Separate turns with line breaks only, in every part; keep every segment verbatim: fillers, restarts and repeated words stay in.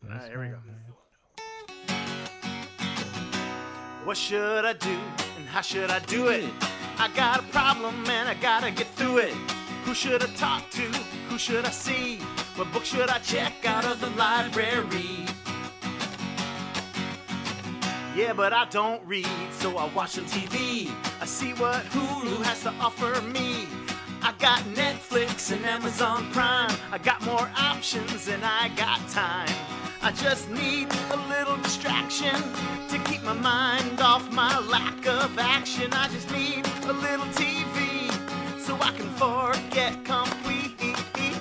All right, here we go. What should I do and how should I do it? I got a problem and I gotta get through it. Who should I talk to? Who should I see? What book should I check out of the library? Yeah, but I don't read, so I watch some T V. I see what Hulu has to offer me. I got Netflix and Amazon Prime. I got more options than I got time. I just need a little distraction to keep my mind off my lack of action. I just need a little T V so I can forget completely.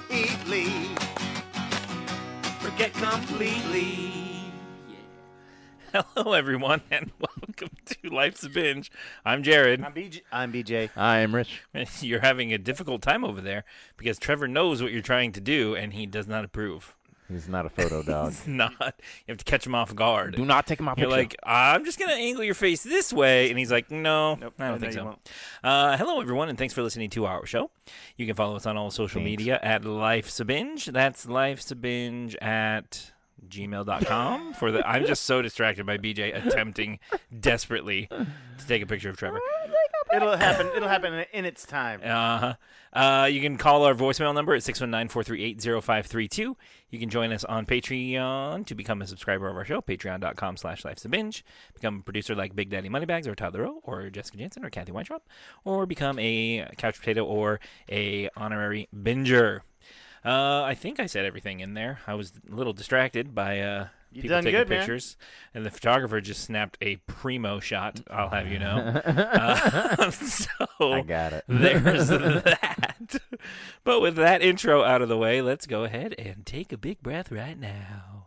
Forget completely.
Hello, everyone, and welcome to Life's a Binge. I'm Jared.
I'm B J. I'm B J.
I'm Rich.
You're having a difficult time over there because Trevor knows what you're trying to do, and he does not approve.
He's not a photo dog.
It's not. You have to catch him off guard.
Do not take him off
You're
picture.
like, I'm just going to angle your face this way. And he's like, no,
Nope,
I don't
no,
think
you
so.
won't.
Uh, hello, everyone, and thanks for listening to our show. You can follow us on all social
Thanks.
media at Life's a Binge. That's Life's a Binge at gmail dot com. For the, I'm just so distracted by B J attempting desperately to take a picture of Trevor.
It'll happen. It'll happen in, in its time.
Uh-huh. Uh, you can call our voicemail number at six one nine, four three eight, zero five three two. You can join us on Patreon to become a subscriber of our show, patreon dot com slash life's a binge. Become a producer like Big Daddy Moneybags or Tyler Rowe or Jessica Jansen or Kathy Weintraub, or become a couch potato or a honorary binger. Uh, I think I said everything in there. I was a little distracted by uh,
You
people
done
taking
good, man.
pictures, and the photographer just snapped a primo shot, I'll have you know. uh, so
I got it.
there's that. But with that intro out of the way, let's go ahead and take a big breath right now.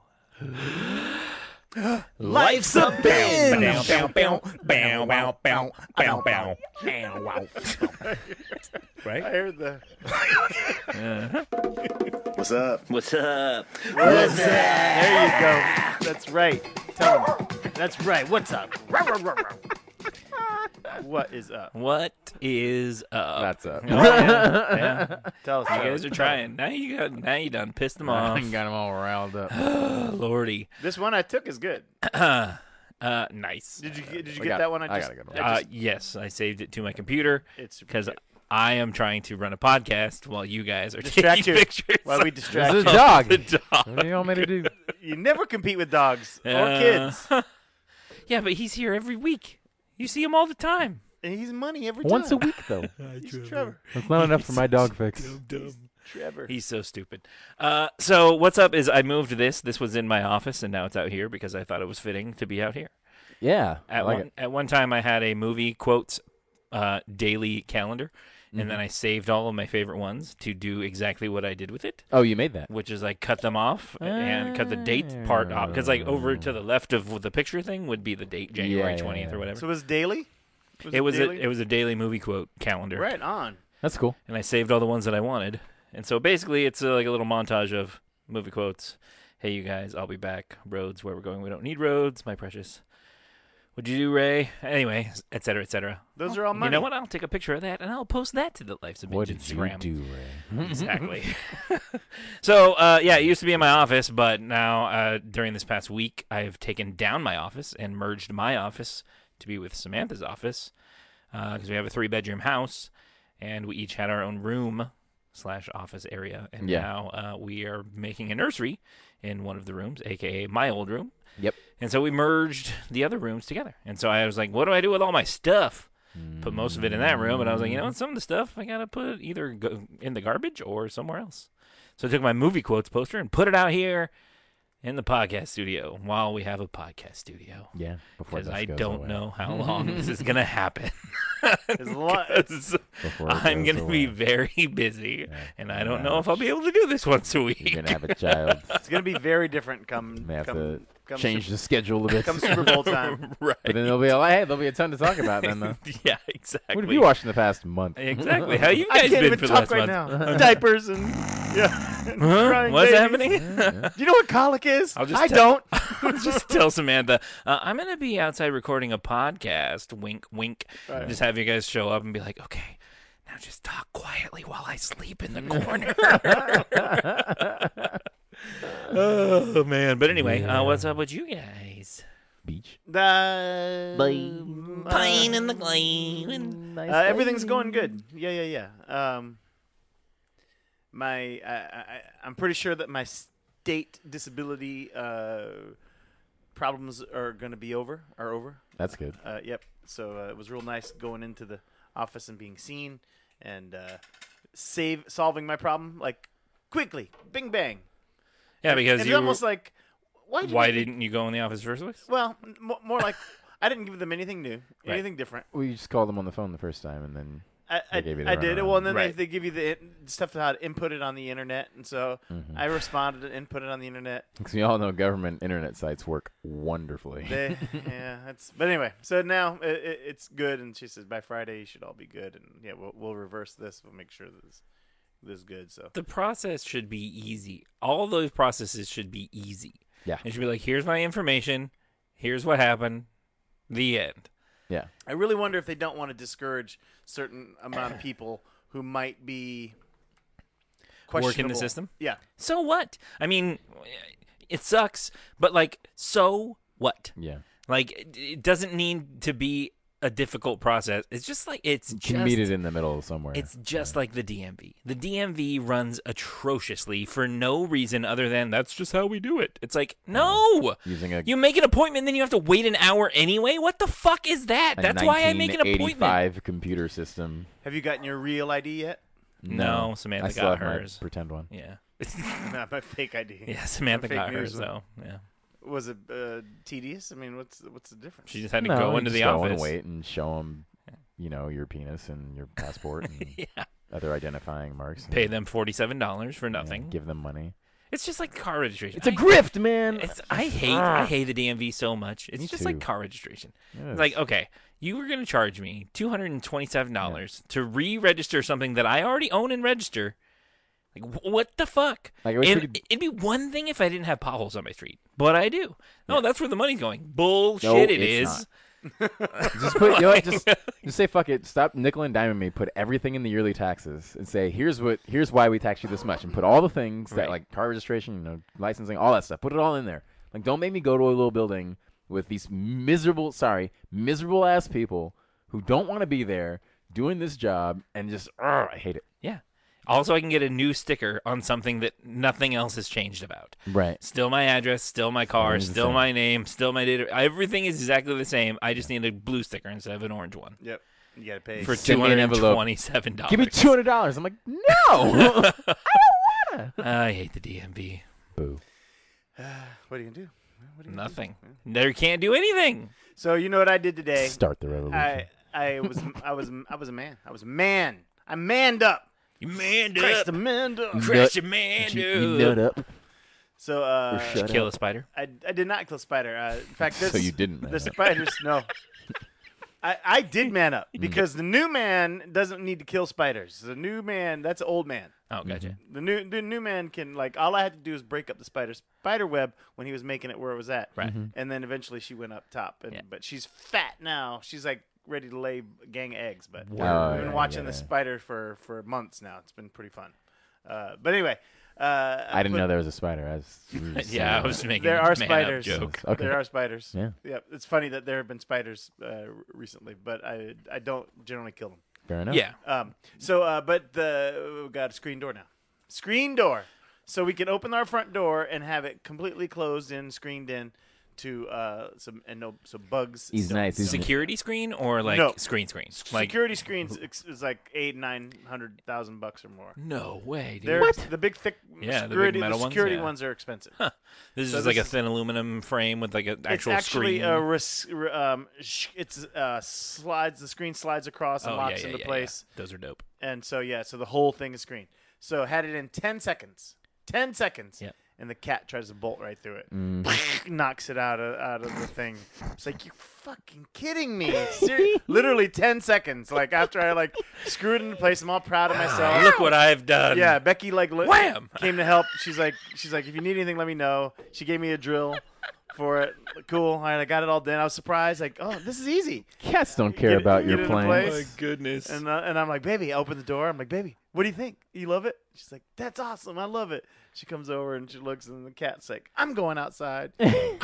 Life's a binge.
Bow, bow, bow, bow, bow, bow, bow, bow, wow. Right?
I heard the.
Uh-huh.
What's up?
What's up?
What's up? There you go. That's right. Tell him. That's right. What's up? What is up?
What is up?
That's up.
Oh, yeah, yeah.
Tell us.
You
Trevor.
guys are trying. Now you got. Now you done pissed them
I
off.
got him all riled up.
Lordy.
This one I took is good.
Uh, nice.
Did you did you
I
get
got-
that one? I
I
just.
got a good one.
I
Uh,
just-
yes, I saved it to my computer
it's super
because
cute.
I am trying to run a podcast while you guys are
Distract
taking
you.
pictures.
While we distract
This is
you.
a dog.
The dog.
What do you want me to do?
You never compete with dogs or
Uh,
kids.
Yeah, but he's here every week. You see him all the time.
And he's money every time.
Once a week, though.
He's Trevor.
That's not enough for my dog fix.
Trevor.
He's so stupid. Uh, so what's up is I moved this. This was in my office, and now it's out here because I thought it was fitting to be out here.
Yeah. I
At
like
one
it.
at one time, I had a movie quotes uh, daily calendar, and then I saved all of my favorite ones to do exactly what I did with it,
Oh, you made that.
which is like cut them off and cut the date part off. Because like over to the left of the picture thing would be the date, January
Yeah, yeah,
twentieth
yeah.
or whatever.
So it was daily?
it was
daily?
a it was a daily movie quote calendar,
Right on.
That's cool.
and I saved all the ones that I wanted. And so basically, it's uh, like a little montage of movie quotes. Hey, you guys, I'll be back. Roads, where we're going, we don't need roads. My precious. What'd you do, Ray? Anyway, et cetera, et cetera.
Those are all money.
You know what? I'll take a picture of that, and I'll post that to the Life's a Binge
What did
Instagram.
you do, Ray?
Exactly. So, uh, yeah, it used to be in my office, but now uh, during this past week, I've taken down my office and merged my office to be with Samantha's office because we have a three-bedroom house, and we each had our own room slash office area, and
Yeah.
now uh, we are making a nursery in one of the rooms, a k a my old room.
Yep.
And so we merged the other rooms together. And so I was like, what do I do with all my stuff? Put most of it in that room, and I was like, you know what, some of the stuff I gotta put either go in the garbage or somewhere else. So I took my movie quotes poster and put it out here in the podcast studio while we have a podcast studio.
Yeah. Before
Because
this
I
goes
don't
away.
know how long this is gonna happen.
There's a lot.
'Cause
Before it
I'm
goes
gonna be
away.
very busy,
Yeah.
and I don't know if I'll be able to do this once a week.
You're gonna have a child.
It's gonna be very different come
May have
come,
to
come
change
Super,
the schedule a bit.
come Super Bowl time.
Right?
But then there'll be a lot. Hey, there'll be a ton to talk about then, though.
Yeah, exactly.
What have you watched in the past month?
Exactly. How you
I
guys
can't
been
even
for the
talk
last
right
month?
now. Diapers and yeah. and
Huh?
crying
What's
babies.
happening?
Do you know what colic is?
I'll just
I
tell-
don't.
Just tell Samantha, uh, I'm going to be outside recording a podcast. Wink, wink.
Right.
Just have you guys show up and be like, okay, now just talk quietly while I sleep in the corner. Oh man! But anyway, uh, what's up with you guys?
Beach.
The
Pine in the glade.
Uh, everything's going good. Yeah, yeah, yeah. Um, my, I, I, I'm pretty sure that my state disability uh, problems are going to be over. Are over.
That's good.
Uh, yep. So uh, it was real nice going into the office and being seen and uh, save solving my problem like quickly, bing bang.
Yeah, because
and
you.
it's almost like why did
Why
you,
didn't you go in the office first place?
Well, m- more like I didn't give them anything new,
Right.
anything different.
Well, you just called them on the phone the first time, and then
I,
They
I,
gave you the
I did it.
runaround.
Well, and then
Right.
they, they give you the in- stuff how to input it on the internet, and so
Mhm.
I responded and input it on the internet.
because we all know government internet sites work wonderfully.
They, yeah, that's. But anyway, so now it, it, it's good, and she says by Friday you should all be good, and yeah, we'll we'll reverse this. We'll make sure that this, this is good. So
The process should be easy. All those processes should be easy.
Yeah.
It should be like, here's my information. Here's what happened. The end.
Yeah.
I really wonder if they don't want to discourage certain amount of people who might be
Work in the
questionable.
system.
Yeah.
So what? I mean, it sucks, but like, so what?
Yeah.
Like, it- it doesn't need to be a difficult process. It's just like it's
You
just
can meet it in the middle somewhere.
it's just like the D M V. The D M V runs atrociously for no reason other than that's just how we do it. It's like, no.
using a,
You make an appointment, then you have to wait an hour anyway. What the fuck is that?
a
That's why I make an appointment.
nineteen eighty-five computer system.
Have you gotten your real I D yet?
No, Samantha
I still
got
have my
hers.
pretend one.
Yeah,
Not my fake I D.
yeah. Samantha
Fake
got
news
hers
one.
though. Yeah,
Was it uh, tedious? I mean, what's what's the difference?
she just had to
no,
go
you
into
just
the
go
office.
and wait and show them, you know, your penis and your passport and
Yeah,
other identifying marks. and,
pay them forty-seven dollars for
you know,
nothing.
give them money.
It's just like car registration.
It's a
I-
grift, man.
It's I hate I hate the D M V so much. It's
Me
just
too.
like car registration.
It
It's
is.
like, okay, you were going to charge me two hundred twenty-seven dollars to re-register something that I already own and register. Like, wh- what the fuck?
Like, I wish we
And
could-
it'd be one thing if I didn't have potholes on my street, but I do. No, that's where the money's going. Bullshit
No,
it
it's
is.
just put, you know what, just, just say fuck it. Stop nickel and diming me. Put everything in the yearly taxes and say here's what here's why we tax you this much, and put all the things
Right.
that like car registration, you know, licensing, all that stuff. Put it all in there. Like, don't make me go to a little building with these miserable, sorry, miserable ass people who don't want to be there doing this job and just, ugh, I hate it.
Yeah. Also, I can get a new sticker on something that nothing else has changed about.
Right.
Still my address, still my car,
Everything's the
still
same.
my name, still my data. Everything is exactly the same. I just need a blue sticker instead of an orange one
Yep. You gotta pay.
for two
Send me an
hundred
envelope.
twenty-seven dollars.
Give me two hundred dollars. I'm like, no.
I hate the D M V.
Boo.
What are you gonna do? What are you gonna do?
Nothing. They can't do anything.
So you know what I did today?
Start the revolution.
I I was I was I was a man. I was a man. I manned up.
You manned
Christ,
up.
I manned up.
Christ, you manned
you, you nut
up.
up.
So uh,
Or shut
Kill a
up.
spider.
I I did not kill a spider. Uh, in fact, this
So you didn't.
the
man up.
spiders. No. I, I did man up because the new man doesn't need to kill spiders. The new man, that's an old man.
Oh, gotcha.
The new the new man can, like, all I had to do is break up the spider spider web when he was making it where it was at.
Right.
And then eventually she went up top. And
Yeah.
but she's fat now. She's like ready to lay a gang of eggs. But
Oh,
we've been
yeah,
watching
yeah,
the
yeah.
spider for, for months now. It's been pretty fun. Uh, but anyway, uh,
I didn't
put-
know there was a spider. I was, you were just
Yeah,
saying
I was
that.
making
There
a
are
man
spiders.
up joke.
Okay.
There are spiders.
Yeah.
Yeah, it's funny that there have been spiders uh, r- recently, but I I don't generally kill them.
Fair enough.
Yeah.
Um, so, uh, but the we got a screen door now. Screen door, so we can open our front door and have it completely closed in, screened in, to uh, some and no so bugs.
He's
don't-
nice. He's
Security screen or like
No.
screen screen? Like,
Security screens ex- is like eight nine hundred thousand bucks or more.
no way, dude.
They're the big thick
Yeah, the big
security.
metal
the
ones,
security
yeah.
ones are expensive.
This is
So
just like
this
a thin aluminum frame with like an actual
it's actually
screen.
a res- re- um, sh- it's uh, slides. The screen slides across and
oh,
locks
yeah, yeah,
into
yeah,
place.
yeah. Those are dope.
And so yeah, so the whole thing is screen. So had it in ten seconds. Ten seconds.
Yep.
And the cat tries to bolt right through it.
Mm.
Knocks it out of out of the thing. It's like, you fucking kidding me? Ser- Literally ten seconds. Like after I like screw it into place, I'm all proud of myself.
Look what I've done.
Yeah, Becky like li-
Wham!
came to help. She's like, she's like, if you need anything, let me know. She gave me a drill. for it. Cool. All right, I got it all done. I was surprised. Like, oh, this is easy.
Cats don't care
Get it-
about
get
your
it in
plans.
place.
goodness.
And uh, and I'm like, baby, I open the door. I'm like, baby, what do you think? You love it? She's like, that's awesome. I love it. She comes over and she looks, and the cat's like, I'm going outside.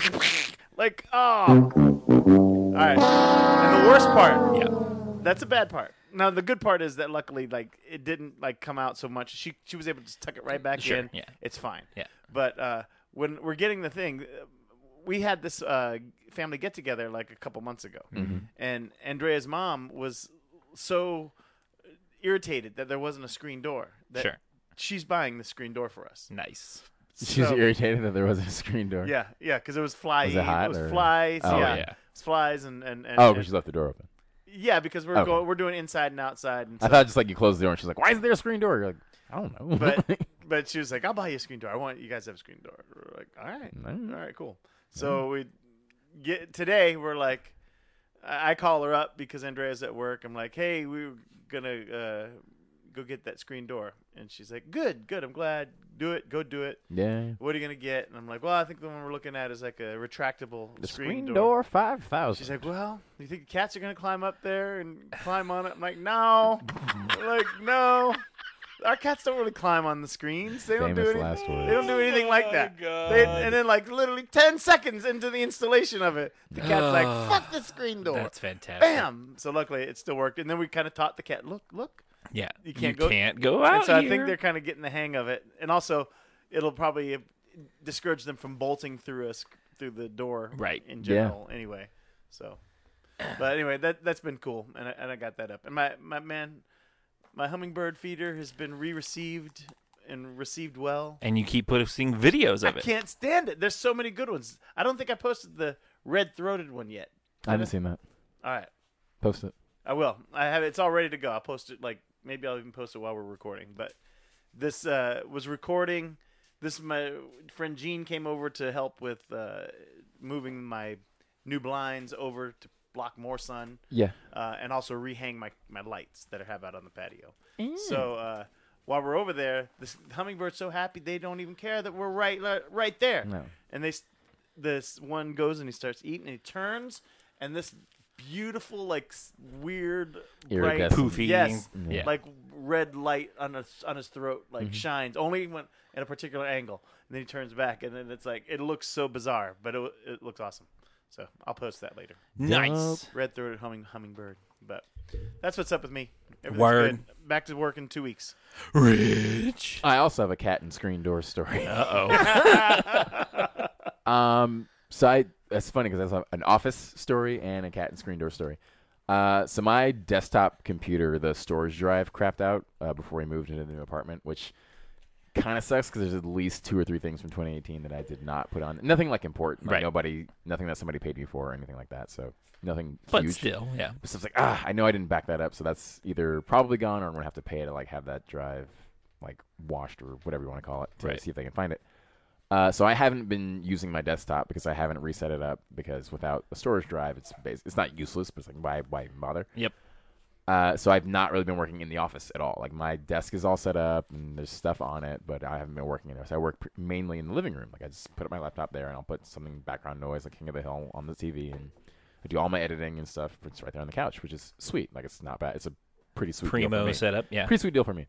Like, oh. All right. And the worst part,
yeah.
that's a bad part. Now the good part is that luckily, like, it didn't like come out so much. She she was able to just tuck it right back
Sure,
in.
yeah.
It's fine.
Yeah.
But uh, when we're getting the thing, uh, we had this uh, family get together like a couple months ago,
Mm-hmm.
and Andrea's mom was so irritated that there wasn't a screen door. That
Sure.
She's buying the screen door for us.
Nice.
She's
So-
irritated that there wasn't a screen door.
Yeah, yeah, because it was flies.
Was it hot,
It was
or-
flies.
Oh,
yeah.
yeah.
It was flies and and, and
Oh,
and-
because she left the door open.
yeah, because we're
Okay.
going, we're doing inside and outside. And
I
so-
thought just like you closed the door and she's like, why isn't there a screen door? You're like, I don't know.
but but she was like, I'll buy you a screen door. I want you guys to have a screen door. We're like, all right,
Mm.
all right, cool. So we get today. We're like, I I call her up because Andrea's at work. I'm like, hey, we were gonna uh, go get that screen door, and she's like, good, good. I'm glad. Do it. Go do it.
yeah.
What are you gonna get? And I'm like, well, I think the one we're looking at is like a retractable
The
screen,
screen
door.
door, five thousand.
She's like, well, you think the cats are going to climb up there and climb on it? I'm like, no. like, no. Our cats don't really climb on the screens. They don't
Famous
do
last
anything.
words.
They don't do anything like that.
God.
They, and then, like, literally ten seconds into the installation of it, the cat's like,
Ugh.
fuck the screen door.
That's fantastic.
Bam. So luckily, it still worked. And then we kind of taught the cat, look, look.
Yeah.
You can't go-
Can't go out
And so I
here.
think they're kind of getting the hang of it. And also, it'll probably discourage them from bolting through us through the door,
Right.
In
Yeah.
general, anyway. So, but anyway, that that's been cool, and I, and I got that up. And my my man, my hummingbird feeder has been re-received and received well.
And you keep posting videos
I
of it.
can't stand it. There's so many good ones. I don't think I posted the red-throated one yet.
I haven't seen that.
All right,
Post it.
I will. I have it. It's all ready to go. I'll post it. Like maybe I'll even post it while we're recording. But this uh, was recording. This my friend Gene came over to help with uh, moving my new blinds over to block more sun,
Yeah.
uh, and also rehang my, my lights that I have out on the patio. So uh, while we're over there, this hummingbird's so happy they don't even care that we're right right there.
No.
And they, s- this one goes and he starts eating and he turns, and this beautiful like s- weird bright,
Iridescent.
Poofy.
yes,
Yeah.
like red light on his on his throat like
Mm-hmm.
shines only when at a particular angle, and then he turns back, and then it's like it looks so bizarre, but it, it looks awesome. So I'll post that later.
Nice.
Red throated humming hummingbird, but that's what's up with me. Everything's
Word.
good. Back to work in two weeks.
Rich.
I also have a cat and screen door story.
Uh oh.
Um, so I that's funny because I have an office story and a cat and screen door story. Uh, so my desktop computer, the storage drive, crapped out uh, before we moved into the new apartment, which kind of sucks because there's at least two or three things from twenty eighteen that I did not put on. Nothing like important, like
Right.
nobody, nothing that somebody paid me for or anything like that. So nothing
But
huge.
still, yeah.
So it's like, ah, I know I didn't back that up, so that's either probably gone or I'm gonna have to pay to like have that drive like washed or whatever you want to call it to
Right.
see if they can find it. Uh, so I haven't been using my desktop because I haven't reset it up because without a storage drive, it's bas- it's not useless, but it's like why why even bother?
Yep.
Uh, so I've not really been working in the office at all. Like my desk is all set up and there's stuff on it, but I haven't been working in there. So I work pr- mainly in the living room. Like I just put up my laptop there and I'll put something background noise like King of the Hill on the T V, and I do all my editing and stuff. It's right there on the couch, which is sweet. Like it's not bad. It's a pretty sweet deal for
Primo
me.
setup. Yeah.
Pretty sweet deal for me.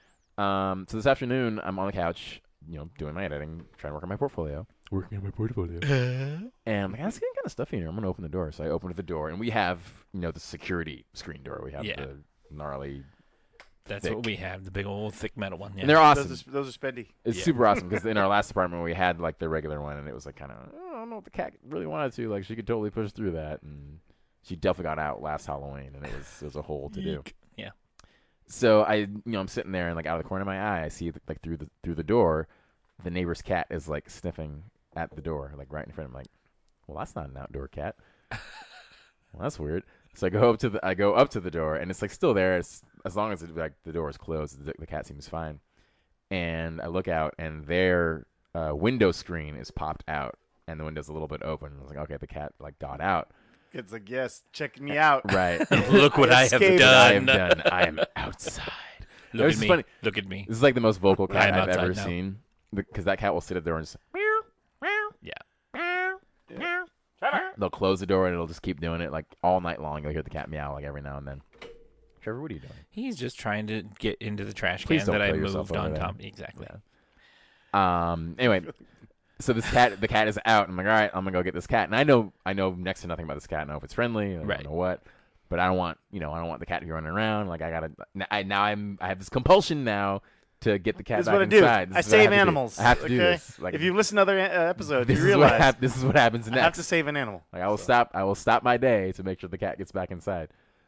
Um, so this afternoon I'm on the couch, you know, doing my editing, trying to work on my portfolio. Working on my portfolio. And I'm like, that's getting kind of stuffy in here. I'm gonna open the door. So I open the door, and we have, you know, the security screen door. We have
Yeah.
the gnarly.
That's
thick.
what we have. The big old thick metal one. Yeah.
And they're awesome.
Those are, those are spendy.
It's
Yeah.
super awesome because in our last apartment we had like the regular one, and it was like kind of, oh, I don't know if the cat really wanted to. Like she could totally push through that, and she definitely got out last Halloween, and it was it was a whole to do.
Eek. Yeah.
So I, you know, I'm sitting there, and like out of the corner of my eye, I see like through the through the door, the neighbor's cat is like sniffing at the door, like right in front of me. Like, well, that's not an outdoor cat. Well, that's weird. So I go up to the I go up to the door, and it's like still there. It's, as long as it, like the door is closed, the, the cat seems fine. And I look out, and their uh, window screen is popped out, and the window's a little bit open. I was like, okay, the cat like got out.
It's like, yes, check me out.
Right.
Look what I have
escaped.
I am
done.
done. I am outside.
Look
It was
at me.
funny.
Look at me.
This is like the most vocal cat
I'm
I've
outside
ever
now.
seen, because that cat will sit at the door and just meow, meow,
Yeah.
meow,
Yeah.
they'll close the door and it'll just keep doing it like all night long. You'll hear the cat meow like every now and then. Trevor, what are you doing?
He's just trying to get into the trash
Please
can
don't
that I
kill yourself
moved
over
on
there.
top. Exactly.
Yeah. Um. Anyway, so this cat, the cat is out. I'm like, all right, I'm gonna go get this cat. And I know, I know next to nothing about this cat. I know if it's friendly. I don't
Right.
know what. But I don't want, you know, I don't want the cat to be running around. Like I gotta. I, now I'm. I have this compulsion now to get the cat
This is
back
what I do.
inside. This
I
is what
save
have to do.
animals.
I have to do
okay?
this. Like
if you listen to other uh, episodes,
this
you
is what
realize
hap- this is what happens next.
I have to save an animal.
Like I will
So.
stop. I will stop my day to make sure the cat gets back inside.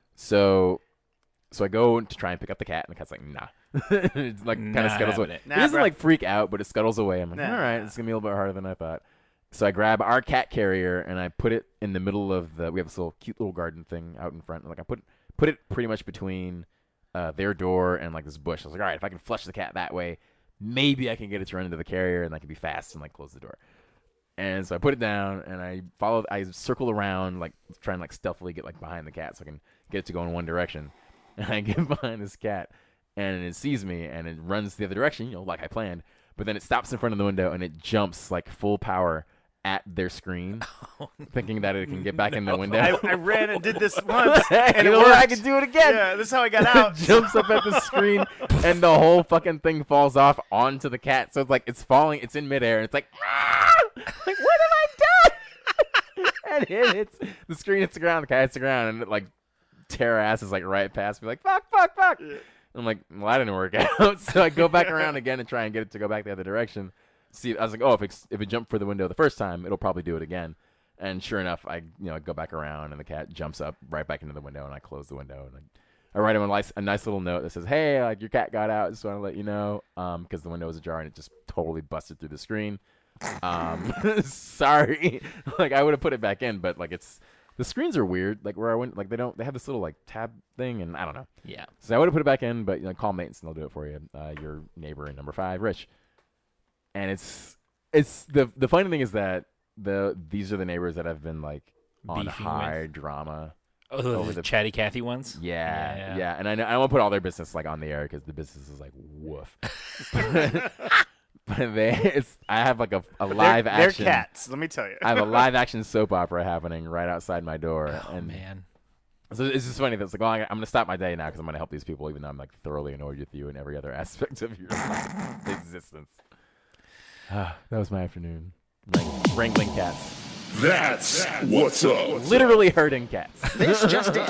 So, so I go to try and pick up the cat, and the cat's like, nah. It's like kind of
Not
scuttles away.
having
It,
it.
Nah,
doesn't
bro.
like freak out, but it scuttles away. I'm like,
Nah.
all right, it's gonna be a little bit harder than I thought. So I grab our cat carrier and I put it in the middle of the. We have this little cute little garden thing out in front. Like I put put it pretty much between uh, their door and like this bush. I was like, all right, if I can flush the cat that way, maybe I can get it to run into the carrier and I can be fast and like close the door. And so I put it down and I followed. I circle around like trying to like stealthily get like behind the cat so I can get it to go in one direction. And I get behind this cat and it sees me and it runs the other direction, you know, like I planned. But then it stops in front of the window and it jumps like full power at their screen, thinking that it can get back in the window.
I, I ran and did this once, and
you
it
know
worked.
what? I can do it again.
Yeah, this is how I got out.
It jumps up at the screen, and the whole fucking thing falls off onto the cat. So it's like it's falling. It's in midair, and it's like, ah! Like what have I done? And it hits the screen. Hits the ground. The cat hits the ground, and it like tear ass is like right past me. Like fuck, fuck, fuck.
Yeah.
I'm like, well, that didn't work out. So I go back around again and try and get it to go back the other direction. See, I was like, oh, if it, if it jumped for the window the first time, it'll probably do it again. And sure enough, I you know go back around and the cat jumps up right back into the window, and I close the window and I, I write him a nice, a nice little note that says, hey, like your cat got out. Just want to let you know, um, because the window was ajar and it just totally busted through the screen. Um, sorry, like I would have put it back in, but like it's the screens are weird. Like where I went, like they don't, they have this little like tab thing, and I don't know.
Yeah.
So I would have put it back in, but you know, call maintenance and they'll do it for you. Uh, your neighbor in number five, Rich. And it's it's the the funny thing is that the these are the neighbors that have been like on
Beefing
high
with.
drama.
Oh,
Over
the,
the-
chatty Cathy ones?
Yeah,
Yeah.
yeah, and I know I won't put all their business like on the air because the business is like woof. but, but they, it's I have like a, a live
they're,
action.
They're cats. Let me tell you.
I have a live action soap opera happening right outside my door,
Oh,
and
man.
so it's just funny that it's like, well, I- I'm going to stop my day now because I'm going to help these people, even though I'm like thoroughly annoyed with you in every other aspect of your existence. Ah, that was my afternoon. Wrang- wrangling cats.
That's what's up.
Literally hurting cats.
This just in.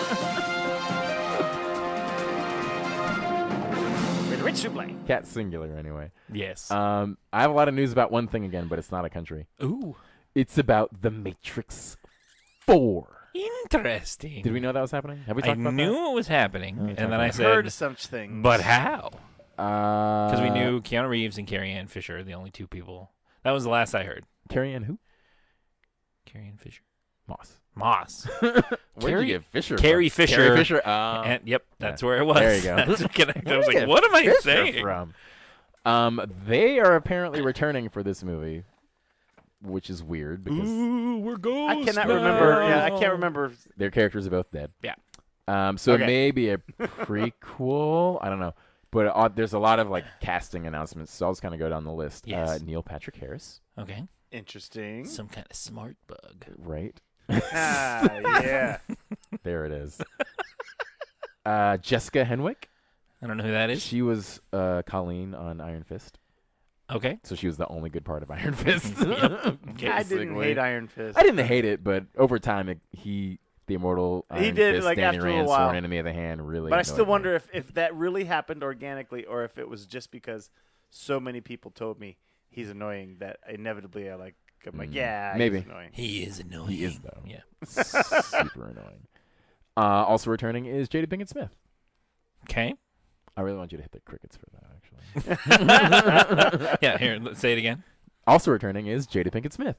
With Rich Sublime.
Cat singular, anyway.
Yes.
Um, I have a lot of news about one thing again, but it's not a country.
Ooh.
It's about The Matrix four.
Interesting.
Did we know that was happening? Have we
I
talked about
knew it was happening,
we
and
talked
then I
about
said,
Heard such things.
but how?
that?
Because
Because
we knew Keanu Reeves and Carrie Ann Fisher are the only two people. That was the last I heard.
Carrie Ann who?
Carrie Ann Fisher.
Moss.
Moss.
Where did
Carrie-
you get Fisher
Carrie
from?
Fisher.
Carrie Fisher. Uh,
and, yep, that's
yeah.
where it was.
There you go.
That's what connected. I
Where
was
did
like,
you
what
get
am I
Fisher
saying?
From? Um, they are apparently returning for this movie, which is weird because
Ooh, we're ghosts
I cannot
now.
remember. Yeah, I can't remember.
their characters are both dead.
Yeah.
Um, so
Okay.
it may be a prequel. I don't know, but uh, there's a lot of like casting announcements. So I'll just kind of go down the list.
Yes.
Uh, Neil Patrick Harris,
Okay.
Interesting.
Some kind of smart bug.
right?
ah, yeah.
There it is. uh, Jessica Henwick.
I don't know who that is.
She was uh, Colleen on Iron Fist,
Okay.
so she was the only good part of Iron Fist.
Yep.
I didn't
basically.
hate Iron Fist.
I didn't hate it, but over time, it, he, the immortal
He
Iron
did,
Fist,
like,
Danny
after a
Rand,
while.
sworn enemy of the hand, really.
But I
annoyed
still
me.
wonder if, if that really happened organically or if it was just because so many people told me he's annoying that inevitably I like I'm like,
Mm,
yeah,
maybe.
he's annoying.
He is annoying.
He is, though.
Yeah.
super annoying. Uh, also returning is Jada Pinkett Smith.
Okay.
I really want you to hit the crickets for that, actually.
Yeah, here, let's say it again.
Also returning is Jada Pinkett Smith.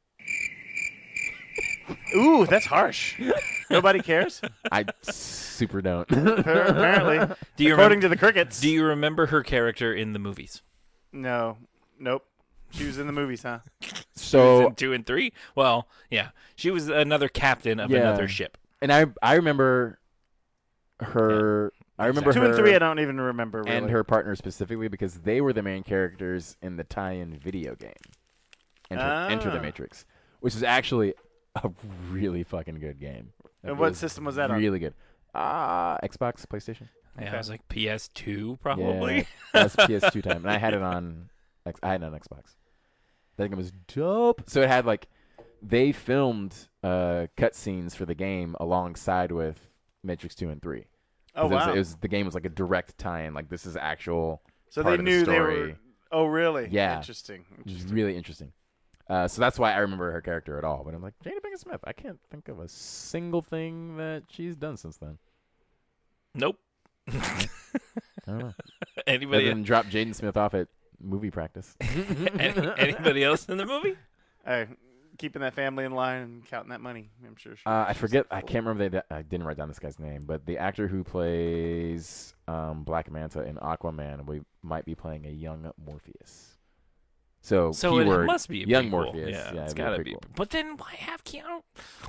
Ooh, that's harsh. Nobody cares?
I super don't.
Apparently.
Do you
According
remember,
to the crickets.
do you remember her character in the movies?
No. Nope. She was in the movies, huh?
She was
So,
in two and three? Well, yeah. She was another captain of
Yeah.
another ship.
and I I remember her. I remember
Two
her
and three I don't even remember really.
and her partner specifically because they were the main characters in the tie-in video game. Enter, Enter the
Ah.
Matrix, which is actually a really fucking good game. Like,
And
it
what
was
system was that on?
Really good. Uh, Xbox, PlayStation.
Yeah,
Okay.
it was like P S two probably.
Yeah, that was P S two time, and I had it on. X- I had it on Xbox. That game was dope. So it had like, they filmed uh cutscenes for the game alongside with Matrix two and three.
Oh
'Cause it was,
wow!
it was the game was like a direct tie-in. Like this is actual.
so
part
they
of the
knew they
story.
were. Oh really?
Yeah.
Interesting.
It was
Interesting.
really interesting. Uh, so that's why I remember her character at all. But I'm like, Jada Pinkett Smith. I can't think of a single thing that she's done since then.
Nope.
I don't know.
Anybody?
Other than drop Jaden Smith off at movie practice.
any, anybody else in the movie?
Hey, keeping that family in line and counting that money. I'm sure. She,
Uh, I
she's
forget. I
full.
can't remember. They, I didn't write down this guy's name, but the actor who plays um, Black Manta in Aquaman, we might be playing a young Morpheus. So,
So
keyword,
it must be a
young
prequel.
Morpheus.
Yeah,
Yeah,
it's
it'd be a
gotta be.
prequel.
But then why have Keanu?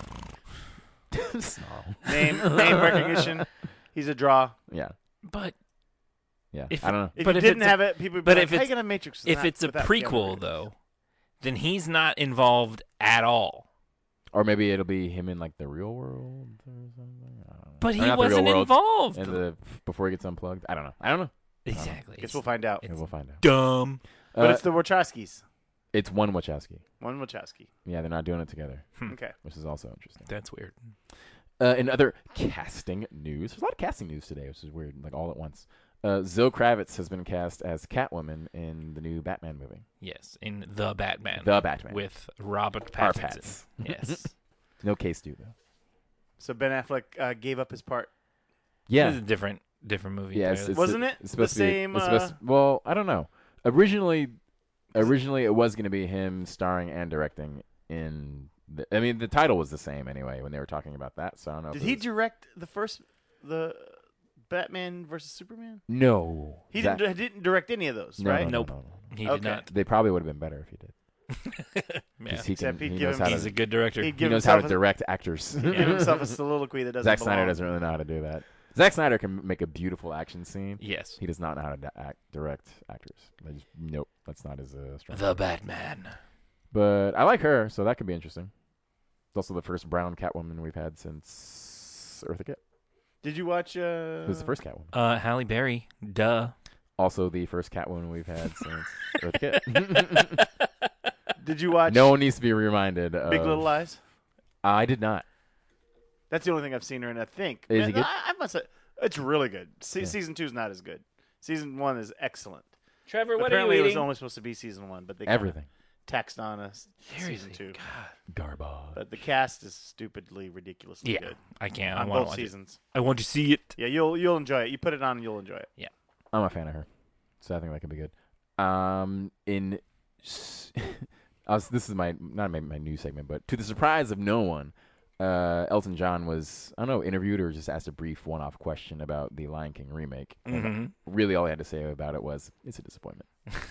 Snarl.
Name name recognition. He's a draw.
Yeah,
But
yeah.
If-
I don't know.
If
But
you
if
didn't
it's a-
have it, people would be
but
like,
if
"How you
it's-
gonna Matrix?"
if
without-
it's a
without Keanu
prequel,
Reeves?"
though, then he's not involved at all.
Or maybe it'll be him in like the real world or something. I don't know.
But
Or
he
not the real
wasn't
world,
involved.
And the before he gets unplugged. I don't know. I don't know.
Exactly.
Guess
It's
we'll find out.
Maybe we'll find out.
dumb.
But
Uh,
it's the Wachowskis.
it's one Wachowski.
One Wachowski.
Yeah, they're not doing it together,
Hmm.
Okay.
which is also interesting.
That's weird.
Uh, in other casting news, there's a lot of casting news today, which is weird, like all at once. Uh, Zoe Kravitz has been cast as Catwoman in the new Batman movie,
Yes, in The Batman.
The Batman.
With Robert
Our
Pattinson.
Pats.
Yes.
No case due though.
So Ben Affleck uh, gave up his part.
It
Yeah,
was a different different movie.
yeah.
entirely.
It's,
Wasn't
it's,
it
It's
the
supposed to be.
same,
It's supposed
uh,
to- well, I don't know. Originally, originally it was going to be him starring and directing in. The, I mean, the title was the same anyway when they were talking about that. So I don't know.
Did
if it
he
was-
direct the first the Batman versus Superman?
No.
He
That-
didn't didn't direct any of those,
no,
right?
no, no,
Nope.
no, no, no.
He
Okay.
did not.
They probably would have been better if he did.
Yeah.
'Cause he, can,
Except he'd
he
give
knows
him-
how
He's
to.
a good director.
He'd
He
give
knows how to
himself
direct actors.
a, give himself a soliloquy that doesn't.
Zack Snyder
belong.
doesn't really know how to do that. Zack Snyder can make a beautiful action scene.
Yes.
He does not know how to di- act, direct actors. They just, nope, that's not his uh, strong.
The Batman.
But I like her, so that could be interesting. It's also the first brown Catwoman we've had since Eartha Kitt.
Did you watch? Uh,
Who's the first Catwoman?
Uh, Halle Berry. Duh.
Also the first Catwoman we've had since Eartha Kitt.
Did you watch?
No one needs to be reminded. Of,
Big Little Lies.
I did not.
That's the only thing I've seen her in. I think.
Is
Man,
it good?
I, I must say, it's really good. Se-
Yeah.
Season two is not as good. Season one is excellent.
Trevor, what
Apparently,
are you
it was
eating?
only supposed to be season one, but they kinda
Everything.
taxed on us
Seriously,
season two.
God.
Garbage.
But the cast is stupidly, ridiculously
Yeah,
good
I can't. I
on
want to
both
watch it.
seasons.
I want to see it.
Yeah, you'll you'll enjoy it. You put it on, and you'll enjoy it.
I'm a fan of her, so I think that could be good. Um, in s- I was, this is my not my, my new segment, but to the surprise of no one, uh, Elton John was I don't know interviewed or just asked a brief one-off question about the Lion King remake. And
Mhm.
really, all he had to say about it was it's a disappointment.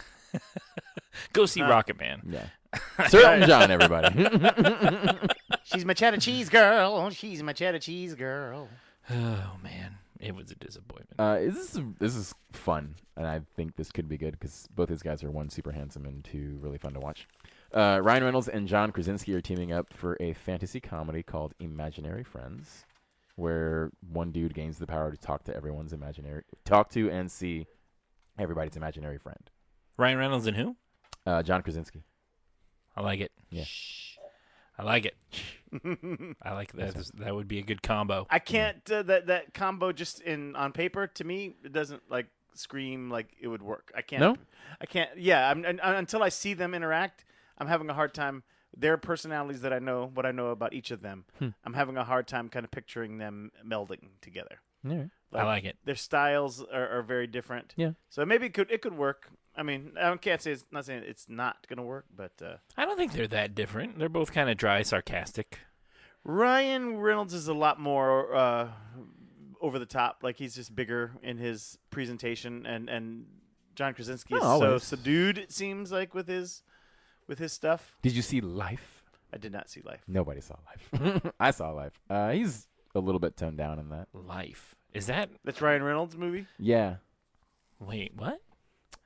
Go see
Huh.
Rocket Man.
Yeah, Sir Elton John, everybody.
She's my cheddar cheese girl. She's my cheddar cheese girl.
Oh man, it was a disappointment.
uh, this is this is fun, and I think this could be good because both these guys are one super handsome and two really fun to watch. Uh, Ryan Reynolds and John Krasinski are teaming up for a fantasy comedy called Imaginary Friends, where one dude gains the power to talk to everyone's imaginary, talk to and see everybody's imaginary friend.
Ryan Reynolds and who?
Uh, John Krasinski.
I like it.
Yeah.
Shh. I like it. I like that. That would be a good combo.
I can't uh, that that combo just in on paper to me it doesn't like scream like it would work. I can't.
No?
I can't. Yeah. I'm, and, and until I see them interact, I'm having a hard time. Their personalities that I know, what I know about each of them,
Hmm.
I'm having a hard time kind of picturing them melding together.
Yeah.
I like it.
Their styles are, are very different.
Yeah.
So maybe it could it could work. I mean, I can't say it's not saying it's not gonna work, but uh,
I don't think they're that different. They're both kind of dry, sarcastic.
Ryan Reynolds is a lot more uh, over the top. Like he's just bigger in his presentation, and, and John Krasinski is
Not
so
always.
subdued. It seems like with his with his stuff.
Did you see Life?
I did not see Life.
Nobody saw Life. I saw Life. Uh, he's a little bit toned down in that.
Life. Is that?
That's Ryan Reynolds' movie.
Yeah.
Wait, what?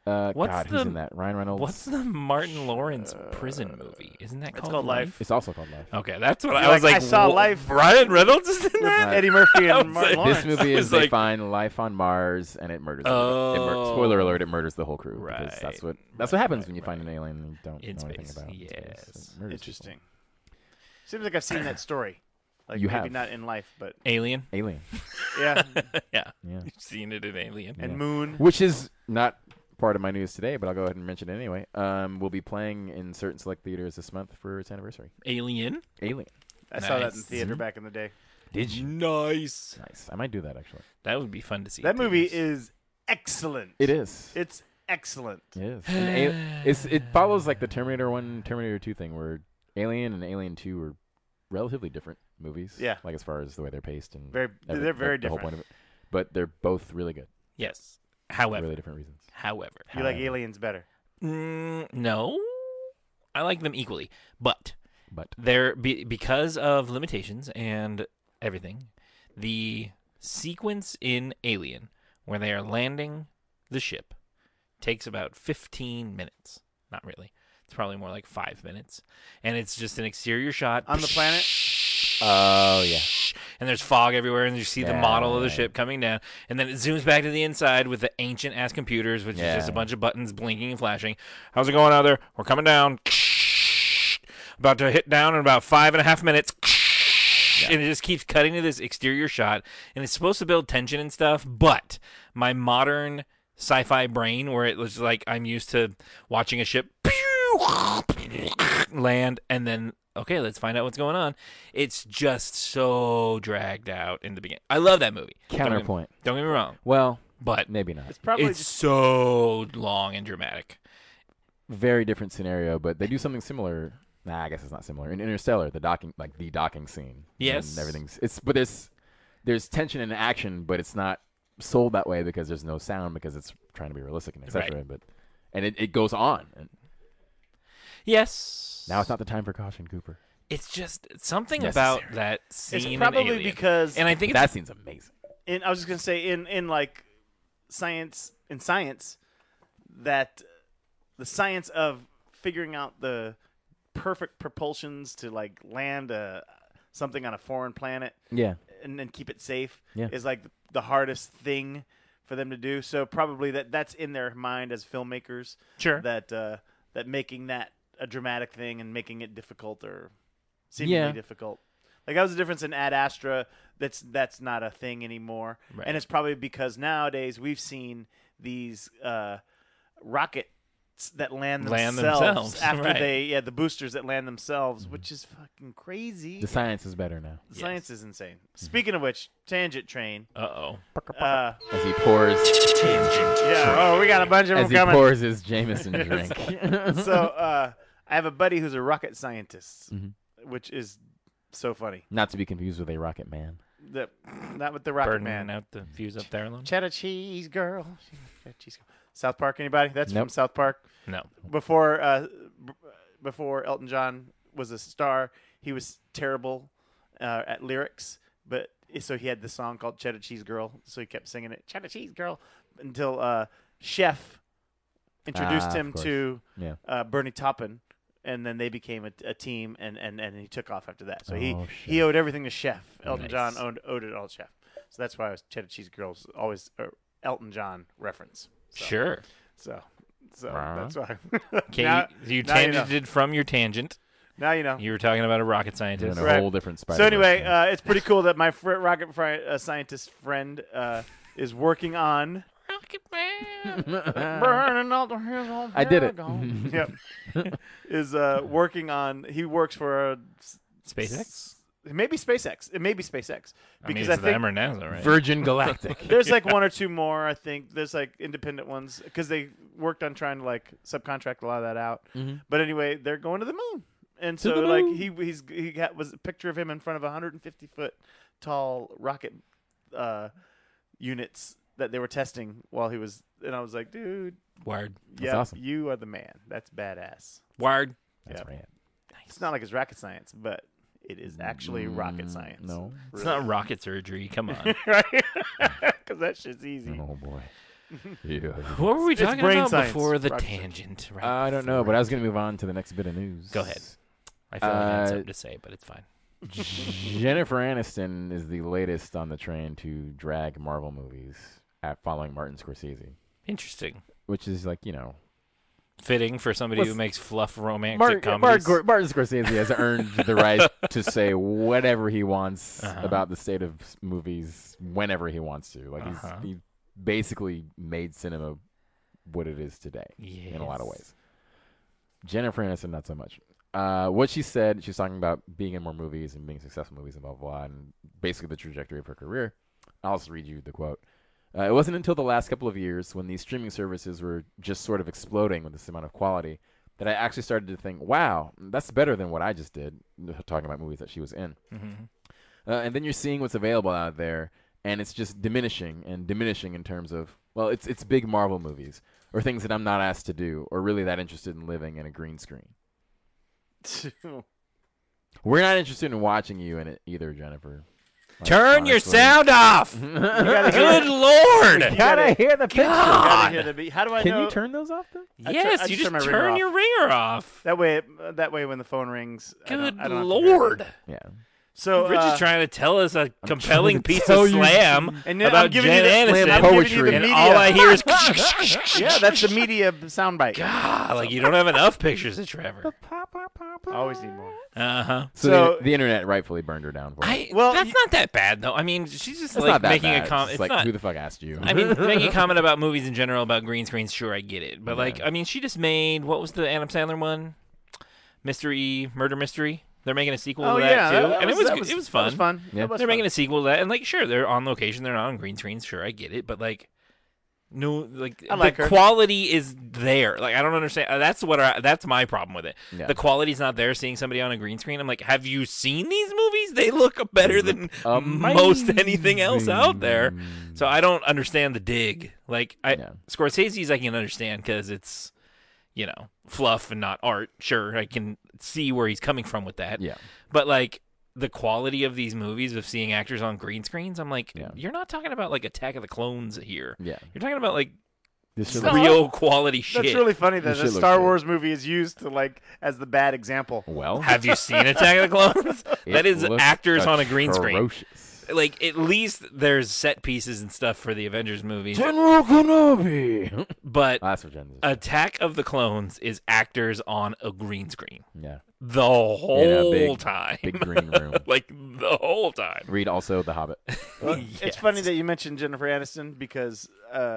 Uh,
What's
God,
the-
who's in that? Ryan Reynolds.
What's the Martin Lawrence prison movie? Isn't that
It's
called,
called Life.
It's also called Life.
Okay, that's what
You're
I was
like,
like.
I saw
"Wha-
Life."
Ryan Reynolds is in that.
Right.
Eddie Murphy
I
and
was
Martin
like-
Lawrence.
This movie
It's
is they
like-
find life on Mars and it murders. everybody. It mur-
Oh.
spoiler alert! It murders the whole crew because that's
Right.
what that's what happens
Right,
when you
right.
find an alien and you don't
In
know anything
space,
about. it. In
yes.
space. It murders
Interesting. Seems like I've seen that story. Like
You
maybe
have.
not in life, but
Alien.
people. Alien.
yeah.
Yeah,
Yeah.
you've seen it in Alien.
And
Yeah.
Moon.
Which is not part of my news today, but I'll go ahead and mention it anyway. Um, we'll be playing in certain select theaters this month for its anniversary.
Alien.
Alien.
I saw that in
Nice.
theater
Mhm.
back in the day.
Did you?
Nice.
Nice. I might do that actually.
That would be fun to see.
That
in
movie
theaters.
is excellent.
It is.
It's excellent.
It is. And A- it's, it follows like the Terminator one, Terminator two thing, where Alien and Alien two are relatively different movies.
Yeah.
Like as far as the way they're paced and
Very,
every-
they're very
the, the whole
different.
point of it. But they're both really good.
Yes.
For
However,
really different reasons.
however,
You like
However.
Aliens better.
mm, no, I like them equally, but
But
they're be, because of limitations and everything. The sequence in Alien where they are landing the ship takes about fifteen minutes. Not really. It's probably more like five minutes, and it's just an exterior shot
On the planet?
oh yeah.
And there's fog everywhere, and you see the
Yeah,
model of the
yeah.
ship coming down, and then it zooms back to the inside with the ancient ass computers, which is
Yeah.
just a bunch of buttons blinking and flashing. How's it going out there? We're coming down. About to hit down in about five and a half minutes. And it just keeps cutting to this exterior shot, and it's supposed to build tension and stuff, but my modern sci-fi brain, where it was like I'm used to watching a ship land and then okay, let's find out what's going on. It's just so dragged out in the beginning. I love that movie. Don't get-
Counterpoint.
Don't get me wrong,
Well,
but
maybe not.
It's probably
it's
just
so long and dramatic.
Very different scenario, but they do something similar. Nah, I guess it's not similar. In Interstellar, the docking, like the docking scene.
Yes.
And everything's it's but there's there's tension and action, but it's not sold that way because there's no sound because it's trying to be realistic and et cetera.
Right.
But and it, it goes on. And
Yes.
now it's not the time for caution, Cooper.
It's just something
Necessary.
about that scene.
it's
in
probably
Alien.
because
and I think it's
That scene's amazing.
in I was just gonna say in in like science in science that the science of figuring out the perfect propulsions to like land a something on a foreign planet
Yeah.
and then keep it safe
Yeah.
is like the hardest thing for them to do. So probably that that's in their mind as filmmakers
sure.
that uh, that making that a dramatic thing and making it difficult or seemingly
Yeah.
difficult. Like that was the difference in Ad Astra. That's that's not a thing anymore,
Right.
and it's probably because nowadays we've seen these uh, rockets that land
Land
themselves,
themselves,
after
right.
they yeah the boosters that land themselves, which is fucking crazy.
The science is better now.
The
Yes.
science is insane. Speaking of which, Tangent Train.
Uh oh.
Uh,
As he pours
yeah. Oh, we got a bunch of
as
them
he
coming.
pours his Jameson drink.
So uh, I have a buddy who's a rocket scientist,
Mhm.
which is so funny.
Not to be confused with a rocket man.
The, not with the rocket
Burning
man.
out the fuse up there alone.
Cheddar cheese girl. Cheddar cheese girl. South Park. Anybody? That's from
Nope.
South Park.
No.
Before uh, b- before Elton John was a star, he was terrible uh, at lyrics, but so he had this song called Cheddar Cheese Girl, so he kept singing it, Cheddar Cheese Girl, until uh, Chef introduced
Ah, of
him
course.
to
Yeah.
uh, Bernie Taupin, and then they became a, a team, and, and, and he took off after that. So he,
Oh,
he
Chef.
owed everything to Chef. Elton
Nice.
John owed, owed it all to Chef. So that's why I was Cheddar Cheese Girls always uh, Elton John reference. So,
Sure.
So, so
Wow.
that's why.
Okay,
now,
you, you
now you know.
tangented from your tangent.
now you know.
You were talking about a rocket scientist.
And a
Right.
whole different spider.
So anyway, uh, it's pretty cool that my fr- rocket fri- uh, scientist friend uh, is working on
Rocket Man.
burning all the hills on
I did it.
Paragon. Yep. Is uh, working on. He works for a
SpaceX?
It may be SpaceX. It may be SpaceX
I mean,
because
it's
I think
them or NASA, right?
Virgin Galactic.
there's like one or two more. I think there's like independent ones because they worked on trying to like subcontract a lot of that out.
Mhm.
But anyway, they're going to the moon, and
To
so
the
like
moon.
he he's he got was a picture of him in front of one hundred fifty foot tall rocket uh, units that they were testing while he was. And I was like, dude,
Wired.
yeah,
awesome.
you are the man. That's badass.
Wired.
That's
Yeah.
right.
It's not like it's rocket science, but it is actually rocket
Mm,
science.
no.
It's not rocket surgery. Come on.
right? Because that shit's easy.
Oh boy. Yeah.
What were we
It's
talking
brain
about
science.
before the
Rocket
tangent? Right
I don't know,
before
but I
it.
was going to move on to the next bit of news.
Go ahead. I feel like I had
Uh,
something to say, but it's fine.
Jennifer Aniston is the latest on the train to drag Marvel movies at following Martin Scorsese,
Interesting.
which is like, you know,
Fitting for somebody who
What's-
makes fluff romantic
Mark, Mark,
comedies.
Gor- Martin Scorsese has earned the right to say whatever he wants
Uh-huh.
about the state of s- movies whenever he wants to. Like
Uh-huh.
he's he basically made cinema what it is today in a lot of
Yes.
ways. Jennifer Aniston, not so much. Uh, what she said, she's talking about being in more movies and being successful movies and blah, blah, blah, and basically the trajectory of her career. I'll just read you the quote. Uh, it wasn't until the last couple of years when these streaming services were just sort of exploding with this amount of quality that I actually started to think, wow, that's better than what I just did, talking about movies that she was in.
Mm-hmm.
Uh, and then you're seeing what's available out there, and it's just diminishing and diminishing in terms of, well, it's it's big Marvel movies or things that I'm not asked to do or really that interested in living in a green screen. We're not interested in watching you in it either, Jennifer.
Turn your
Honestly.
sound off.
gotta
Good
hear-
Lord.
You
Gotta
gotta-
hear the picture.
God.
Gotta hear the beat. How do I
Can
know?
you turn those off then?
I tur-
Yes,
I
you
just
just
turn my ringer
turn
off.
your ringer off.
That way, that way, when the phone rings, I
Good
don't, I don't have to hear it.
Lord.
Yeah.
So
Rich
uh,
is trying to tell us a compelling
trying to
piece
tell
of
you-
slam
And then
about
I'm giving
Jen
you the-
Aniston,
I'm giving you
Poetry.
the
and
media.
all I hear is
yeah, that's the media soundbite.
God, like you don't have enough pictures of Trevor.
Always need more.
Uh huh.
So,
So-
the, the internet rightfully burned her down for it.
I
Well,
that's
y-
not that bad though. I mean, she's just
It's
like
not that
making
bad.
a comment.
It's
It's
like,
not.
who the fuck asked you?
I mean, making a comment about movies in general about green screens. Sure, I get it, but
Yeah.
like, I mean, she just made what was the Adam Sandler one? Mystery, Murder Mystery. They're making a sequel
Oh
to that
yeah,
too,
that, that
and
was,
it was
that was
it was
that
fun.
was fun.
Yeah.
That was
They're
fun.
making a sequel to that, and like, sure, they're on location, they're not on green screens. Sure, I get it, but like, no, like,
I like
the
her.
quality is there. Like, I don't understand. uh, That's what I, that's my problem with it.
Yeah.
The quality's not there. Seeing somebody on a green screen, I'm like, have you seen these movies? They look better
They
than
look
most anything else out there.
amazing.
So I don't understand the dig. Like, I
Yeah.
Scorsese's I can understand because it's, you know, fluff and not art. Sure, I can see where he's coming from with that.
Yeah.
But like the quality of these movies of seeing actors on green screens, I'm like,
Yeah.
you're not talking about like Attack of the Clones here.
Yeah.
You're talking about like
This shit
No.
looks-
real quality shit.
That's really funny that
This
a
shit looks
Star
good.
Wars movie is used to like as the bad example.
well,
Have you seen Attack of the Clones? that
it
is
looks
actors on a green screen.
atrocious.
Like at least there's set pieces and stuff for the Avengers movies,
General Kenobi.
but
Oh, that's what Jen is.
Attack of the Clones is actors on a green screen
yeah.
the whole
big-
time.
Big green room.
like the whole time.
Read also The Hobbit.
Well,
Yes.
It's funny that you mentioned Jennifer Aniston because uh,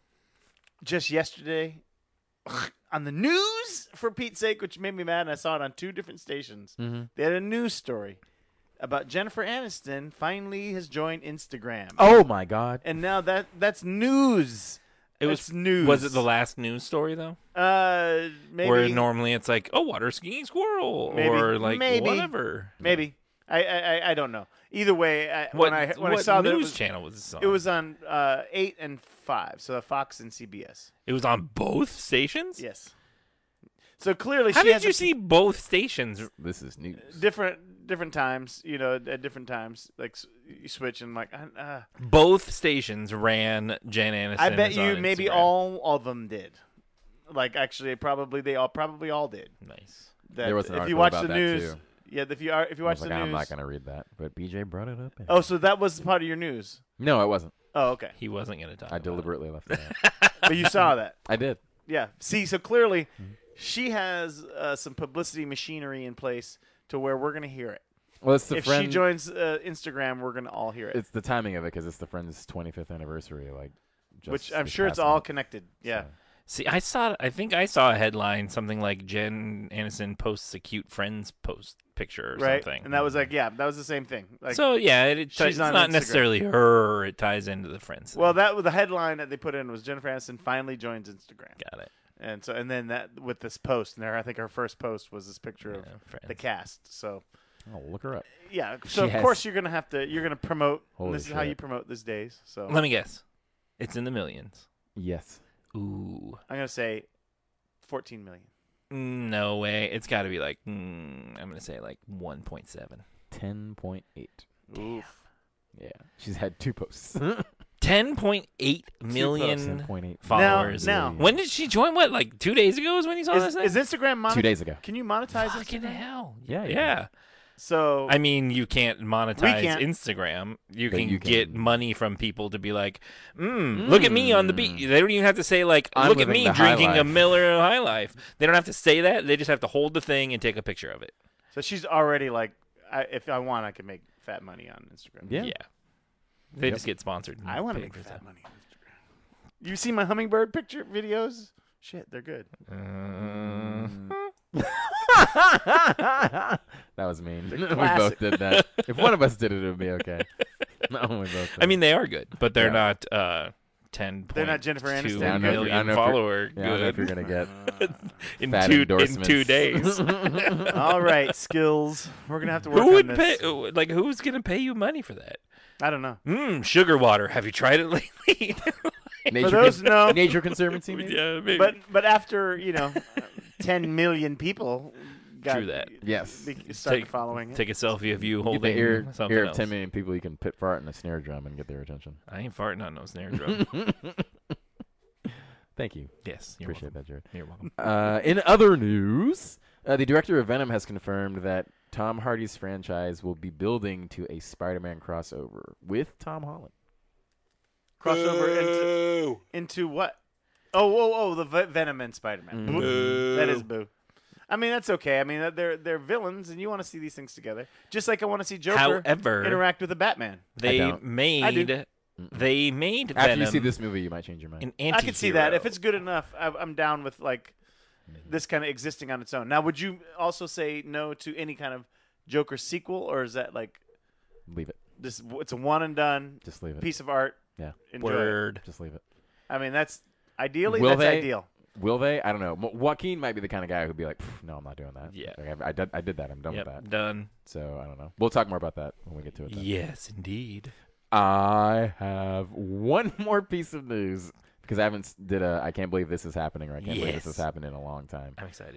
just yesterday on the news, for Pete's sake, which made me mad, and I saw it on two different stations.
Mm-hmm.
They had a news story about Jennifer Aniston finally has joined Instagram,
Oh my God.
and now that that's news.
It was
That's news.
Was it the last news story though?
Uh, maybe.
Where normally it's like, oh, water skiing squirrel,
Maybe.
or like
Maybe.
whatever.
Maybe. I, I I- I don't know. Either way, I,
What,
when I when
what
I saw
news
that it was,
channel was this on?
it was on uh, eight and five, so Fox and C B S.
It was on both stations.
Yes. So clearly,
How
she
did
has
you
a-
see both stations?
This is news.
different different times? You know, at different times, like s- you switch and like. Uh,
Both stations ran Jen Aniston.
I bet
is
you
on
maybe
Instagram.
all of them did. Like actually, probably they all probably all did.
Nice.
That
There was an
if you
article
watch
about
the
that,
news,
too.
yeah. If you are if you
I
watch
was
the
like,
news,
I'm not going to read that. But B J brought it up.
oh, so that was part of your news.
No, it wasn't.
Oh, okay.
He wasn't going to talk.
I
about
deliberately left it out.
But you saw that.
I did.
Yeah. See, so clearly, she has uh, some publicity machinery in place to where we're gonna hear it.
Well, it's the
if
friend.
she joins uh, Instagram, we're gonna all hear it.
It's the timing of it because it's the friend's twenty-fifth anniversary. Like, just
Which I'm
this
sure it's
past
all
month.
connected. Yeah.
So,
See, I saw. I think I saw a headline something like Jen Aniston posts a cute friends post picture or
Right.
something.
And that was like, yeah, that was the same thing. Like,
so yeah, it, it
she's
it's
on
not
Instagram.
necessarily her. It ties into the friends. thing.
well, that was the headline that they put in was Jennifer Aniston finally joins Instagram,
got it.
and so and then that with this post, and there I think her first post was this picture
Yeah,
of
friends.
the cast. So
oh, look her up.
yeah,
She
so of
has-
course you're gonna have to you're gonna promote. and
Holy
this is how
shit.
you promote these days. So
Let me guess. It's in the millions.
Yes.
Ooh.
I'm gonna say fourteen million.
No way. It's got to be like, mm, I'm going to say like one point seven.
ten point eight.
Oof.
Yeah. She's had two posts.
ten point eight
ten
million
point eight
followers.
Now- now-
When did she join? What, like two days ago is when you saw
Is,
this
is
thing?
Instagram monetized?
Two days ago.
Can you monetize
Fucking
Instagram?
hell.
Yeah, you
Yeah.
So
I mean, you can't monetize
can't.
Instagram. You
But
can,
you can-
get money from people to be like, mm, look at me on the beach. They don't even have to say, like,
I'm
look at
living
me
the high
drinking a
life.
Miller High Life. They don't have to say that. They just have to hold the thing and take a picture of it.
so she's already like, I, if I want, I can make fat money on Instagram.
Yeah.
They
Yep.
just get sponsored. and
I want to
pay
make
for
fat
stuff.
money on Instagram. You see my hummingbird picture videos? Shit, they're good.
that was mean. we
classic.
both did that. If one of us did it, it would be okay. No, we both did.
I mean, they are good, but they're
Yeah.
not uh, ten.
They're not Jennifer
two
Aniston
Yeah, I don't know if you're- I
million
don't know if you're-
follower
yeah, I don't know if you're
good
gonna get
in
fat
two in
endorsements.
two days.
All right, skills. We're gonna have to work
Who would
on
pay?
this.
Like, who's gonna pay you money for that?
I don't know.
Mmm, sugar water. Have you tried it lately?
Nature,
those,
Con-
no.
Nature Conservancy. Maybe?
yeah, maybe.
But but after you know, ten million people got
True that.
Yes.
be- started
Take-
following it.
Take a selfie of you
Get the
holding
ear,
something
ear of
else.
ten million people. You can pit fart in a snare drum and get their attention.
I ain't farting on no snare drum.
Thank you.
yes, you're
Appreciate
welcome.
that, Jared.
You're welcome.
Uh, in other news, uh, the director of Venom has confirmed that Tom Hardy's franchise will be building to a Spider-Man crossover with Tom Holland.
Crossover into into what? Oh oh oh, the Ve- Venom and Spider-Man.
Mm.
Boo. That is boo. I mean that's okay. I mean they're they're villains, and you want to see these things together. Just like I want to see Joker
However,
interact with the Batman.
they
don't.
made they made
After
Venom
you see this movie, you might change your mind.
an anti-hero.
I could see that if it's good enough. I, I'm down with like this kind of existing on its own. Now, would you also say no to any kind of Joker sequel, or is that like
Leave it.
this? It's a one and done
Just leave it.
piece of art.
Yeah.
Enjoy it.
word.
Just leave it.
I mean, that's ideally
Will
that's
they?
ideal.
Will they? I don't know. Mo- Joaquin might be the kind of guy who'd be like, "Pff, no, I'm not doing that.
Yeah.
Like, I, I, did, I did that. I'm done
Yep,
with that.
done.
So I don't know. We'll talk more about that when we get to it. Then.
Yes, indeed.
I have one more piece of news because I haven't s- did a. I can't believe this is happening. Or I can't believe this
Yes.
has happened in a long time.
I'm excited.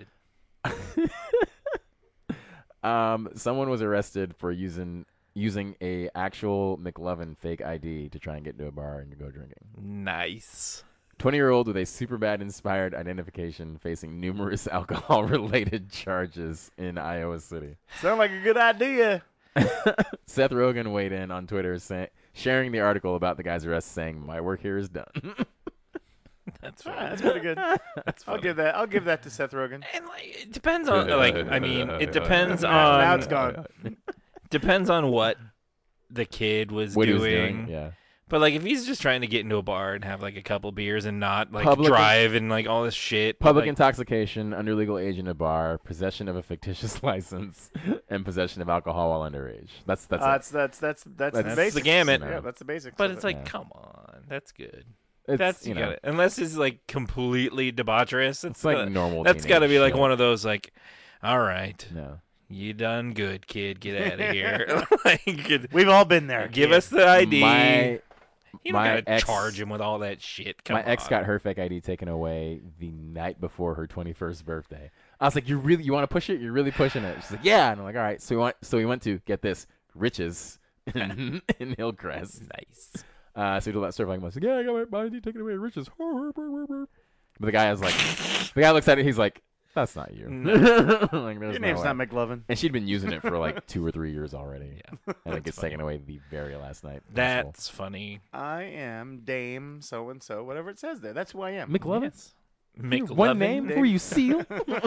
Um, someone was arrested for using using a actual McLovin fake I D to try and get into a bar and go drinking.
Nice.
twenty-year-old with a Superbad inspired identification facing numerous alcohol related charges in Iowa City.
Sound like a good idea.
Seth Rogen weighed in on Twitter, say, sharing the article about the guy's arrest, saying, "My work here is done."
That's
All
fine.
right, that's pretty good.
That's
I'll
funny.
give that. I'll give that to Seth Rogen.
And like, it depends on like I mean it depends on
Now- now it's gone.
depends on what the kid was
What he
doing.
was doing, yeah.
But like if he's just trying to get into a bar and have like a couple beers and not like
Public-
drive and like all this shit.
Public
like,
intoxication, under legal age in a bar, possession of a fictitious license, and possession of alcohol while underage. That's that's
Uh,
it.
that's that's that's that's,
That's
the
the
basics.
gamut.
Yeah, that's the basics.
but
of
it's
it.
like,
Yeah.
come on, that's good.
It's,
That's
you
you
know,
got it. Unless it's like completely debaucherous.
it's like
gotta-
normal.
That's got to be like
shit.
one of those like, all right,
No.
you done good, kid. Get out of here. like, you
We've all been there.
give
kid.
us the I D.
My
you don't
my
gotta
ex-
charge him with all that shit. Come
my ex
on.
got her fake I D taken away the night before her twenty-first birthday. I was like, "You really you want to push it? You're really pushing it." She's like, "Yeah." And I'm like, "All right." So we went. So we went to get this Riches in, in Hillcrest.
Nice.
Uh, so we did all that stuff. Like, I was like, "Yeah, I got my I D taken away at Riches." But the guy is like, the guy looks at it. He's like, "That's not you." like, there's
Your
no
name's
way.
not McLovin.
And she'd been using it for like two or three years already.
Yeah.
And it gets
funny.
taken away the very last night.
That's funny.
I am Dame so and so. Whatever it says there. That's who I am.
McLovin.
Yes. McLovin.
One name
Dave.
for you, seal.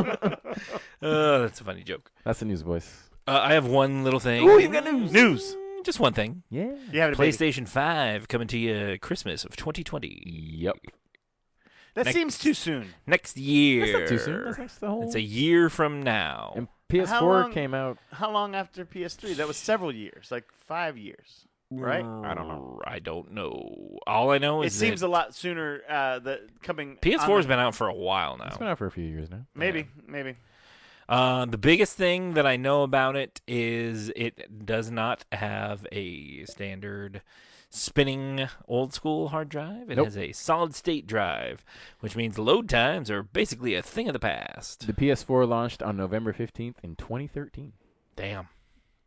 Oh, that's a funny joke.
That's the news voice.
Uh, I have one little thing.
Ooh, you got news.
News.
Just one thing.
Yeah.
You have a baby.
PlayStation five coming to you Christmas of twenty twenty.
Yep.
That
Next-
seems too soon.
Next year.
That's not too soon. That's next the whole.
It's a year from now.
And P S
How
four
long-
came out.
How long after P S three? That was several years, like five years, right?
I don't know.
I don't know. All I know
It
is
seems
that
a lot sooner. Uh, the coming
P S
on
four's
the-
been out for a while
It's
now.
been out for a few years now.
maybe, maybe.
Uh, the biggest thing that I know about it is it does not have a standard spinning old school hard drive. It
Nope.
has a solid state drive, which means load times are basically a thing of the past.
The P S four launched on November fifteenth in twenty thirteen.
Damn.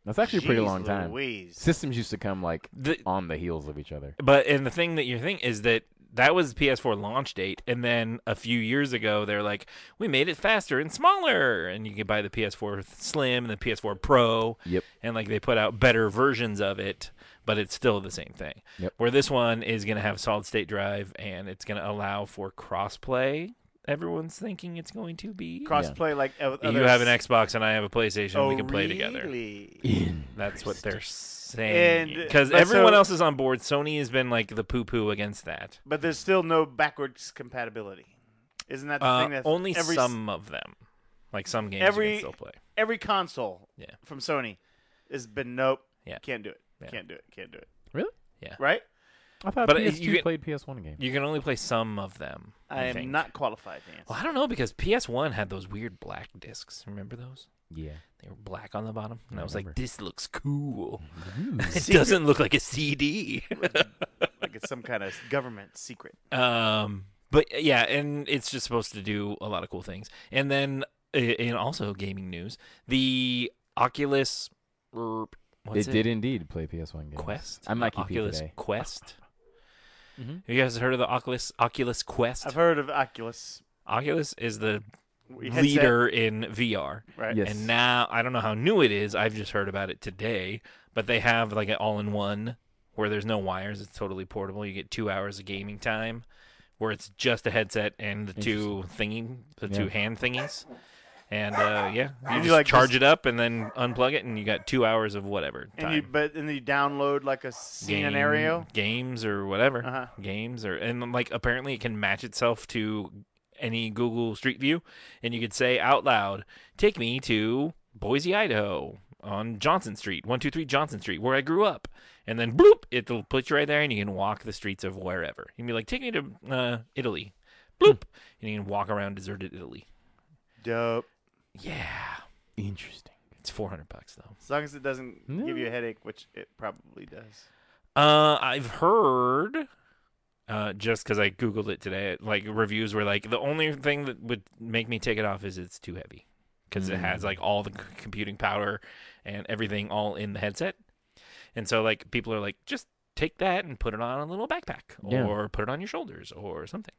That's actually a pretty
Jeez
long time.
Louise.
Systems used to come like
The-
on the heels of each other.
But and the thing that you think is that that was P S four launch date, and then a few years ago they're like, we made it faster and smaller, and you can buy the P S four Slim and the P S four Pro.
Yep.
And like they put out better versions of it, but it's still the same thing.
Yep.
Where this one is going to have solid state drive, and it's going to allow for crossplay. Everyone's thinking it's going to be
Crossplay like uh,
You
other
have an
s-
Xbox and I have a PlayStation.
Oh,
we can play together.
really?
That's what they're saying.
And-
Because
but
everyone
so-
else is on board. Sony has been like the poo-poo against that.
But there's still no backwards compatibility. Isn't that the
Uh,
thing that
only
every,
some of them. Like some games
every-
you can still play.
every console
Yeah.
from Sony has been nope.
Yeah.
Can't do it.
Yeah.
Can't do it. Can't do it.
Really?
Yeah.
Right?
I thought
But
P S two
you get-
played P S one games.
You can only play some of them.
I
I
am
think.
not qualified to answer.
Well, I don't know because P S one had those weird black discs. Remember those?
Yeah.
They were black on the bottom. And I,
I
was like,
remember.
this looks cool. it
Secret.
doesn't look like a C D.
Like it's some kind of government secret.
Um, but yeah, and it's just supposed to do a lot of cool things. And then, uh, in also gaming news, the Oculus, er, what's
it
it?
did indeed play P S one games.
Quest.
I'm not
The
keeping
Oculus
today.
Quest.
Mhm.
Have you guys heard of the Oculus Oculus Quest?
I've heard of Oculus.
Oculus is the
Headset,
leader in V R.
right?
Yes.
And now, I don't know how new it is. I've just heard about it today. But they have like an all-in-one where there's no wires. It's totally portable. You get two hours of gaming time where it's just a headset and the two thingy, the
Yeah.
two hand thingies. And, uh, yeah, you
And
just
you, like,
charge
just-
it up and then unplug it, and you got two hours of whatever time.
And you, but then you download like a
Game-
scenario.
Games or whatever.
Uh-huh.
Games or and like apparently it can match itself to any Google Street View, and you could say out loud, "Take me to Boise, Idaho, on Johnson Street, one two three Johnson Street, where I grew up," and then bloop, it'll put you right there, and you can walk the streets of wherever. You can be like, "Take me to uh, Italy," bloop, and you can walk around deserted Italy.
Dope.
Yeah,
Interesting.
it's four hundred bucks though.
As long as it doesn't
No.
give you a headache, which it probably does.
Uh, I've heard, uh, just because I googled it today, like reviews were like the only thing that would make me take it off is it's too heavy because it has like all the c- computing power and everything all in the headset, and so like people are like, just take that and put it on a little backpack
Yeah.
or put it on your shoulders or something.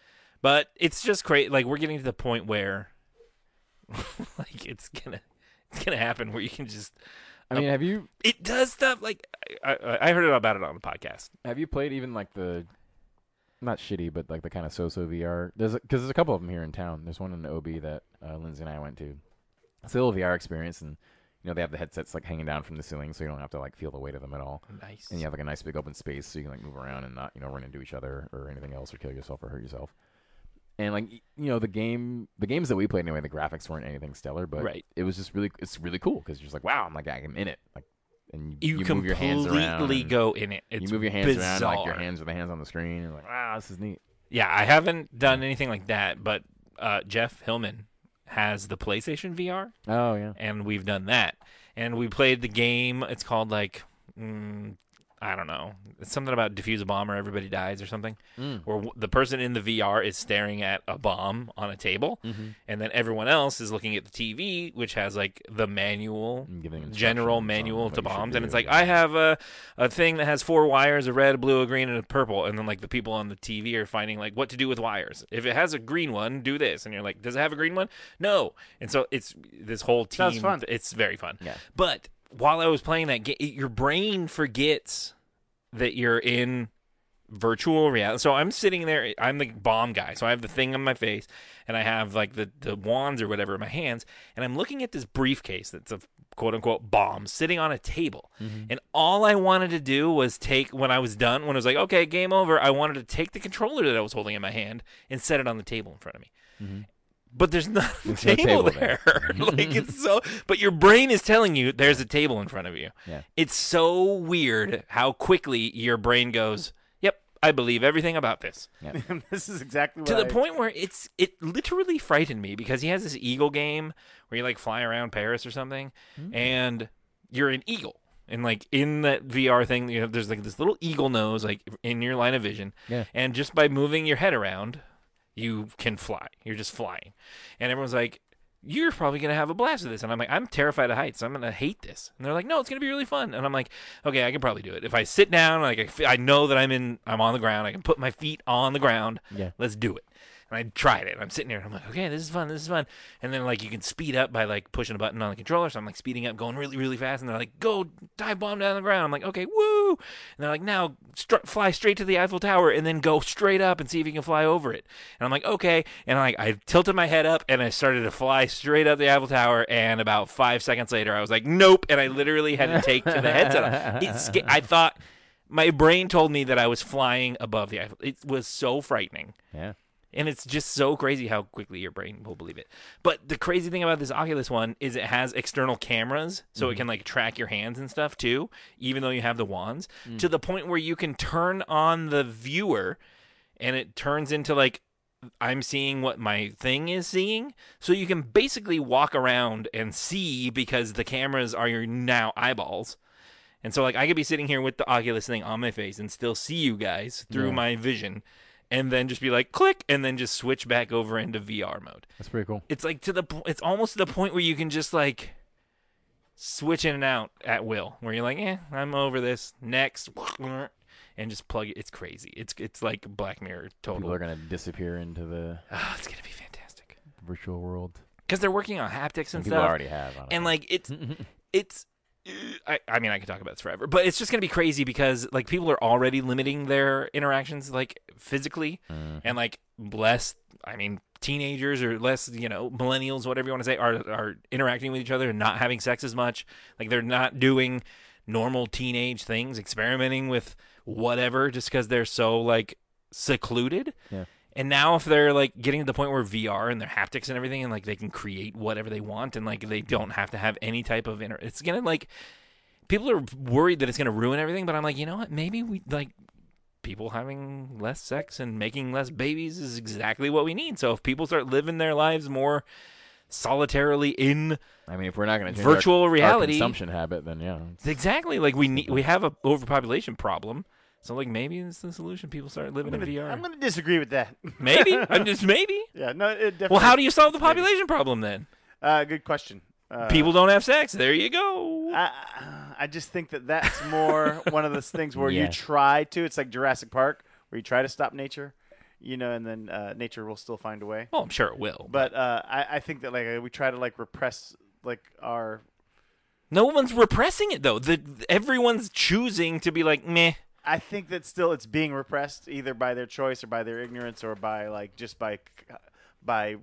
But it's just crazy. Like we're getting to the point where, like it's gonna, it's gonna happen where you can just.
I mean, have you
It does stuff like I, I, I heard about it on the podcast.
have you played even like the not shitty, but like the kind of so-so V R? There's because there's a couple of them here in town. There's one in O B that uh, Lindsay and I went to. It's a little V R experience, and you know they have the headsets like hanging down from the ceiling, so you don't have to like feel the weight of them at all.
Nice.
And you have like a nice big open space, so you can like move around and not you know run into each other or anything else, or kill yourself or hurt yourself. And like y- you know the game, the games that we played anyway, the graphics weren't anything stellar, but
Right.
it was just really, it's really cool because you're just like, wow, I'm like I'm in it, like, and you,
You,
you
completely
move your hands around, and
go in it. It's
you move your hands
bizarre.
around like your hands with the hands on the screen, and like, wow, this is neat.
Yeah, I haven't done anything like that, but uh, Jeff Hillman has the PlayStation V R,
Oh yeah,
and we've done that. And we played the game. It's called like mm, I don't know. It's something about defuse a bomb or everybody dies or something.
Mm.
Where w- the person in the V R is staring at a bomb on a table,
Mm-hmm.
and then everyone else is looking at the T V, which has like the manual,
And giving
general
instructions on
manual
what
to
you should
bombs, and
do.
it's like I have a a thing that has four wires: a red, a blue, a green, and a purple. And then like the people on the T V are finding like what to do with wires. If it has a green one, do this, and you're like, does it have a green one? No. And so it's this whole team.
Sounds fun.
It's very fun.
Yeah.
But while I was playing that game, your brain forgets that you're in virtual reality. So I'm sitting there, I'm the bomb guy. So I have the thing on my face and I have like the, the wands or whatever in my hands. And I'm looking at this briefcase that's a quote unquote bomb sitting on a table.
Mm-hmm.
And all I wanted to do was take, when I was done, when I was like, okay, game over, I wanted to take the controller that I was holding in my hand and set it on the table in front of me.
Mm-hmm.
But there's not a
There's no
table,
table
there.
there.
Like it's so, but your brain is telling you there's a table in front of you.
Yeah.
It's so weird how quickly your brain goes, "Yep, I believe everything about this."
This is exactly what
To the
I-
point where it's it literally frightened me because he has this eagle game where you like fly around Paris or something, and you're an eagle. And like in that V R thing, you know, there's like this little eagle nose like in your line of vision,
Yeah.
and just by moving your head around, you can fly. You're just flying. And everyone's like, you're probably going to have a blast with this. And I'm like, I'm terrified of heights. I'm going to hate this. And they're like, no, it's going to be really fun. And I'm like, okay, I can probably do it. If I sit down, like I, f- I know that I'm in, I'm on the ground. I can put my feet on the ground.
Yeah.
Let's do it. And I tried it. I'm sitting there and I'm like, okay, this is fun. This is fun. And then like you can speed up by like pushing a button on the controller. So I'm like speeding up, going really, really fast. And they're like, go dive bomb down the ground. I'm like, okay, woo. And they're like, now st- fly straight to the Eiffel Tower and then go straight up and see if you can fly over it. And I'm like, okay. And like I tilted my head up and I started to fly straight up the Eiffel Tower. And about five seconds later, I was like, nope. And I literally had to take the headset off. It sca- I thought my brain told me that I was flying above the Eiffel. It was so frightening.
Yeah.
And it's just so crazy how quickly your brain will believe it. But the crazy thing about this Oculus one is it has external cameras, so mm-hmm. it can like track your hands and stuff too, even though you have the wands, mm. to the point where you can turn on the viewer and it turns into like I'm seeing what my thing is seeing. So you can basically walk around and see because the cameras are your now eyeballs. And so like I could be sitting here with the Oculus thing on my face and still see you guys through yeah. my vision. And then just be like, click, and then just switch back over into V R mode.
That's pretty cool.
It's like to the, it's almost to the point where you can just like switch in and out at will, where you're like, eh, I'm over this. Next, and just plug it. It's crazy. It's it's like Black Mirror total.
People are gonna disappear into the.
Oh, it's gonna be fantastic.
Virtual world.
Because they're working on haptics and,
and
stuff.
People already have. Honestly.
And like it's it's. I, I mean, I could talk about this forever, but it's just going to be crazy because, like, people are already limiting their interactions, like, physically, mm. and, like, less, I mean, teenagers or less, you know, millennials, whatever you want to say, are are interacting with each other and not having sex as much. Like, they're not doing normal teenage things, experimenting with whatever, just because they're so, like, secluded.
Yeah.
And now if they're, like, getting to the point where V R and their haptics and everything, and, like, they can create whatever they want, and, like, they don't have to have any type of inter- it's going to, like, people are worried that it's going to ruin everything, but I'm like, you know what? Maybe we, like, people having less sex and making less babies is exactly what we need. So if people start living their lives more solitarily in
I mean, if we're not going to change
virtual
our,
reality
our consumption habit, then, yeah.
Exactly. Like, we need, we have a overpopulation problem. So, like, maybe it's the solution. People start living
gonna,
in V R.
I'm going to disagree with that.
Maybe? I'm just maybe.
Yeah, no, it definitely.
Well, how do you solve the population maybe. problem then?
Uh, good question. Uh,
People don't have sex. There you go.
I, I just think that that's more one of those things where
yeah.
you try to. It's like Jurassic Park, where you try to stop nature, you know, and then uh, nature will still find a way.
Well, I'm sure it will.
But uh, I, I think that, like, we try to, like, repress, like, our.
No one's repressing it, though. The Everyone's choosing to be like, meh.
I think that still it's being repressed either by their choice or by their ignorance or by like just by by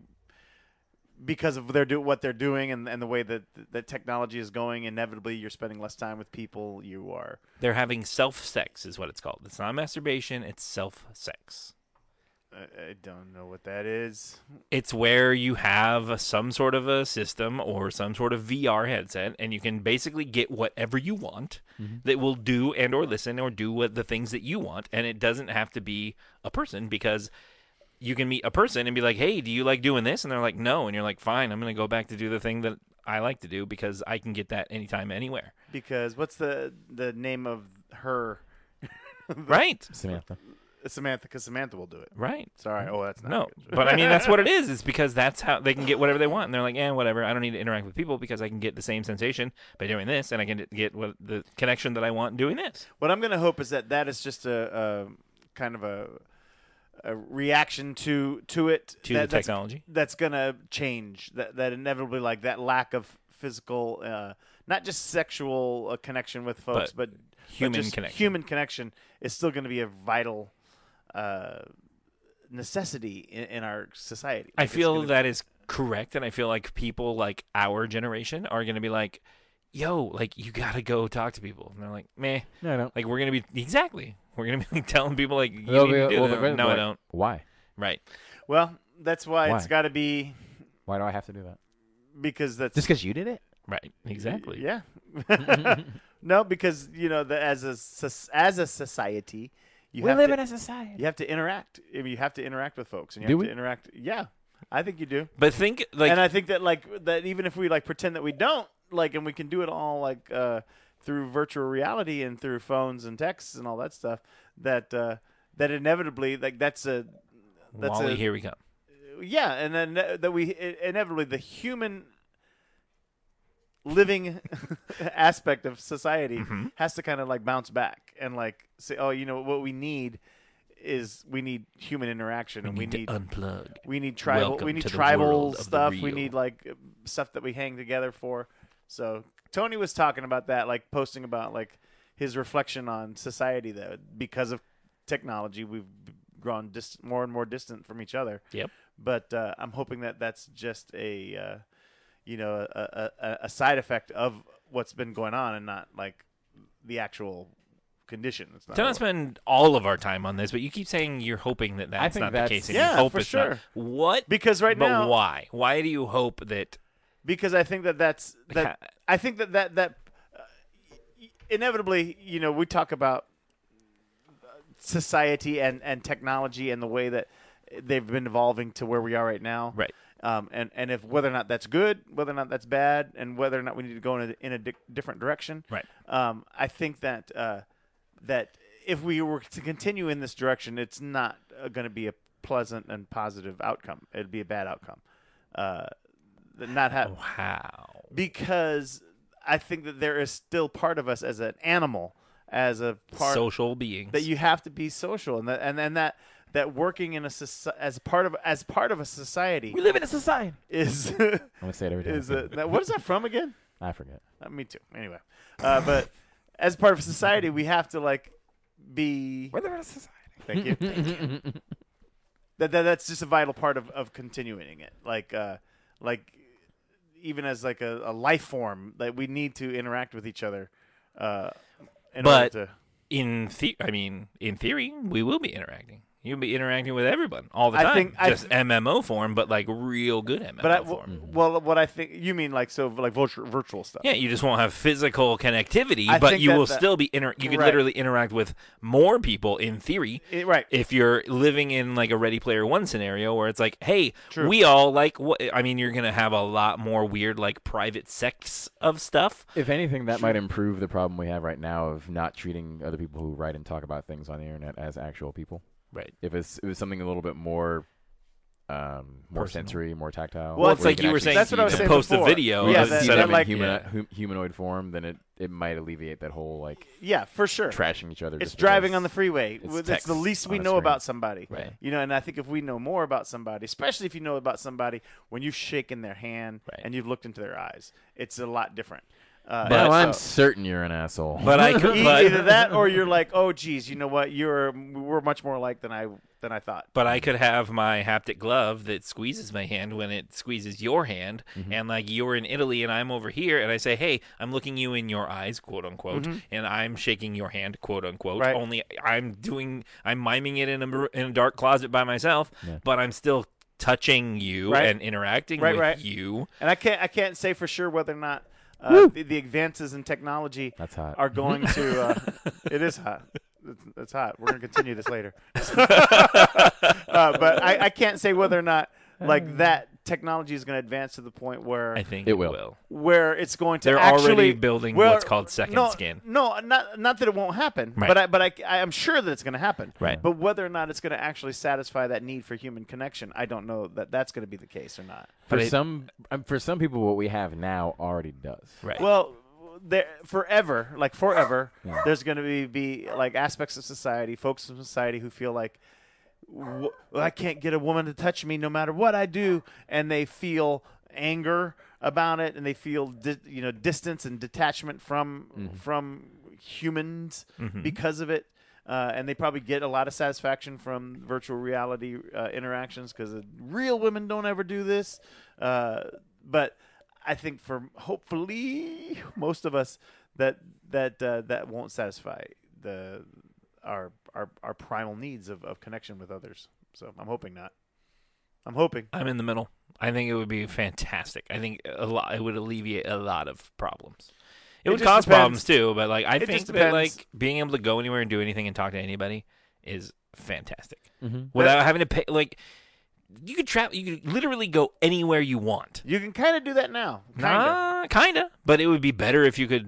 because of their do what they're doing and, and the way that that technology is going. Inevitably, you're spending less time with people. You are
they're having self sex is what it's called. It's not masturbation. It's self sex.
I, I don't know what that is.
It's where you have a, some sort of a system or some sort of V R headset, and you can basically get whatever you want mm-hmm. that will do and or listen or do what the things that you want, and it doesn't have to be a person because you can meet a person and be like, hey, do you like doing this? And they're like, no. And you're like, fine, I'm going to go back to do the thing that I like to do because I can get that anytime, anywhere.
Because what's the, the name of her?
Right.
Samantha.
Samantha, because Samantha will do it.
Right.
Sorry. Oh, that's not
no.
good.
But I mean, that's what it is. It's because that's how they can get whatever they want. And they're like, eh, whatever. I don't need to interact with people because I can get the same sensation by doing this, and I can get what the connection that I want doing this.
What I'm going to hope is that that is just a, a kind of a, a reaction to to it
to
that,
the technology
that's, that's going to change. That that inevitably, like that lack of physical, uh, not just sexual uh, connection with folks, but, but
human
but just
connection.
Human connection is still going to be a vital. Uh, necessity in, in our society.
I
like
feel that
be-
is correct, and I feel like people like our generation are going to be like, yo, like, you got to go talk to people. And they're like, meh.
No, I don't.
Like, we're going to be, exactly. We're going to be like, telling people, like, you
They'll
need
be,
to do
well,
that.
they're-
No,
like,
I don't.
Why?
Right.
Well, that's why,
Why?
it's got to be
Why do I have to do that?
because that's
Just because you did it?
Right. Exactly.
Yeah. No, because you know, the, as a soc- as a society, you
we
have
live
to,
in a society.
you have to interact. I mean, you have to interact with folks, and you
Do
have
we?
to interact. Yeah, I think you do.
But think, like,
and I think that like that even if we like pretend that we don't, like, and we can do it all like uh, through virtual reality and through phones and texts and all that stuff, that uh, that inevitably like that's a that's
Wally,
a
here we come.
yeah, and then that we inevitably the human living aspect of society
Mm-hmm.
has to kind of like bounce back and like say, oh, you know what we need is we need human interaction,
We
and
need
we need
to unplug.
we need tribal
Welcome
we need
to the
tribal
world of the
stuff. We
real.
need like uh, stuff that we hang together for. So Tony was talking about that, like posting about like his reflection on society that because of technology we've grown dis- more and more distant from each other.
Yep.
But uh, I'm hoping that that's just a uh, you know a, a, a side effect of what's been going on and not like the actual condition. It's not
To not spend all of our time on this, but you keep saying you're hoping that that's
think
not
that's-
the case, and
Yeah,
you hope
for
it's
sure.
not. What?
because right
but
now
why? Why do you hope that?
because I think that that's that
Ha-
I think that that that uh, inevitably, you know, we talk about society and and technology and the way that they've been evolving to where we are right now,
Right.
Um, and and if whether or not that's good, whether or not that's bad, and whether or not we need to go in a, in a di- different direction,
Right.
Um, I think that uh, that if we were to continue in this direction, it's not uh, going to be a pleasant and positive outcome. It'd be a bad outcome. Uh, not have
Wow.
because I think that there is still part of us as an animal, as a part
Social beings.
that you have to be social, and that and then that that working in a soci- as part of as part of a society
We live in a society.
is
I'm gonna say it every time.
is a, that, what is that from again?
I forget.
Uh, me too. Anyway, uh, but as part of society, we have to like be.
We live in a society.
Thank you. Thank you. That, that that's just a vital part of, of continuing it. Like uh, like even as like a, a life form, that we need to interact with each other. Uh, in
But-
order to,
in the- I mean, in theory, we will be interacting. You'll be interacting with everyone all the
I
time.
think- I
just M M O form, but like real good M M O
but I, w-
form.
well, what I think you mean like so like virtual virtual stuff.
Yeah, you just won't have physical connectivity,
I
but
think
you
that
will
that-
still be inter. You could
Right.
literally interact with more people in theory.
It- right.
If you're living in like a Ready Player One scenario where it's like, hey,
True.
we all like what? I mean, you're gonna have a lot more weird like private sex of stuff.
If anything, that might improve the problem we have right now of not treating other people who write and talk about things on the internet as actual people.
Right.
If it's, it was something a little bit more, um, more
Personal.
sensory, more tactile.
Well, it's
where
like
can
you were
actually
saying,
That's
see
what I was
them.
saying
to post
before.
a video
Yeah,
Or
that-
see
that,
them
like-
in humana-
yeah.
hum- humanoid form, then it, it might alleviate that whole like
Yeah, for sure.
trashing each other.
It's
just
driving
because
on the freeway.
it's
It's, it's
text
the least we
on a
know
screen.
about somebody.
Right.
You know, and I think if we know more about somebody, especially if you know about somebody when you've shaken their hand
Right.
and you've looked into their eyes, it's a lot different. Uh,
But-
No, I'm
so-
certain you're an asshole.
But I could,
E-
but,
either that or you're like, oh, geez, you know what? You're we're much more alike than I than I thought.
but I could have my haptic glove that squeezes my hand when it squeezes your hand,
Mm-hmm.
and like you're in Italy and I'm over here, and I say, "Hey, I'm looking you in your eyes," quote unquote, and I'm shaking your hand, quote unquote.
Mm-hmm. Right.
Only I'm doing, I'm miming it in a in a dark closet by myself, but I'm still touching you
Right.
and interacting
Right,
with
right.
you.
And I can't I can't say for sure whether or not uh, the, the advances in technology
That's hot.
are going to. Uh, it is hot. It's, it's hot. We're going to continue this later. uh, but I, I can't say whether or not like that technology is going to advance to the point where
I think
It
it,
will.
will.
where it's going to
They're
actually
already building
well,
what's called second
no,
skin.
No, not not that it won't happen,
Right.
but I but I I'm sure that it's going to happen.
Right.
But whether or not it's going to actually satisfy that need for human connection, I don't know that that's going to be the case or not.
for
but it-
some, um, for some people, what we have now already does.
Right.
Well, there forever, like forever, there's going to be be like aspects of society, folks in society who feel like "W- I can't get a woman to touch me no matter what I do, and they feel anger about it, and they feel di- you know distance and detachment from from humans because of it. Uh, and they probably get a lot of satisfaction from virtual reality uh, interactions because real women don't ever do this. Uh, but I think for hopefully most of us that that uh, that won't satisfy the our our, our primal needs of, of connection with others. So I'm hoping not. I'm hoping.
I'm in the middle. I think it would be fantastic. I think a lot. It would alleviate a lot of problems. It,
It
would
just
cause
depends.
problems too, but like I
It
think
just
that
depends.
like being able to go anywhere and do anything and talk to anybody is fantastic.
Mm-hmm.
Without having to pay, like you could travel. You could literally go anywhere you want.
You can kind of do that now. Kinda.
Nah, kinda. But it would be better if you could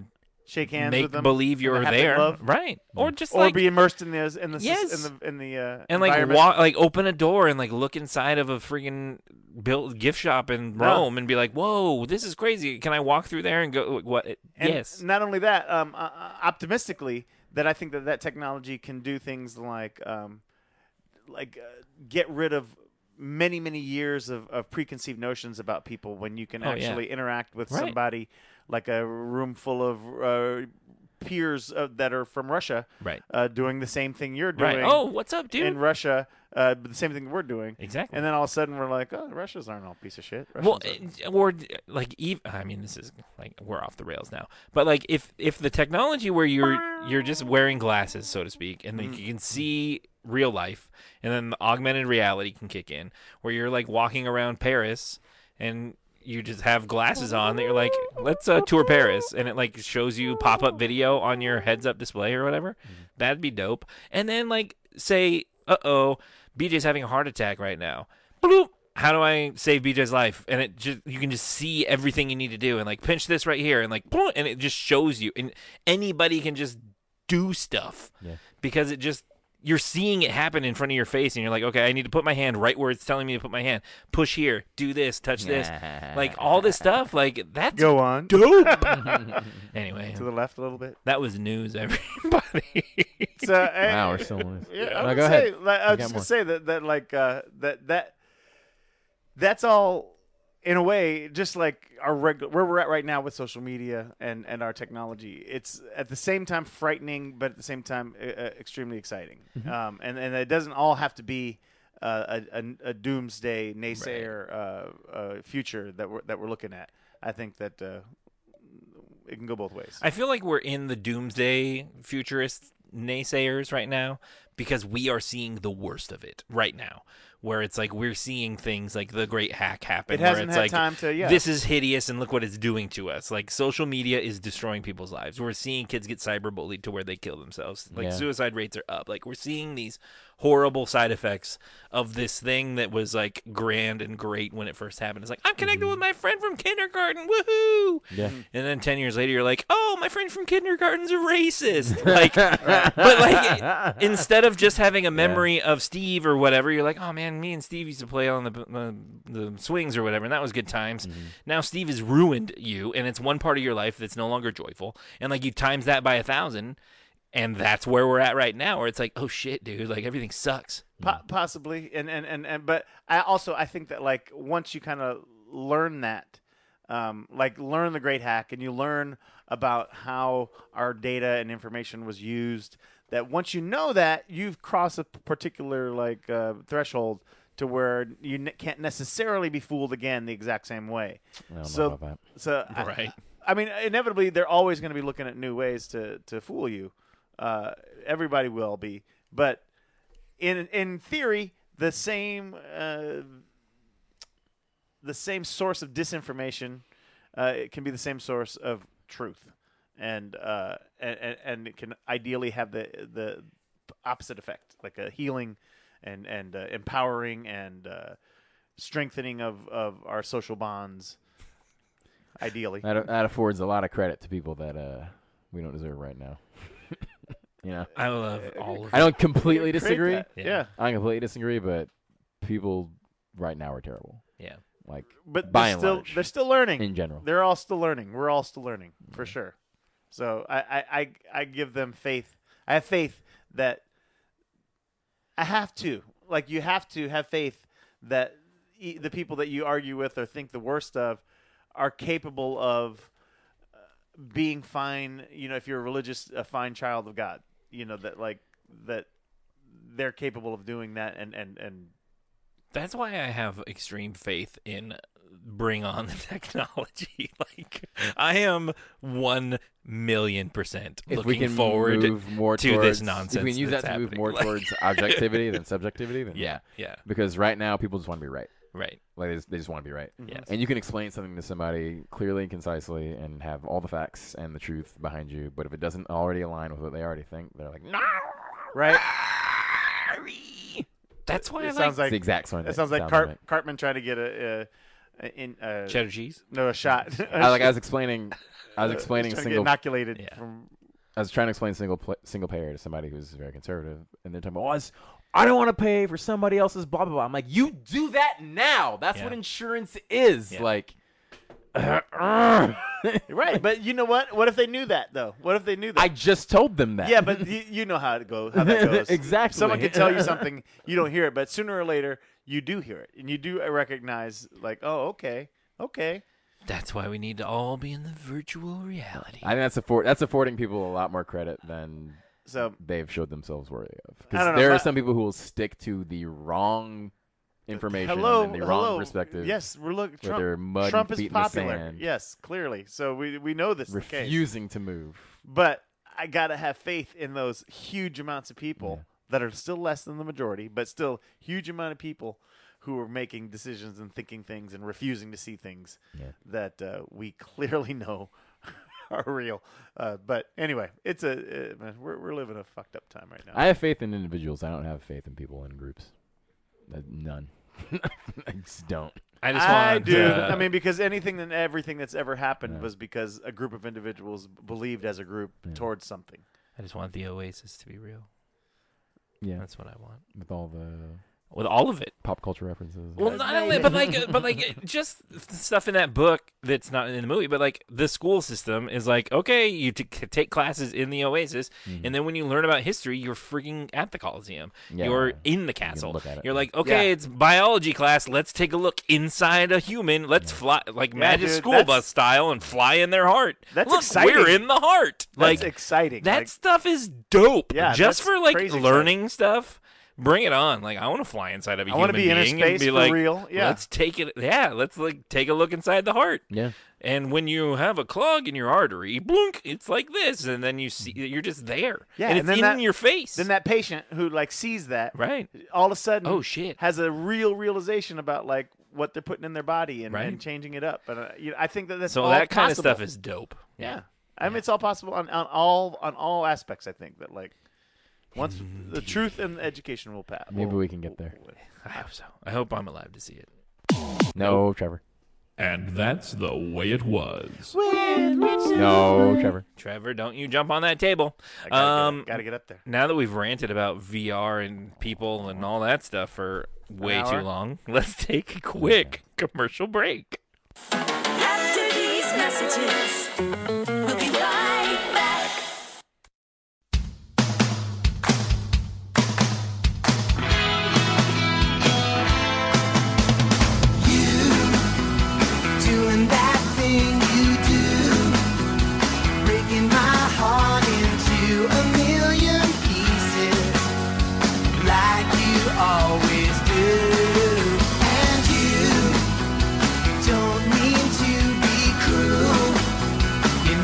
shake hands
make
with them,
believe
and
you're
have that
there,
love.
right? Or just
or
like
be immersed in the in the
Yes.
in the in the uh,
and like
environment.
walk, like open a door and like look inside of a freaking built gift shop in
No.
Rome and be like, "Whoa, this is crazy! Can I walk through there and go?" What?
And
yes,
Not only that, um, uh, uh, optimistically, that I think that that technology can do things like, um, like uh, get rid of many many years of, of preconceived notions about people when you can
Oh, yeah.
actually interact with
Right.
somebody like a room full of uh, peers uh, that are from Russia,
right,
uh, doing the same thing you're doing.
right. Oh, what's up, dude?
in Russia, uh, the same thing we're doing.
Exactly.
And then all of a sudden we're like, oh, Russians aren't all piece of shit.
Well,
Russians
uh, or like even I mean, this is like we're off the rails now. But like if if the technology where you're you're just wearing glasses, so to speak, and
Mm-hmm.
like you can see real life, and then the augmented reality can kick in, where you're like walking around Paris and you just have glasses on that you're like, let's uh, tour Paris, and it like shows you pop up video on your heads up display or whatever. That'd be dope. And then like say, uh oh, B J's having a heart attack right now. Bloop. How do I save B J's life? And it just you can just see everything you need to do, and like pinch this right here, and like boom, and it just shows you, and anybody can just do stuff
Yeah.
because it just you're seeing it happen in front of your face, and you're like, okay, I need to put my hand right where it's telling me to put my hand. Push here, do this, touch this, like all this stuff. Like that's
Go on.
dope. Anyway,
To the left a little bit.
that was news, everybody.
So, uh,
Wow, we're still on this.
Yeah,
No,
I would
go
say,
ahead.
Like, I
You
was
got
just
more.
gonna say that that like uh, that that that's all in a way just like our regular where we're at right now with social media and and our technology. It's at the same time frightening, but at the same time uh, uh, extremely exciting.
Mm-hmm.
Um, and and it doesn't all have to be uh, a, a a doomsday naysayer uh, uh, future that we're that we're looking at. I think that uh, it can go both ways.
I feel like we're in the doomsday futurist naysayers right now because we are seeing the worst of it right now, where it's like we're seeing things like the great hack happen.
It
where
hasn't
it's
had
like,
time to- yeah.
this is hideous and look what it's doing to us. Like social media is destroying people's lives. We're seeing kids get cyberbullied to where they kill themselves. Like
Yeah.
suicide rates are up. Like we're seeing these horrible side effects of this thing that was like grand and great when it first happened. It's like, I'm connected with my friend from kindergarten. Woohoo!
Yeah.
And then ten years later, you're like, oh, my friend from kindergarten's a racist. Like, but like, instead of just having a memory of Steve or whatever, you're like, oh man, me and Steve used to play on the the, the swings or whatever, and that was good times. Now Steve has ruined you, and it's one part of your life that's no longer joyful. And like, you times that by a thousand, and that's where we're at right now, where it's like, oh shit, dude, like everything sucks.
Po- possibly, and, and and and but I also I think that like once you kind of learn that, um, like learn the great hack, and you learn about how our data and information was used. That once you know that, you've crossed a particular like uh, threshold to where you ne- can't necessarily be fooled again the exact same way.
I don't know
So
about that.
so I-
Right.
I, mean, inevitably they're always going to be looking at new ways to to fool you. Uh, everybody will be, but in in theory, the same uh, the same source of disinformation uh, it can be the same source of truth, and uh, and and- and it can ideally have the the opposite effect, like a healing and and uh, empowering and uh, strengthening of, of our social bonds. Ideally,
That, that affords a lot of credit to people that uh, we don't deserve right now. You know,
I love all of
I
it.
don't completely
Create
disagree.
that.
Yeah.
Yeah.
I completely disagree, but people right now are terrible.
Yeah.
Like
But
by
they're
and
still
large,
they're still learning.
in general.
They're all still learning. We're all still learning for sure. So I, I, I, I give them faith. I have faith that I have to like you have to have faith that e- the people that you argue with or think the worst of are capable of uh, being fine. You know, if you're a religious, a fine child of God. You know that like that they're capable of doing that and and and.
That's why I have extreme faith in bring on the technology. Like I am one million percent
If
looking
we can
forward
move more
to
towards,
this nonsense.
if we can use that
that's
to move
happening.
more
Like-
towards objectivity than subjectivity, then
Yeah, yeah,
Because right now people just want to be right.
right.
Like they just, they just want to be right.
Yes.
And you can explain something to somebody clearly and concisely and have all the facts and the truth behind you. But if it doesn't already align with what they already think, they're like, no.
Right.
That's why I
It
like.
sounds like
It's the exact same.
It sounds like
sound
Cart-
like-
Cartman trying to get a, in uh,
Cheddar cheese.
no a shot.
I, like I was explaining, I was
Uh,
explaining
trying to get
single.
inoculated
Yeah.
from.
I was trying to explain single pl- single payer to somebody who's very conservative, and they're talking about, oh, it's, I don't want to pay for somebody else's blah blah blah. I'm like, you do that now. That's
Yeah.
what insurance is.
Yeah.
Like,
Right, but you know what? What if they knew that though? What if they knew that?
I just told them that.
Yeah, but you, you know how it goes. How that goes.
Exactly.
Someone can tell you something, you don't hear it, but sooner or later you do hear it, and you do recognize, like, oh, okay, okay.
That's why we need to all be in the virtual reality.
I think that's afford that's affording people a lot more credit than
So
they've showed themselves worthy of.
I
Because
don't know,
there
my-
are some people who will stick to the wrong information
hello,
and the
hello.
wrong perspective.
Yes, we're looking.
With their
Trump,
mud
Trump
and
is
feet in the
popular.
sand.
Yes, clearly. So we we know this is the case.
refusing to move.
But I gotta have faith in those huge amounts of people
Yeah.
that are still less than the majority, but still huge amount of people who are making decisions and thinking things and refusing to see things
Yeah.
that uh, we clearly know are real. Uh, but anyway, it's a uh, man, we're we're living a fucked up time right now.
I have faith in individuals. I don't have faith in people in groups. Uh, None. I just don't.
I just
I
want.
do.
uh,
I mean, because anything and everything that's ever happened
Yeah.
was because a group of individuals b- believed as a group
Yeah.
towards something.
I just want the Oasis to be real.
Yeah.
That's what I want.
With all the
With all of it.
pop culture references.
Well, not only, but like, uh, but like, uh, just stuff in that book that's not in the movie. But like, the school system is like, okay, you t- take classes in the Oasis,
Mhm.
and then when you learn about history, you're freaking at the Coliseum.
Yeah.
You're in the castle.
look at it.
You're like, okay,
Yeah.
it's biology class. Let's take a look inside a human. Let's fly like
Yeah,
magic
dude,
school
that's-
bus style and fly in their heart.
That's
look,
exciting.
We're in the heart.
That's
Like
exciting.
that
Like,
stuff is dope.
Yeah,
just
that's
for like
crazy
learning stuff. Bring it on! Like I want to fly inside of a
I want
human
to be
being
in a
and
space
be
for
like,
real. Yeah.
let's take it. Yeah, let's like take a look inside the heart.
Yeah.
And when you have a clog in your artery, blunk, it's like this, and then you see you're just there.
Yeah,
and
and
it's
then
in
that-
your face.
Then that patient who like sees that,
right?
all of a sudden,
Oh shit!
has a real realization about like what they're putting in their body and,
Right.
and changing it up. And uh, you know, I think that that's
So
all
that kind
possible.
of stuff is dope.
yeah. I mean, it's all possible on, on all on all aspects. I think that like once the truth and education will pass.
Maybe we can get there.
I hope so. I hope I'm alive to see it.
No, Trevor.
And that's the way it was.
No, Trevor.
Trevor, don't you jump on that table.
I gotta,
Um,
get, gotta get up there.
Now that we've ranted about V R and people and all that stuff for way
hour?
too long, let's take a quick commercial break.
After these messages, we'll be right back.
Doing that thing you do, breaking my heart into a million pieces, like you always do. And you don't mean to be cruel, you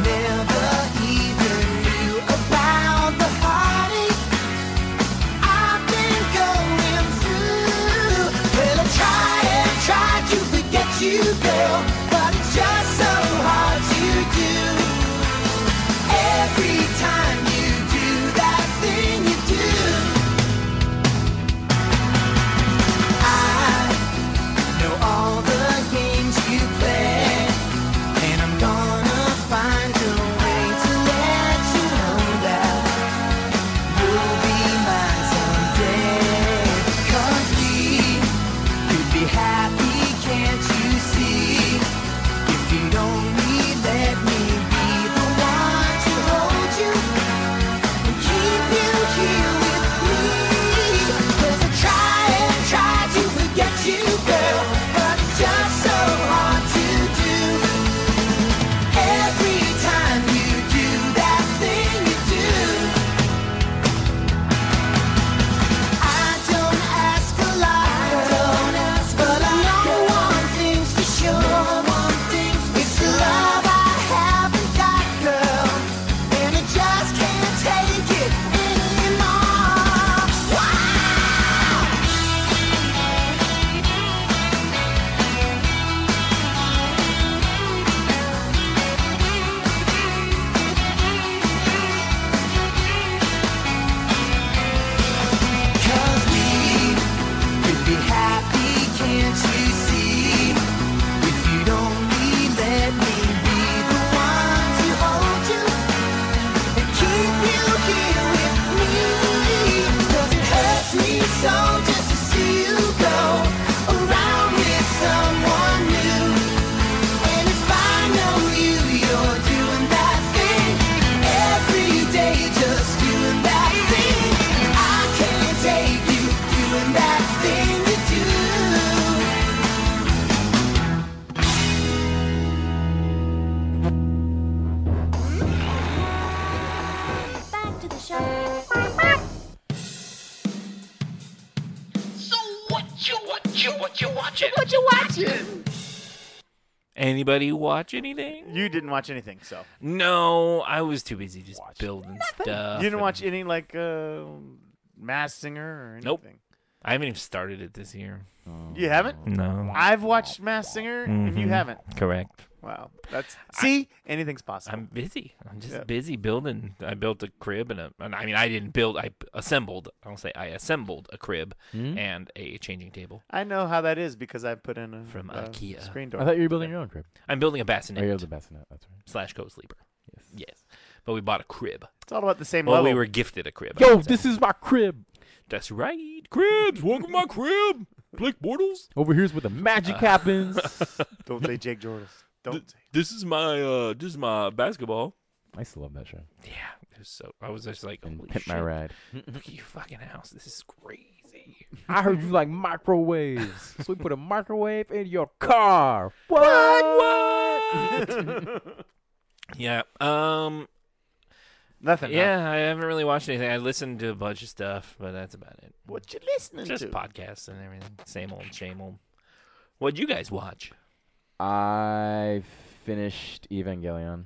watching?
Anybody watch anything?
You didn't watch anything, so
No, I was too busy just building stuff.
you didn't
and-
watch any like uh, Masked Singer or anything.
Nope. I haven't even started it this year.
You haven't?
No.
I've watched Masked Singer, and you
Mhm.
haven't.
Correct.
Wow, that's see, anything's possible.
I'm busy. I'm just
Yeah.
busy building. I built a crib and a. And I mean, I didn't build. I assembled. I don't say I assembled a crib
Hmm?
and a changing table
I know how that is because I put in a
from
uh,
IKEA.
screen door.
I thought you were building your own crib.
I'm building a
Oh, you're
bassinet
the bassinet. That's right.
slash co-sleeper.
Yes.
Yes, but we bought a crib.
It's all about the same
Well,
level.
we were gifted a crib. I
Yo,
should say.
this is my crib.
That's right. Cribs. Welcome to my crib. Blake Bortles.
Over here's where the magic
Uh,
happens.
Don't say Jake Jordan. Don't say.
This is my. uh This is my basketball.
I still love that show.
Yeah. It was so. I was just like,
And
holy
Pimp
shit.
My Ride.
Look at your fucking house. This is crazy.
I heard you like microwaves, so we put a microwave in your car. What? What?
Yeah. Um.
Nothing. huh?
Yeah, I haven't really watched anything. I listened to a bunch of stuff, but that's about it.
What you listening
Just
to?
podcasts and everything. Same old, same old. What'd you guys watch?
I finished Evangelion,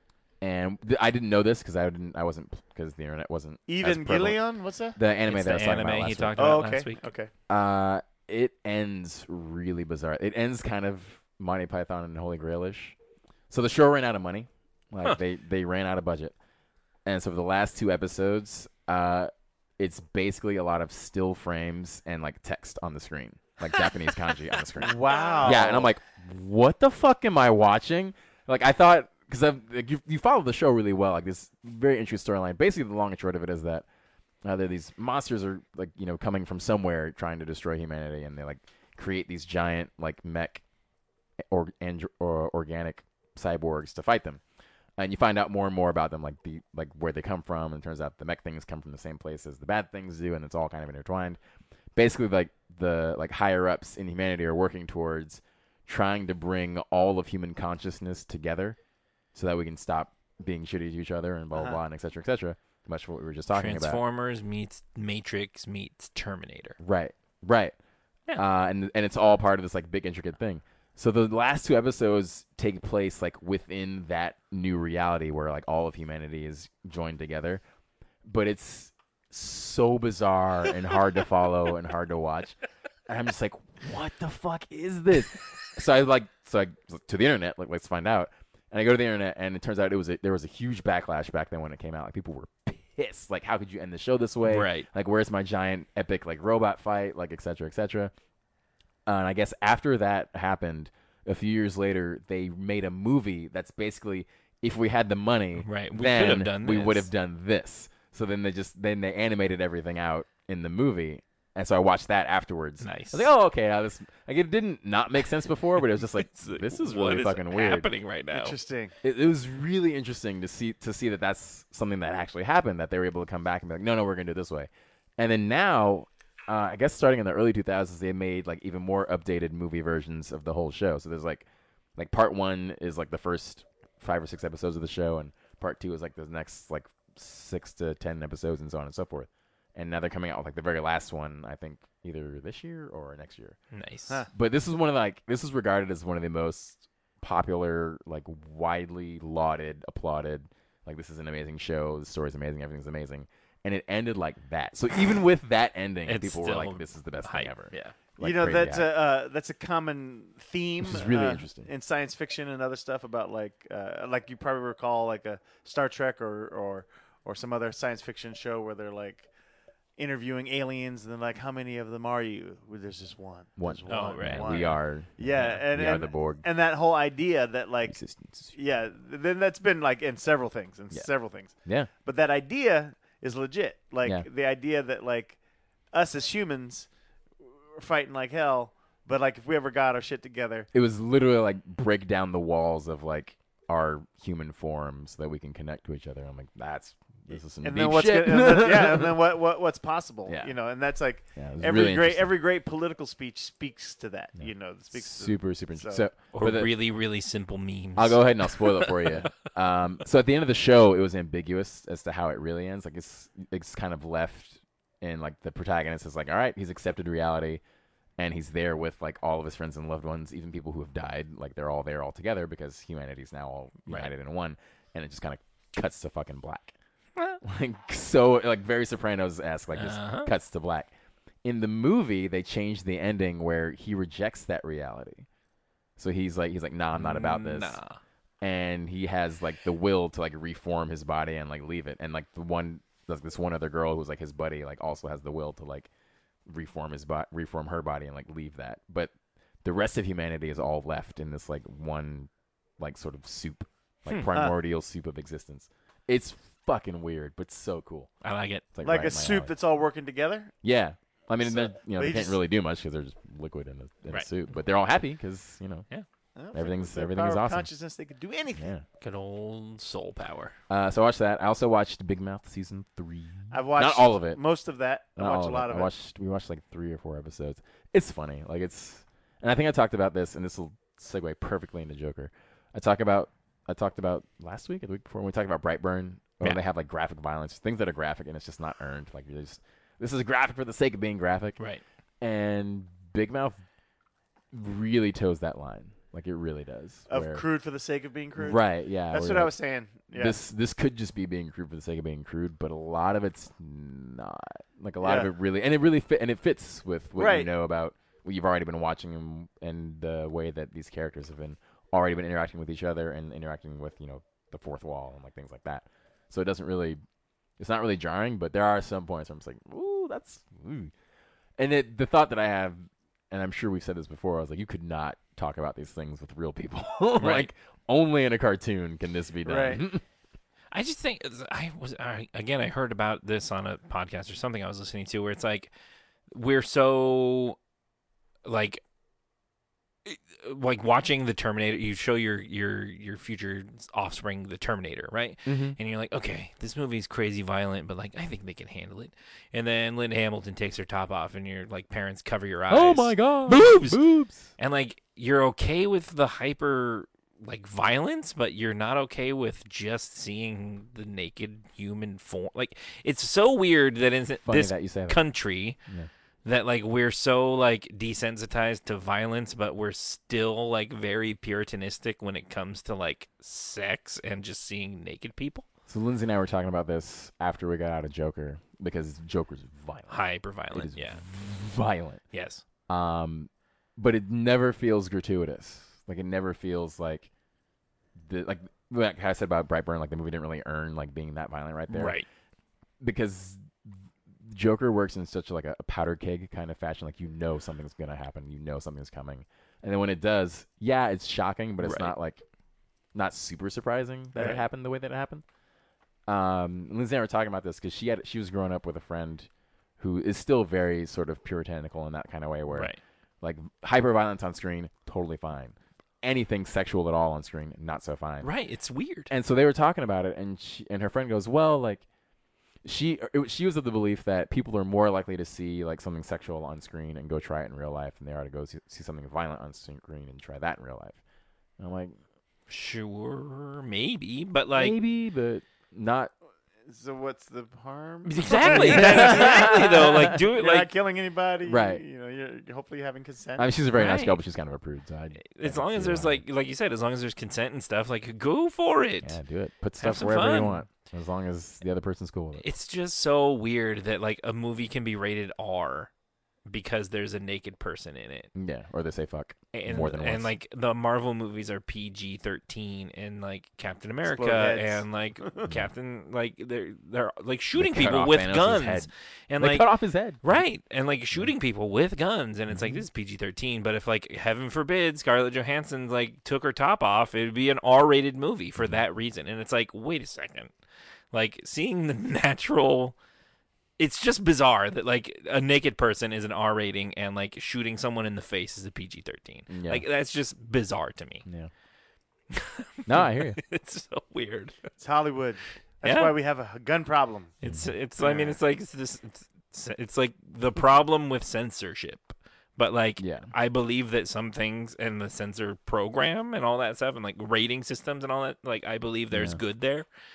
and th- I didn't know this because I didn't. I wasn't because the internet wasn't. as prevalent.
Evangelion? What's that?
The anime
It's
that I
the
was talking
anime
about
he
last week.
talked
Oh,
about
okay.
last week.
Okay.
Uh, it ends really bizarre. It ends kind of Monty Python and Holy Grailish. So the show ran out of money. Like
Huh.
they they ran out of budget, and so for the last two episodes, uh, it's basically a lot of still frames and like text on the screen, like Japanese kanji on the screen.
Wow.
Yeah, and I'm like, what the fuck am I watching? Like I thought, because like, you you follow the show really well, like this very interesting storyline. Basically, the long and short of it is that uh, there these monsters are like you know coming from somewhere trying to destroy humanity, and they like create these giant like mech or, and, or organic cyborgs to fight them. And you find out more and more about them, like the like where they come from, and it turns out the mech things come from the same place as the bad things do, and it's all kind of intertwined. Basically, like the like higher ups in humanity are working towards trying to bring all of human consciousness together, so that we can stop being shitty to each other and blah blah
Uh-huh.
blah and et cetera et cetera. Much of what we were just talking about.
Transformers meets Matrix meets Terminator.
Right, right.
Yeah.
Uh, and and it's all part of this like big intricate thing. So the last two episodes take place like within that new reality where like all of humanity is joined together, but it's so bizarre and hard to follow and hard to watch. And I'm just like, what the fuck is this? So I like so I to the internet like let's find out. And I go to the internet and it turns out it was a, there was a huge backlash back then when it came out. Like people were pissed. Like how could you end the show this way?
Right.
Like where's my giant epic like robot fight? Like et cetera et cetera. Uh, and I guess after that happened, a few years later, they made a movie that's basically, if we had the money,
Right, we
then
could have done
we would
this.
have done this. So then they just then they animated everything out in the movie, and so I watched that afterwards.
Nice.
I was like, oh, okay, now this like it didn't not make sense before, but it was just like
It's like,
this is
what
really
is
fucking weird.
happening right now.
Interesting.
It, it was really interesting to see to see that that's something that actually happened. That they were able to come back and be like, no, no, we're gonna do it this way. And then now, uh, I guess starting in the early two thousands, they made like even more updated movie versions of the whole show. So there's like, like part one is like the first five or six episodes of the show, and part two is like the next like six to ten episodes, and so on and so forth. And now they're coming out with like the very last one, I think either this year or next year.
Nice.
Huh.
But this is one of the, like this is regarded as one of the most popular, like widely lauded, applauded. Like this is an amazing show. The story's amazing. Everything's amazing. And it ended like that. So even with that ending,
It's
people were
still
like, "This is the best
hype.
thing ever."
Yeah.
Like,
you know
crazy
that's
hype.
a uh, that's a common theme,
Which is really
uh,
interesting.
in science fiction and other stuff about like uh, like you probably recall like a Star Trek or or or some other science fiction show where they're like interviewing aliens and then like how many of them are you? Well, there's just one.
One.
There's
Oh,
one.
right.
one.
We are.
Yeah, and
we
and,
are the Borg.
and that whole idea that like
Existence.
yeah, then that's been like in several things in
Yeah.
several things.
Yeah.
But that idea is legit. Like
Yeah.
the idea that like us as humans are fighting like hell, but like if we ever got our shit together,
It was literally like break down the walls of like our human form so that we can connect to each other. I'm like, that's this is some
and
deep
then what's
shit.
gonna, and then, yeah, and then what, what what's possible?
Yeah.
You know, and that's like
Yeah, it was
every
really
great
interesting.
every great political speech speaks to that. You know, it speaks to
super super interesting.
so-
So,
Or
for the-
really, really simple memes.
I'll go ahead and I'll spoil it for you. Um, so at the end of the show, it was ambiguous as to how it really ends. Like it's it's kind of left, and like the protagonist is like, all right, he's accepted reality, and he's there with like all of his friends and loved ones, even people who have died. Like they're all there all together because humanity's now all united
Right.
in one, and it just kind of cuts to fucking black. Like so, like very Sopranos-esque, like just
Uh-huh.
cuts to black. In the movie, they changed the ending where he rejects that reality. So he's like, he's like, nah, I'm not about this.
Nah.
And he has like the will to like reform his body and like leave it. And like the one, like this one other girl who's like his buddy, like also has the will to like reform his body, reform her body and like leave that. But the rest of humanity is all left in this like one, like sort of soup, like primordial soup of existence. It's fucking weird, but so cool.
I like it.
It's like,
Like
right
a
up my
soup
alley.
that's all working together.
Yeah. I mean,
So-
they're, you know,
but
they
he
can't
just-
really do much because they're just liquid in a, in
Right.
a soup. But they're all happy because, you know,
Well,
Everything's-
with their
everything is
power of
awesome.
Consciousness, they could do anything.
yeah.
Good old soul power.
Uh, so I watched that. I also watched Big Mouth season three.
I've watched
Not all of it.
Most of that. I
Not
watched
all
a lot
it.
of
I
it.
watched, We watched like three or four episodes. It's funny. Like it's, and I think I talked about this, and this will segue perfectly into Joker. I talk about, I talked about last week or the week before when we talked about Brightburn. Where
Yeah.
they have like graphic violence, things that are graphic, and it's just not earned. Like you're just, this is graphic for the sake of being graphic.
Right.
And Big Mouth really toes that line. Like it really does.
Of
where-
crude for the sake of being crude.
Right, yeah.
That's
where
what I
like,
was saying. Yeah.
This this could just be being crude for the sake of being crude, but a lot of it's not. Like a lot of
Yeah.
it really, and it really fit, and it fits with what you
Right.
know about what you've already been watching and, and the way that these characters have been already been interacting with each other and interacting with, you know, the fourth wall and like things like that. So it doesn't really, it's not really jarring, but there are some points where I'm just like, ooh, that's, ooh. And it, the thought that I have, and I'm sure we've said this before, I was like, you could not talk about these things with real people. Like only in a cartoon can this be done.
Right.
I just think I was I, again. I heard about this on a podcast or something I was listening to, where it's like we're so like like watching the Terminator. You show your your your future offspring the Terminator, right?
Mm-hmm.
And you're like, okay, this movie's crazy violent, but like I think they can handle it. And then Linda Hamilton takes her top off, and your like parents cover your eyes.
Oh my god.
Boobs!
Boobs.
And like you're okay with the hyper like violence, but you're not okay with just seeing the naked human form. Like it's so weird that in
Funny
this
that you say that.
country
Yeah.
that like we're so like desensitized to violence, but we're still like very puritanistic when it comes to like sex and just seeing naked people.
So Lindsay and I were talking about this after we got out of Joker because Joker's violent.
Hyper
It
violent,
is
yeah.
violent.
Yes.
Um, but it never feels gratuitous. Like it never feels like the like like I said about Brightburn. Like the movie didn't really earn like being that violent right there,
Right.
Because Joker works in such like a, a powder keg kind of fashion. Like you know something's gonna happen. You know something's coming, and then when it does, yeah, it's shocking, but it's
Right.
not like not super surprising that
Right.
it happened the way that it happened. Um, Lindsay and I were talking about this because she had she was growing up with a friend who is still very sort of puritanical in that kind of way, where
Right.
like hyper violence on screen, totally fine. Anything sexual at all on screen, not so fine.
Right. It's weird.
And so they were talking about it, and she, and her friend goes, "Well, like she it, she was of the belief that people are more likely to see like something sexual on screen and go try it in real life than they are to go see, see something violent on screen and try that in real life." And I'm like,
Sure, maybe, but like
maybe, but not.
So what's the harm?
exactly, exactly though. Like do it
You're
like
not killing anybody.
Right.
You know, you're hopefully having consent.
I mean, she's a very nice
Right.
girl, but she's kind of a prude. So I,
as
I
long
see
as there's
why.
like like you said, as long as there's consent and stuff, like go for it.
yeah, do it. Put
Have
stuff
some
wherever
fun.
you want, as long as the other person's cool with it.
It's just so weird that like a movie can be rated R because there's a naked person in it.
Yeah, or they say fuck
And,
more than
and
once.
like the Marvel movies are P G thirteen, and like Captain America
heads.
and like Captain, like they're they're like shooting
cut
people
off
with
Thanos'
guns,
head.
and
they
like
cut off his head.
right, and like shooting people with guns, and
Mm-hmm.
it's like this is P G thirteen. But if like heaven forbid Scarlett Johansson like took her top off, it would be an R rated movie for
Mm-hmm.
that reason. And it's like, wait a second, like seeing the natural. It's just bizarre that like a naked person is an R rating and like shooting someone in the face is a P G thirteen.
Yeah.
Like that's just bizarre to me.
Yeah. No, I hear you.
It's so weird.
It's Hollywood. That's
Yeah.
why we have a gun problem.
It's it's. I mean, it's like it's this. It's, it's like the problem with censorship. But like,
Yeah.
I believe that some things in the censor program and all that stuff, and like rating systems and all that, like I believe there's
Yeah.
good there.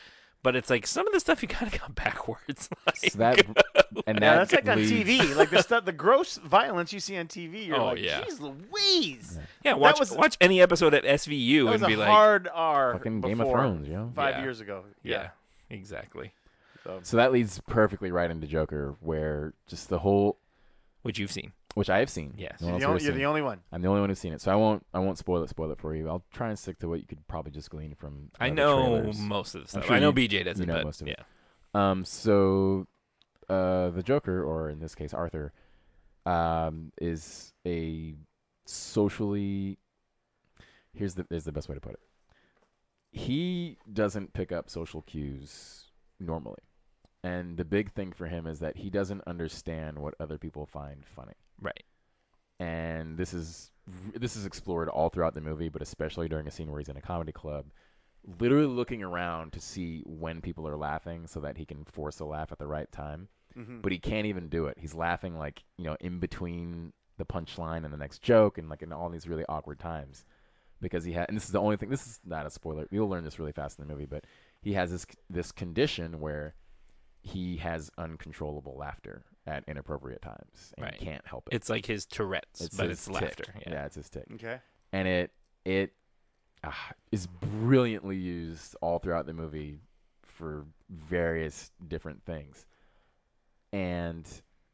but it's like some of the stuff you kind of got backwards. Like,
So that and
Yeah,
that
that's like on
leads-
T V. Like the stuff, the gross violence you see on T V. You're
Oh,
like,
yeah.
geez, Louise.
yeah, watch
was-
watch any episode at S V U
That
and
was
be
a
like,
hard R.
Fucking
before,
Game of Thrones, you know?
Five
Yeah.
years ago.
yeah, exactly.
So.
So that leads perfectly right into Joker, where just the whole,
Which you've seen.
which I have seen.
Yes.
No
You're,
one else
the
here
only,
has
you're
seen.
the only one.
I'm the only one who's seen it, so I won't. I won't spoil it. Spoil it for you. I'll try and stick to what you could probably just glean from.
I
other
know
trailers.
most of the stuff.
sure
I know
you-
B J doesn't,
you know
but
most of
yeah.
it. Um. So, uh, the Joker, or in this case Arthur, um, is a socially. Here's the here's the best way to put it. He doesn't pick up social cues normally, and the big thing for him is that he doesn't understand what other people find funny.
Right.
And this is this is explored all throughout the movie, but especially during a scene where he's in a comedy club, literally looking around to see when people are laughing so that he can force a laugh at the right time.
Mm-hmm.
But he can't even do it. He's laughing like, you know, in between the punchline and the next joke, and like in all these really awkward times, because he had. And this is the only thing. This is not a spoiler. You'll learn this really fast in the movie, but he has this this condition where he has uncontrollable laughter at inappropriate times, and
Right.
he can't help it.
It's like his Tourette's, but
his
it's
tick.
laughter.
Yeah.
Yeah.
it's his tick,
Okay.
and it it ah, is brilliantly used all throughout the movie for various different things, and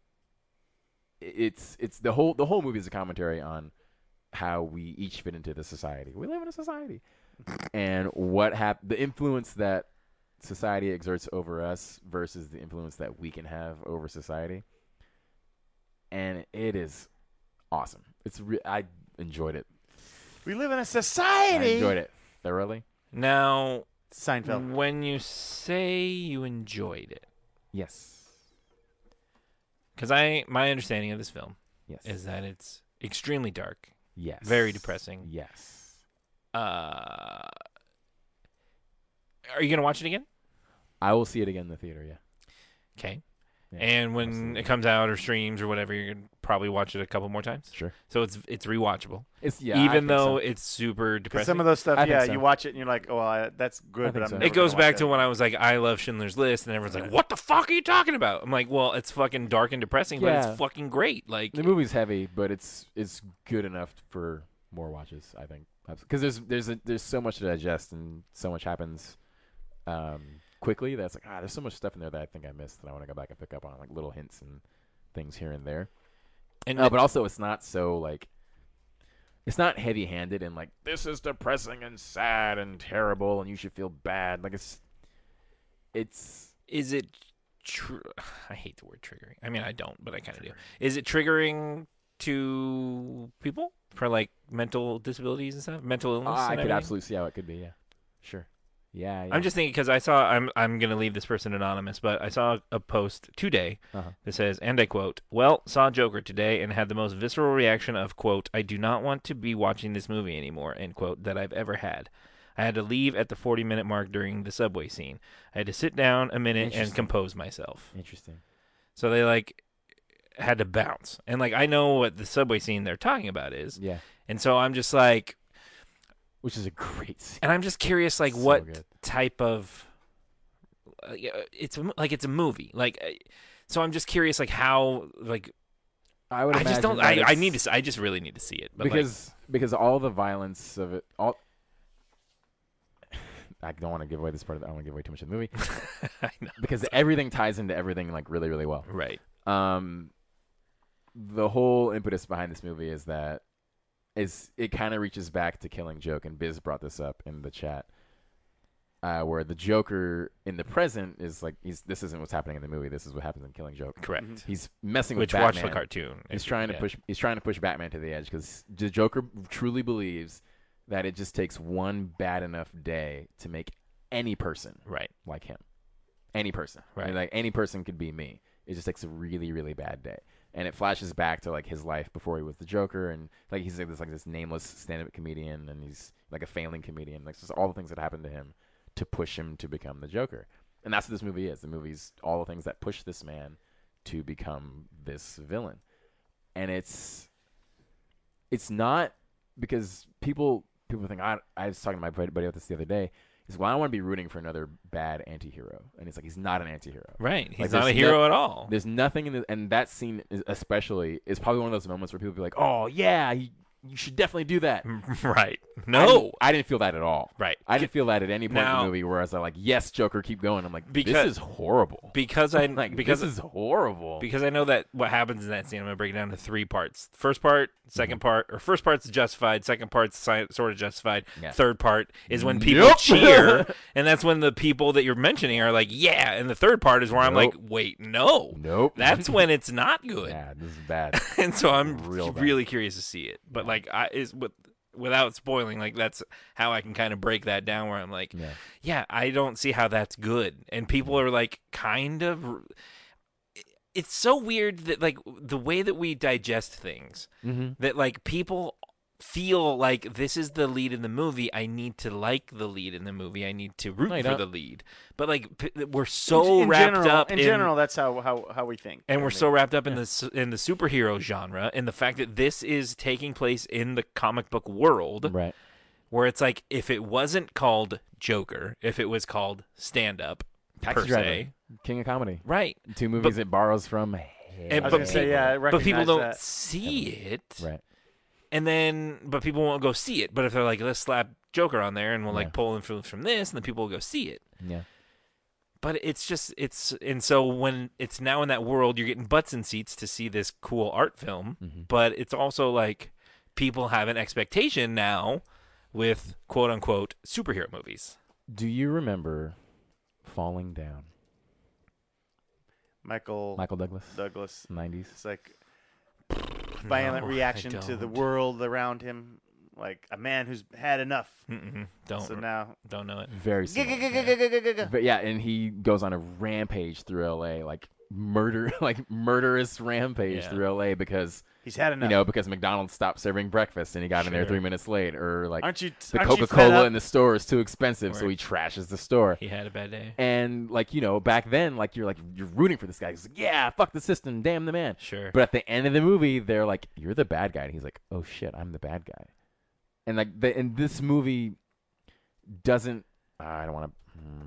it's it's the whole the whole movie is a commentary on how we each fit into the society. We live in a society, and what hap- the influence that society exerts over us versus the influence that we can have over society. And it is awesome. It's re- I enjoyed it.
We live in a
I
society.
enjoyed it thoroughly.
Now,
Seinfeld.
when you say you enjoyed it,
Yes.
because I my understanding of this film
Yes.
is that it's extremely dark,
yes.
very depressing.
Yes.
Uh, are you gonna watch it again?
I will see it again in the theater. Yeah.
Okay.
Yeah,
And when
absolutely.
it comes out or streams or whatever, you're gonna probably watch it a couple more times.
Sure.
So it's it's rewatchable,
It's yeah. I
even
think
though
so.
it's super
'Cause
depressing.
some of those stuff,
I think
yeah,
so.
you watch it and you're like, oh, I, that's good,
I
but
think
I'm
so.
never
It goes
gonna
back
watch
to
that.
when I was like, I love Schindler's List, and everyone's like, "What the fuck are you talking about?" I'm like, "Well, it's fucking dark and depressing, but
Yeah.
it's fucking great." Like,
the movie's heavy, but it's it's good enough for more watches. I think because there's there's a, there's so much to digest and so much happens um, quickly that's like ah, there's so much stuff in there that I think I missed that I want to go back and pick up on, like little hints and things here and there.
and
No, but also it's not so like it's not heavy-handed and like this is depressing and sad and terrible and you should feel bad. Like it's it's
is it? Tr- I hate the word triggering. I mean, I don't, but I kind of do. Is it triggering to people for like mental disabilities and stuff, mental illness?
I
and
could
everything?
absolutely see how it could be. Yeah, sure. Yeah, yeah.
I'm just thinking because I saw I'm I'm gonna leave this person anonymous, but I saw a post today
Uh-huh.
that says, and I quote, "Well, saw Joker today and had the most visceral reaction of quote I do not want to be watching this movie anymore end quote that I've ever had. I had to leave at the forty minute mark during the subway scene. I had to sit down a minute and
Interesting.
compose myself."
Interesting.
So they like had to bounce, and like I know what the subway scene they're talking about is,
Yeah,
and so I'm just like.
which is a great scene.
And I'm just curious, like,
So
what
good.
type of uh, yeah, it's a, mo- like it's a movie, like, uh, so I'm just curious, like, how, like,
I would.
I just don't,
imagine that
I, I
it's-
need to, s- I just really need to see it, but like,
because because all the violence of it, all. I don't want to give away this part of it. I don't want to give away too much of the movie
I know,
because everything ties into everything like really really well.
right?
Um, the whole impetus behind this movie is that is it kind of reaches back to Killing Joke, and Biz brought this up in the chat, uh, where the Joker in the present is like he's this isn't what's happening in the movie. This is what happens in Killing Joke.
Correct.
He's messing
Which
with
watch
Batman.
the cartoon.
He's
if-
trying to
yeah.
push. He's trying to push Batman to the edge because the Joker truly believes that it just takes one bad enough day to make any person
Right.
like him. Any person, I mean,
Right.
like any person could be me. It just takes a really, really bad day, and it flashes back to like his life before he was the Joker, and like he's like this like this nameless stand-up comedian, and he's like a failing comedian. Like just all the things that happened to him to push him to become the Joker, and that's what this movie is. The movie's all the things that push this man to become this villain, and it's it's not because people people think I I was talking to my buddy about this the other day. He's, well, I don't want to be rooting for another bad anti-hero. And it's like, he's not an anti-hero.
Right. He's
Like,
not a
there's
hero
no-
at all.
There's nothing in the, and that scene is especially is probably one of those moments where people be like, oh, yeah, you, you should definitely do that.
Right.
I
No.
didn't, I didn't feel that at all.
Right.
I didn't feel that at any point in
Now-
the movie where I was like, yes, Joker, keep going. I'm like,
Because-
this is horrible.
Because I
like,
because
this is horrible.
because I know that what happens in that scene, I'm going to break it down to three parts. First part, second
Mm-hmm.
part, or first part's justified, second part's si- sort of justified,
Yeah.
third part is when people
Yep.
cheer, and that's when the people that you're mentioning are like, yeah, and the third part is where I'm like,
Nope.
wait, no.
Nope.
That's when it's not good.
Yeah, this is bad.
And so I'm
Real bad.
really curious to see it. But like I is with without spoiling, like that's how I can kind of break that down where I'm like,
Yeah.
yeah, I don't see how that's good. And people are like kind of it's so weird that like the way that we digest things
Mm-hmm.
that like people feel like this is the lead in the movie. I need to like the lead in the movie. I need to root
No, you
for
don't.
the lead. But like p- we're so
in
wrapped
general,
up
in, general, that's how, how, how we think.
and
I
we're
mean,
so wrapped up in the su- in the superhero genre and the fact that this is taking place in the comic book world,
Right.
where it's like if it wasn't called Joker, if it was called Stand Up
Taxi
per
Driver,
se,
King of Comedy.
right?
Two movies it borrows from.
And,
I was
but,
gonna say,
people,
yeah, I
but people
recognize
don't
that.
see it,
Right.
and then but people won't go see it. But if they're like, let's slap Joker on there, and we'll like
Yeah.
pull influence from this, and then people will go see it.
Yeah.
But it's just it's and so when it's now in that world, you're getting butts in seats to see this cool art film.
Mm-hmm.
But it's also like people have an expectation now with quote unquote superhero movies.
Do you remember Falling Down?
Michael,
Michael Douglas,
Douglas.
nineties.
It's like violent
No, I
reaction to the
don't.
world around him, like a man who's had enough.
Mm-mm, don't
So now,
don't know it.
Very similar. But yeah, and he goes on a rampage through L A, like murder, like murderous rampage
Yeah.
through L A because
he's had enough.
you know because McDonald's stopped serving breakfast and he got in there
Sure.
three minutes late, or like
aren't you?
the
aren't you fed
Coca-Cola
up?
in the store is too expensive, so
Right.
he trashes the store.
He had a bad day.
And like you know, back then, like you're like you're rooting for this guy. He's like, yeah, fuck the system, damn the man.
Sure.
But at the end of the movie, they're like, you're the bad guy, and he's like, oh shit, I'm the bad guy. And like, the, and this movie doesn't. Uh, I don't want to.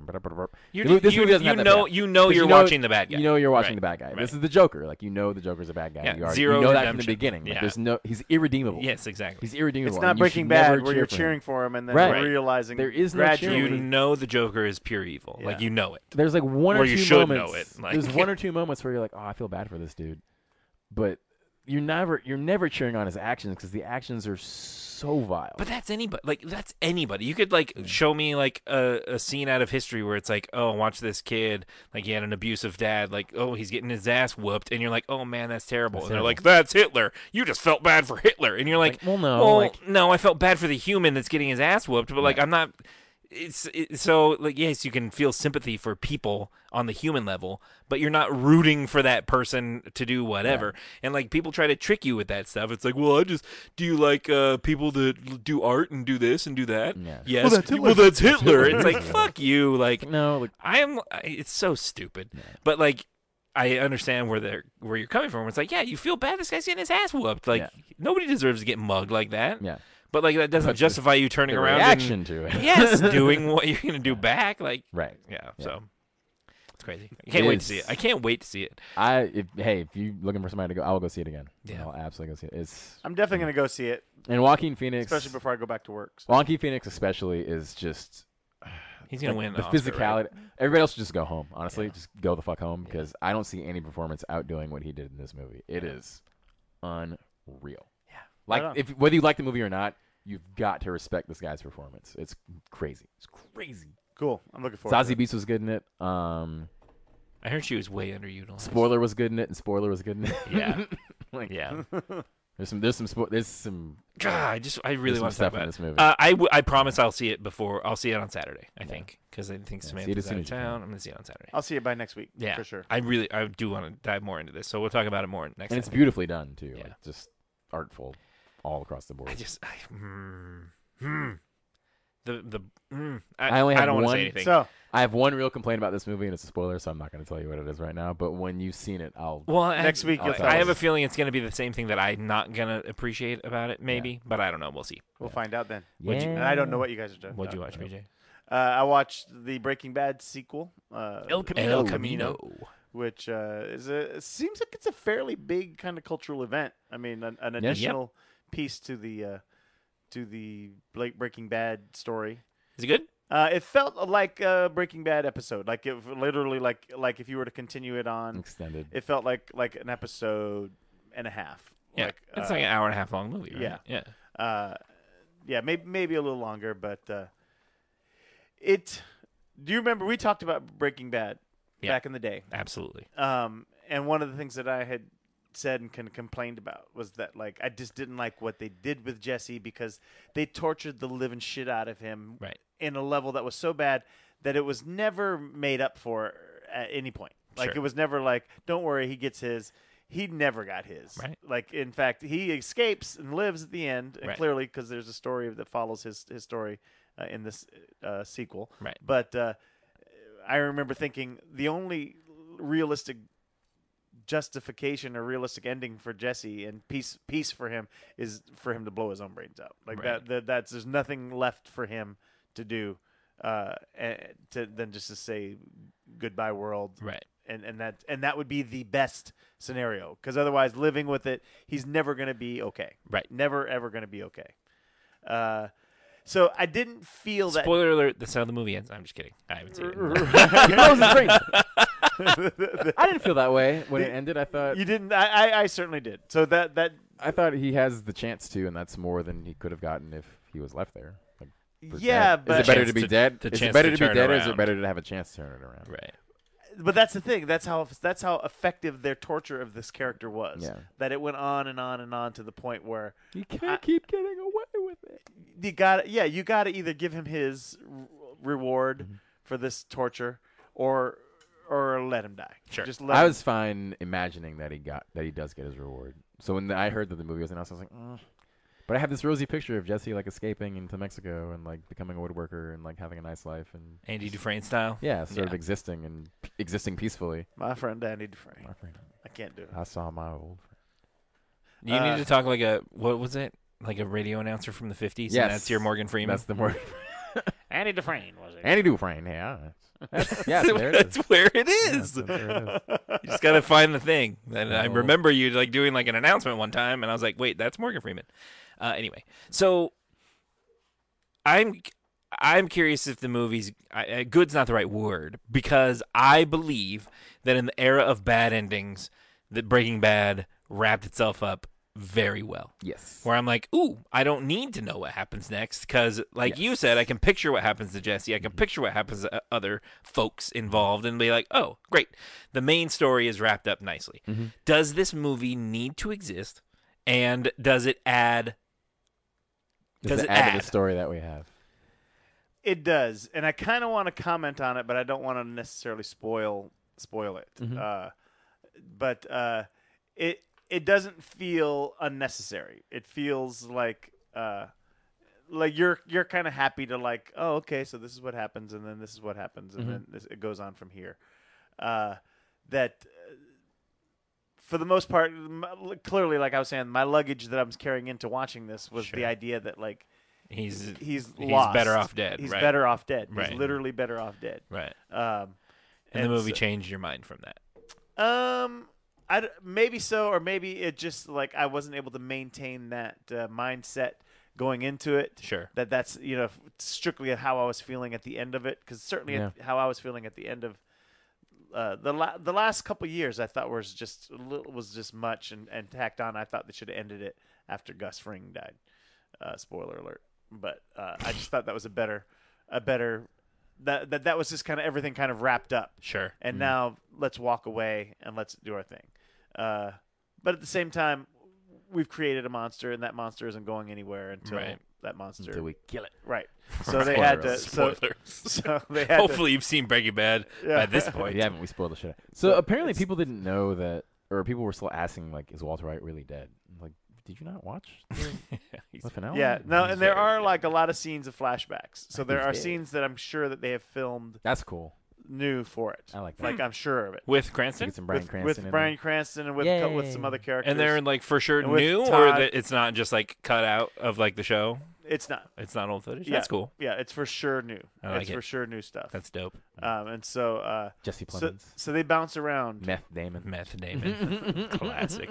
You,
This movie
you,
doesn't
you
have that
know
bad.
you know
'Cause
you're
you know-
watching the bad guy.
You know you're watching
Right.
the bad guy.
Right.
This is the Joker. Like you know the Joker's a bad guy.
Yeah,
you, already,
zero
you know that from the
redemption.
beginning. Like,
Yeah.
there's no. He's irredeemable.
Yes, exactly.
He's irredeemable.
It's not
and you
Breaking
should
Bad
never
where
cheer
you're
for him.
cheering for him and then
Right.
realizing
There is no
gradually.
You know the Joker is pure evil. Like
Yeah.
you know it.
There's like one
Or
or
you
two
should know
moments.
it, like-
There's one or two moments where you're like, oh, I feel bad for this dude, but you're never you're never cheering on his actions because the actions are so vile.
But that's anybody. Like that's anybody. You could like show me like a, a scene out of history where it's like, oh, watch this kid. Like he had an abusive dad. Like oh, he's getting his ass whooped, and you're like, oh man, that's terrible.
That's
and they're
terrible.
like, that's Hitler. You just felt bad for Hitler, and you're like,
Like, well, no,
well,
like-
no, I felt bad for the human that's getting his ass whooped, but like
Right.
I'm not. It's it, so like yes, you can feel sympathy for people on the human level, but you're not rooting for that person to do whatever. And like people try to trick you with that stuff. It's like, well, I just do you like uh, people that do art and do this and do that?
Yeah.
Yes.
Well, that's Hitler.
Well, that's Hitler. It's like fuck you. Like
no, like
I am. It's so stupid. But like. I understand where they're where you're coming from. It's like, yeah, you feel bad. This guy's getting his ass whooped. Like
Yeah.
nobody deserves to get mugged like that.
yeah,
But like that doesn't
But the-
justify you turning
the
around
reaction
and
to it.
yes, doing what you're gonna do back. Like
right.
yeah,
Yeah.
so it's crazy. I can't
It
wait to
is.
see it. I can't wait to see it.
I if hey, if you looking for somebody to go, I will go see it again.
Yeah.
I'll absolutely go see it. It's
I'm definitely gonna go see it,
and Joaquin Phoenix,
especially before I go back to work. So.
Joaquin Phoenix especially is just
He's gonna
like,
win
the
an Oscar,
physicality.
right?
Everybody else should just go home. Honestly,
Yeah.
just go the fuck home because I don't see any performance outdoing what he did in this movie. It is unreal.
Yeah.
Like
Right on.
if whether you like the movie or not, you've got to respect this guy's performance. It's crazy. It's crazy.
Cool. I'm looking forward. to
Zazie
it.
Beetz was good in it. Um,
I heard she was way underutilized.
Spoiler was good in it, and Spoiler was good in it.
Yeah.
like,
Yeah.
There's some. There's some. Spo- there's some.
God, I just I really
There's
want to
some
talk
stuff in
about
this
it.
movie.
Uh, I, w- I promise I'll see it before. I'll see it on Saturday. I
Yeah.
think because I think
Yeah, see it
Samantha's
as soon
out of
as you can.
town. I'm gonna see it on Saturday.
I'll see it by next week.
Yeah,
for sure.
I really I do want to dive more into this, so we'll talk about it more next.
and it's
time.
beautifully done too.
Yeah.
Like, just artful, all across the board.
I just I, mm, mm, the the mm, I,
I only
I
have
don't want to
one-
say anything.
So
I have one real complaint about this movie, and it's a spoiler, so I'm not going to tell you what it is right now. But when you've seen it, I'll.
well, I-
Next week
you'll
I,
tell
I have
us.
a feeling it's going to be the same thing that I'm not going to appreciate about it, maybe, but I don't know. We'll see.
we'll find out then.
What'd you-
And I don't know what you guys are doing.
What'd you watch, B J?
Uh, I watched the Breaking Bad sequel, uh,
El Camino.
El Camino.
which uh, is a it seems like it's a fairly big kind of cultural event. I mean, an, an
Yeah.
additional piece to the uh, to the Blake Breaking Bad story.
Is it good?
Uh, it felt like a Breaking Bad episode, like it literally like like if you were to continue it on,
Extended.
it felt like like an episode and a half.
Yeah,
like,
it's
uh,
like an hour and a half long movie, right?
yeah.
yeah.
Uh, yeah, maybe maybe a little longer, but uh, it. Do you remember we talked about Breaking Bad
Yeah.
back in the day?
Absolutely.
Um, and one of the things that I had said and kind of complained about was that like I just didn't like what they did with Jesse because they tortured the living shit out of him
Right.
in a level that was so bad that it was never made up for at any point. Like
Sure.
it was never like, don't worry, he gets his. He never got his.
Right.
Like in fact, he escapes and lives at the end, and
Right.
clearly because there's a story that follows his his story uh, in this uh, sequel.
Right.
But uh, I remember thinking the only realistic justification or realistic ending for Jesse and peace peace for him is for him to blow his own brains out. Like
Right.
that, that that's there's nothing left for him to do uh eh, to than just to say goodbye world.
Right.
And and that and that would be the best scenario because otherwise living with it he's never going to be okay.
Right.
Never ever going to be okay. Uh so I didn't feel that
Spoiler alert, that's how the movie ends. I'm just kidding. I haven't seen it.
He blows his brains. I didn't feel that way when it ended. I thought
you didn't I, I I certainly did. So that that
I thought he has the chance to, and that's more than he could have gotten if he was left there. Like, for
Yeah,
dead.
but-
is it better
Chance
to be
to-
dead?
the
Is
chance
it better
to
to, be
turn
dead, or is it
around.
better to have a chance to turn it around?
Right.
But that's the thing. That's how that's how effective their torture of this character was.
Yeah.
That it went on and on and on to the point where
You can't
I-
keep getting away with it.
you got yeah you got to either give him his r- reward
Mm-hmm.
for this torture or or let him die.
Sure.
Just let
I
him-
was fine imagining that he got that he does get his reward. So when I heard that the movie was announced, I was like, mm. But I have this rosy picture of Jesse like escaping into Mexico and like becoming a woodworker and like having a nice life and
Andy Dufresne style.
yeah, sort of
Yeah.
existing and p- existing peacefully.
my friend Andy Dufresne.
My friend,
I can't do it.
I saw my old friend.
You
Uh,
need to talk like a what was it? Like a radio announcer from the fifties.
Yes.
And that's your Morgan Freeman.
That's the more
Andy Dufresne was it?
Andy Dufresne. Yeah, that's, yes, there it
That's
is.
where it
Yes,
is.
that's where it is.
You just gotta find the thing. And I
Oh.
remember you like doing like an announcement one time, and I was like, "Wait, that's Morgan Freeman." Uh, anyway, so I'm I'm curious if the movie's I, uh, good's not the right word because I believe that in the era of bad endings, that Breaking Bad wrapped itself up very well.
Yes.
Where I'm like, ooh, I don't need to know what happens next because, like you said, I can picture what happens to Jesse. I can picture what happens to other folks involved and be like, oh, great. The main story is wrapped up nicely.
Mm-hmm.
Does this movie need to exist? And does it add?
Does,
Does
it
it
add, to
add?
the story that we have?
It does, and I kind of want to comment on it, but I don't want to necessarily spoil spoil it.
Mhm.
Uh, but uh, it it doesn't feel unnecessary. It feels like uh, like you're you're kind of happy to like, oh, okay, so this is what happens, and then this is what happens, and
Mhm.
then this, it goes on from here. Uh, that. Uh, for the most part, m- clearly, like I was saying, my luggage that I was carrying into watching this was
Sure.
the idea that like
He's
he's
he's
lost.
better off dead.
He's
right?
better off dead.
Right.
He's literally better off dead.
right?
Um,
And, the movie
so-
changed your mind from that.
Um, I d- maybe so, or maybe it just like I wasn't able to maintain that uh, mindset going into it.
Sure.
That that's you know strictly how I was feeling at the end of it, because certainly at, how I was feeling at the end of uh, the la- the last couple years, I thought was just a little, was just much and, and tacked on. I thought they should have ended it after Gus Fring died. Uh, spoiler alert. But uh, I just thought that was a better, a better, that that that was just kind of everything kind of wrapped up.
Sure.
And now let's walk away and let's do our thing. Uh, but at the same time, we've created a monster, and that monster isn't going anywhere until
Right.
that monster.
Until we kill it.
Right. So they had to. So,
Spoilers.
so they had
Hopefully, you've seen Breaking Bad
Yeah.
by this
If
point.
you haven't, we spoiled the shit out. So, apparently people didn't know that, or people were still asking, like, is Walter White really dead? I'm like, did you not watch the,
He's-
the finale?
To, yeah. No,
He's
and there
very
are
good.
like a lot of scenes of flashbacks. So there
He's
are
dead.
scenes that I'm sure that they have filmed
That's cool.
new for it.
I like that.
Like I'm sure of it.
with
So
Cranston,
get some Bryan
with,
Cranston
with
in
Bryan
there.
Cranston and with co- with some
Yay.
other characters.
and they're like for sure
And with
new, or
Todd-
that it's not just like cut out of like the show.
It's not.
It's not old footage.
Yeah.
That's cool.
Yeah, it's for sure new.
I like
it's
it.
for sure new stuff.
That's dope.
um, and so uh,
Jesse
so,
Plemons,
so they bounce around.
Meth Damon.
Meth Damon, classic.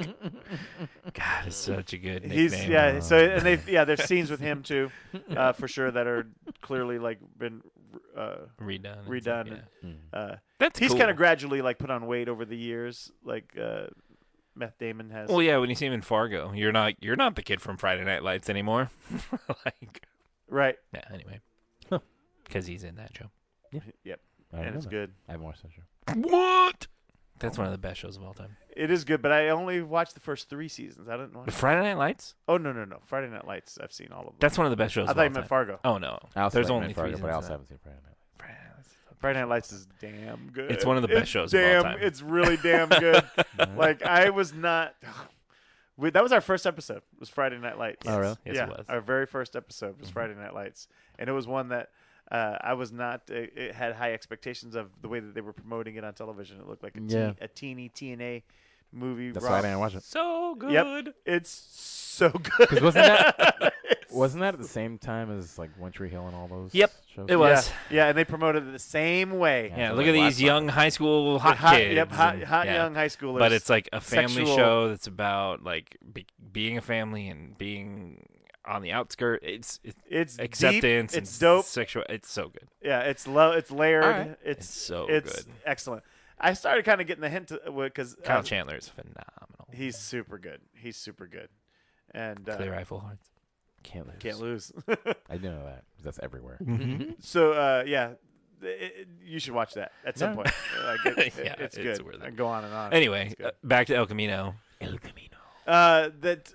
God, it's such a good nickname.
He's yeah. So and they yeah, there's scenes with him too, uh, for sure that are clearly like been uh,
redone. and
redone.
stuff,
and,
yeah.
uh,
That's
he's
cool.
kind of gradually like put on weight over the years, like uh, Meth Damon has.
Well, yeah, when you see him in Fargo, you're not you're not the kid from Friday Night Lights anymore. Like,
right.
yeah. Anyway, because he's in that show.
Yep.
I don't
And
know
it's
that.
good.
I haven't watched that show.
What? That's one of the best shows of all time.
It is good, but I only watched the first three seasons. I didn't watch.
The Friday Night Lights.
Oh no no no! Friday Night Lights. I've seen all of them.
That's one of the best shows.
I
of
thought
all
you meant
time.
Fargo.
Oh no,
I also
there's
like
only
Mad
three
Fargo, but I also
seasons.
havened seen Friday Night.
Friday Night Lights.
Friday Night Lights is damn good.
It's one of the best
It's
shows of all
damn,
time.
It's really damn good. Like I was not. We, that was our first episode. Was Friday Night Lights.
Oh, really?
Yes,
yeah,
it was.
our very first episode was Friday Night Lights, and it was one that uh, I was not. Uh, it had high expectations of the way that they were promoting it on television. It looked like a,
Yeah.
teen, a teeny T N A movie.
That's
rom-
why I didn't watch it.
So good.
Yep, it's so good.
'Cause wasn't that wasn't that at the same time as like One Tree Hill and all those?
Yep,
shows?
it was.
Yeah, yeah, and they promoted it the same way.
Yeah,
so
look
like
at
last
these young high school hot,
hot,
kids.
Yep, hot,
and-
hot
yeah.
young high schoolers.
But it's like a family
Sexual-
show that's about like be, being a family and being on the outskirts. It's, it's
it's
acceptance.
Deep,
and
it's dope.
Sexual. It's so good.
Yeah, it's low. It's layered.
All right.
It's,
It's so
it's
good.
excellent. I started kind of getting the hint because
Kyle
uh,
Chandler is phenomenal.
he's super good. He's super good, and uh,
Clear Eye, Full Hearts.
Can't lose.
can't lose.
I didn't know that. 'Cause that's everywhere.
So uh, yeah, it, it- you should watch that at some
Yeah.
point. Like, it,
Yeah,
it's,
it's
good.
worth it.
And go on and on.
Anyway,
It's good.
uh, back to El Camino.
El Camino.
Uh, that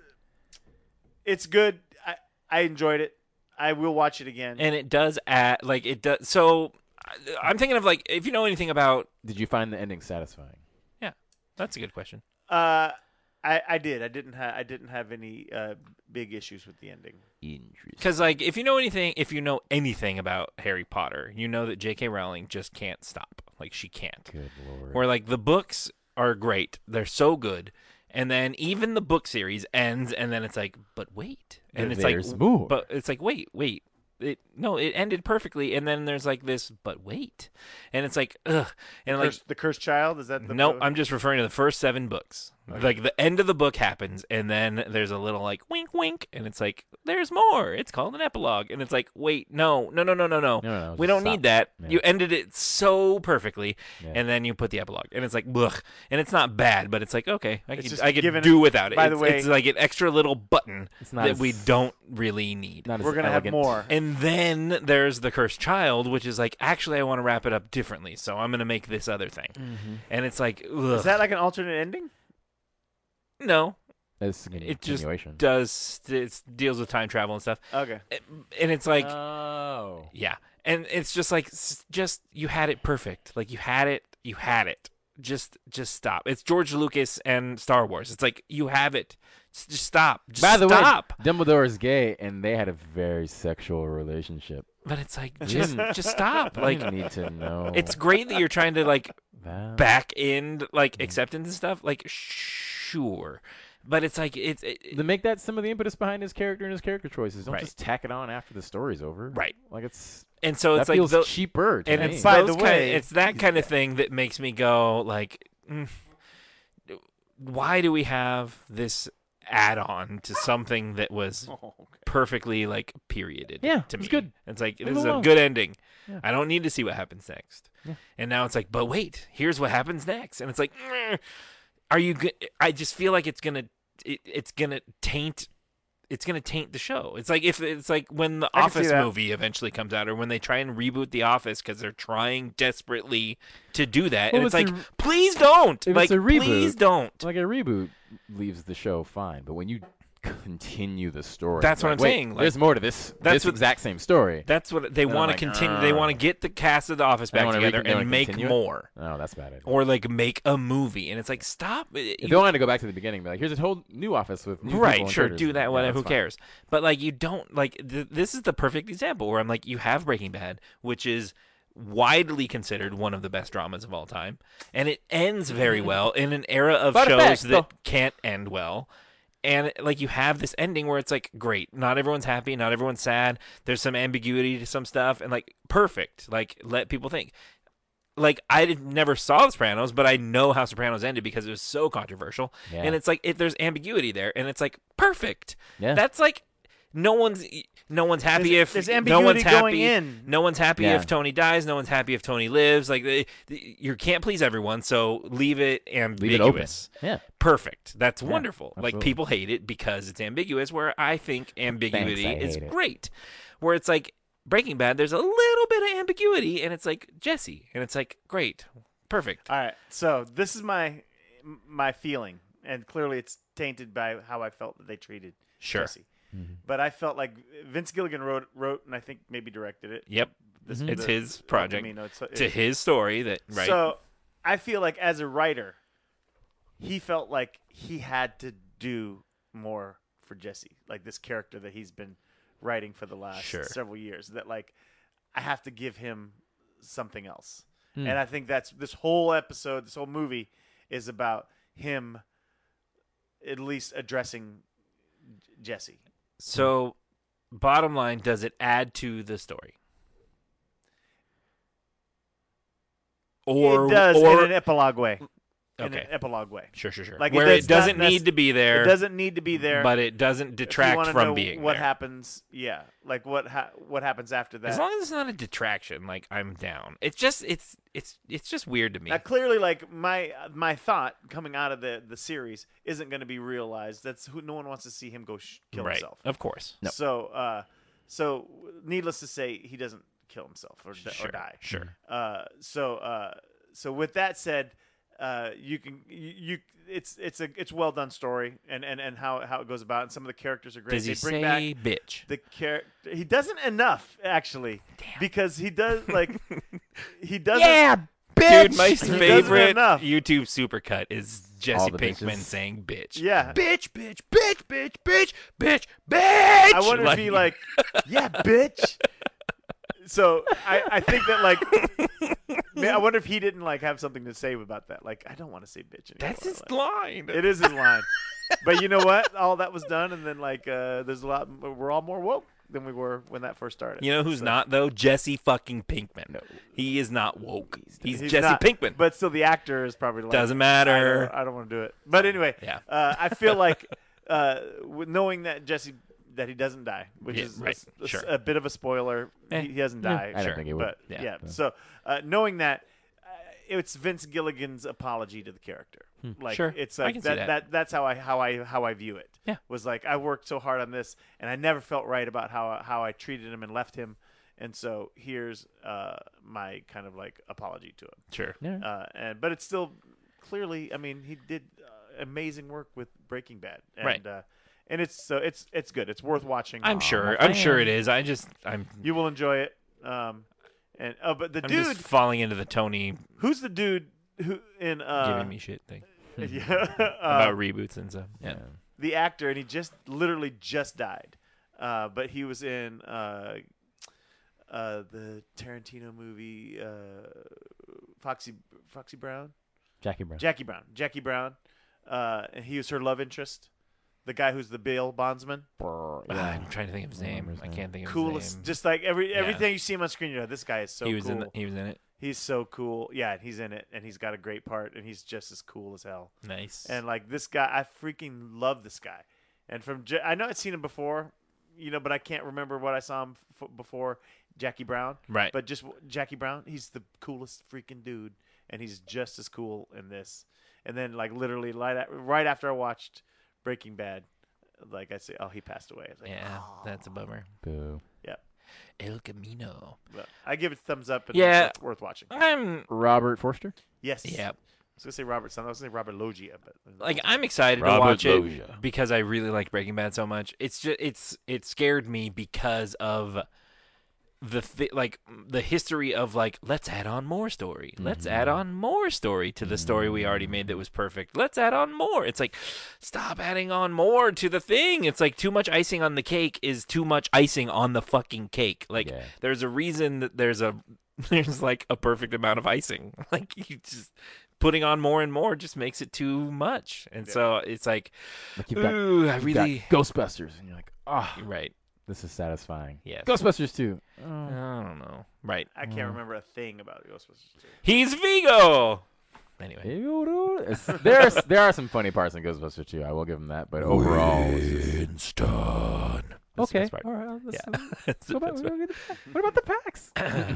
it's good. I I enjoyed it. I will watch it again.
And it does add, like, it does. So I- I'm thinking of, like, if you know anything about.
Did you find the ending satisfying?
Yeah, that's a good question.
uh, I I did. I didn't have I didn't have any uh big issues with the ending.
Interesting.
Because, like, if you know anything, if you know anything about Harry Potter, you know that J K. Rowling just can't stop. Like, she can't.
Good lord.
Where, like, the books are great. They're so good. And then even the book series ends, and then it's like, but wait. And it's
There's
like,
more.
but it's like, wait, wait. It, no, it ended perfectly. And then there's like this, but wait. And it's like, ugh. And like,
Cursed- the cursed child, is that the
no, I'm just referring to the first seven books. Like the end of the book happens, and then there's a little like wink, wink, and it's like there's more. It's called an epilogue, and it's like, wait, no, no, no, no, no, no.
No, no,
we
just
don't
stop.
need that.
Yeah.
You ended it so perfectly,
Yeah.
and then you put the epilogue, and it's like, ugh. And it's not bad, but it's like, okay, I
It's
could,
just
I could
given-
do without it.
by the
it's,
way-
it's like an extra little button
It's not
that
as-
we don't really need.
Not as
We're gonna have
elegant.
more.
And then there's the cursed child, which is like, actually, I want to wrap it up differently, so I'm gonna make this other thing.
Mm-hmm.
And it's like, ugh.
Is that like an alternate ending?
no.
It's a
It just
continuation.
does it deals with time travel and stuff,
Okay.
It- and it's like
oh.
yeah, and it's just like s- just you had it perfect, like you had it, you had it. Just just stop. It's George Lucas and Star Wars. It's like you have it. Just, just stop. Just
By the
stop.
way, Dumbledore is gay, and they had a very sexual relationship.
But it's like
We
just
didn't-
just stop.
I
Like
need to know.
it's great that you're trying to like
that.
back end like acceptance and stuff. Like sure, but it's like it's it,
To make that some of the impetus behind his character and his character choices. Don't
Right.
just tack it on after the story's over.
Right.
Like it's
and so
that
it's like
feels
tho-
cheaper. To
and
me.
it's
By
those
the
kind
way-
it's that kind of thing that makes me go like, mm, why do we have this add-on to something that was perfectly like perioded?
Yeah,
to
it was
me,
good.
It's like
Leave
this
it
is a
alone.
good ending.
Yeah.
I don't need to see what happens next.
Yeah.
And now it's like, but wait, here's what happens next, and it's like, mm, are you? Go- I just feel like it's gonna, it, it's gonna taint. It's gonna taint the show. It's like if it's like when the
I can see
Office
that.
movie eventually comes out, or when they try and reboot The Office because they're trying desperately to do that,
Well,
and it's
if
like,
it's a-
please don't.
if
Like,
it's a reboot,
please don't.
like a reboot leaves the show fine, but when you continue the story,
That's what
like,
I'm
wait,
saying, like,
there's more to this.
that's
This
what-
exact same story.
That's what they
I'm
want to
like,
continue. They want to
"Ugh."
get the cast of The Office
They
back
wanna
together
recon- they wanna
and make
continue it?
more,
No, that's bad. Idea.
or like make a movie. And it's like, stop.
If
You-
they wanted to go back to the beginning, be like, here's a whole new office with new people
right,
and
sure,
characters.
do that.
Yeah,
Whatever.
that's
Who
fine.
cares? But like, you don't like. Th- this is the perfect example where I'm like, you have Breaking Bad, which is widely considered one of the best dramas of all time, and it ends very well in an era of
Fun
shows
fact,
that
though.
can't end well. And like you have this ending where it's like, great, not everyone's happy, not everyone's sad. There's some ambiguity to some stuff, and like perfect. Like let people think. Like I did, never saw The Sopranos, but I know how Sopranos ended because it was so controversial.
Yeah.
And it's like if there's ambiguity there, and it's like perfect.
Yeah.
That's like no one's no one's happy
There's-
if
there's
no
ambiguity
one's happy.
going in.
No one's happy
Yeah.
if Tony dies. No one's happy if Tony lives. Like they, they- you can't please everyone, so leave it ambiguous.
Leave it open. Yeah.
Perfect. That's
Yeah,
wonderful. Like
absolutely.
people hate it because it's ambiguous. Where I think ambiguity
Thanks, I
is
hate it.
great. Where it's like Breaking Bad, there's a little bit of ambiguity, and it's like Jesse, and it's like great, perfect.
All right, so this is my my feeling, and clearly it's tainted by how I felt that they treated
Sure.
Jesse.
Mm-hmm.
But I felt like Vince Gilligan wrote wrote and I think maybe directed it.
Yep.
This,
It's
the-
his project.
I mean, no, it's,
To his story that right.
So I feel like as a writer, he felt like he had to do more for Jesse, like this character that he's been writing for the last
Sure.
several years. That like I have to give him something else,
Hmm.
and I think that's this whole episode, this whole movie is about him at least addressing J- Jesse.
So, bottom line, does it add to the story? Or
it does
or
in an epilogue way. In
okay,
an epilogue way.
sure, sure, sure.
Like,
Where
it's
it
not
doesn't
nec-
need to be there.
It doesn't need to be there,
but it doesn't
If you
detract
wanna
from
know
being
what
there.
happens. Yeah, like what ha- what happens after that.
As long as it's not a detraction, like I'm down. It's just it's it's it's just weird to me.
Now, clearly, like my my thought coming out of the, the series isn't going to be realized. That's who no one wants to see him go sh- kill
right,
himself.
of course.
So, uh, so needless to say, he doesn't kill himself or, di-
Sure,
or die.
sure.
Uh, so, uh, so with that said, uh, you can you, you it's it's a it's well done story and, and, and how how it goes about, and some of the characters are great.
Does he
they bring
say
back
bitch?
the character. He doesn't enough actually, because he does like he doesn't.
Dude, my
doesn't
favorite
enough.
YouTube supercut is Jesse
All the
Pinkman
bitches.
saying bitch.
Yeah.
Bitch, bitch, bitch, bitch, bitch, bitch, bitch.
I wonder if he like, yeah, bitch. So I, I think that like, man, I wonder if he didn't like have something to say about that. Like, I don't want to say bitch anymore.
That's his
Like,
line.
It is his line. But you know what? All that was done, and then like, uh, there's a lot. We're all more woke than we were when that first started.
You know who's
So-
not though? Jesse fucking Pinkman. He is not woke. He's,
He's
Jesse
not,
Pinkman.
But still, the actor is probably like,
Doesn't matter.
I don't, I don't want to do it. But anyway,
Yeah.
uh, I feel like uh, with knowing that Jesse that he doesn't die, which
Yeah,
is a-
right,
a,
sure.
a bit of a spoiler.
Eh,
he, he doesn't
yeah,
die.
I don't
Sure.
think he would.
But
Yeah.
yeah, so uh, knowing that, uh, it's Vince Gilligan's apology to the character. Like
Sure.
it's
I
like
can see
that,
that.
that. That's how I how I how I view it.
Yeah.
Was like I worked so hard on this, and I never felt right about how how I treated him and left him, and so here's uh, my kind of like apology to him.
Sure.
Yeah.
Uh, and but it's still clearly, I mean, he did uh, amazing work with Breaking Bad, and,
Right.
Uh, and it's so it's it's good. It's worth watching.
I'm
Uh,
sure.
I'm a
I'm sure
fan.
it is. I just I'm
you will enjoy it. Um, and oh, but the
I'm
dude,
just falling into the Tony
who's the dude who in uh,
giving me shit thing
yeah,
about
uh,
reboots and stuff. Yeah.
the actor, and he just literally just died. Uh, but he was in uh, uh, the Tarantino movie uh, Foxy Foxy Brown.
Jackie Brown.
Jackie Brown. Jackie Brown. Uh, and he was her love interest. The guy who's the bail bondsman.
Brr,
Ah,
yeah.
I'm trying to think of his
I don't
name.
remember
I
his
can't think of
Coolest.
his name.
Just like every
Yeah.
everything you see him on screen, you're like, this guy is so
he was
cool.
in. The, he was in it.
He's so cool. Yeah, and he's in it, and he's got a great part, and he's just as cool as hell.
Nice.
And like this guy, I freaking love this guy. And from Ja- I know I'd seen him before, you know, but I can't remember what I saw him f- before. Jackie Brown,
Right.
But just w- Jackie Brown, he's the coolest freaking dude, and he's just as cool in this. And then like literally right at, right after I watched Breaking Bad, like I say, oh, he passed away. I was like,
yeah,
"Oh."
that's a bummer.
Boo.
Yeah.
El Camino.
But I give it a thumbs up. And
Yeah.
it's worth watching.
I'm
Robert Forster.
Yes.
yeah.
I was gonna say Robert. Son. I was gonna say Robert Loggia, but
Like I'm excited
Robert
to watch
Loggia.
it because I really like Breaking Bad so much. It's just it's it scared me because of the th- like the history of like let's add on more story. Let's add on more story to the story we already made that was perfect. Let's add on more. It's like stop adding on more to the thing. It's like too much icing on the cake is too much icing on the fucking cake. Like
Yeah.
there's a reason that there's a there's like a perfect amount of icing. Like you just putting on more and more just makes it too much. And
Yeah.
so it's like,
Like you've got,
ooh, I
you've
really
got Ghostbusters, and you're like, oh,
right.
this is satisfying.
Yes.
Ghostbusters two.
I don't know. Right.
I can't remember a thing about Ghostbusters two.
He's Vigo. Anyway,
It's- there, are, there are some funny parts in Ghostbusters two. I will give them that, but overall, it's just-
Winston. That's the
okay.
best part.
All right. Let's,
Yeah. That's the
go back,
best
we'll
part.
get the- what about the packs?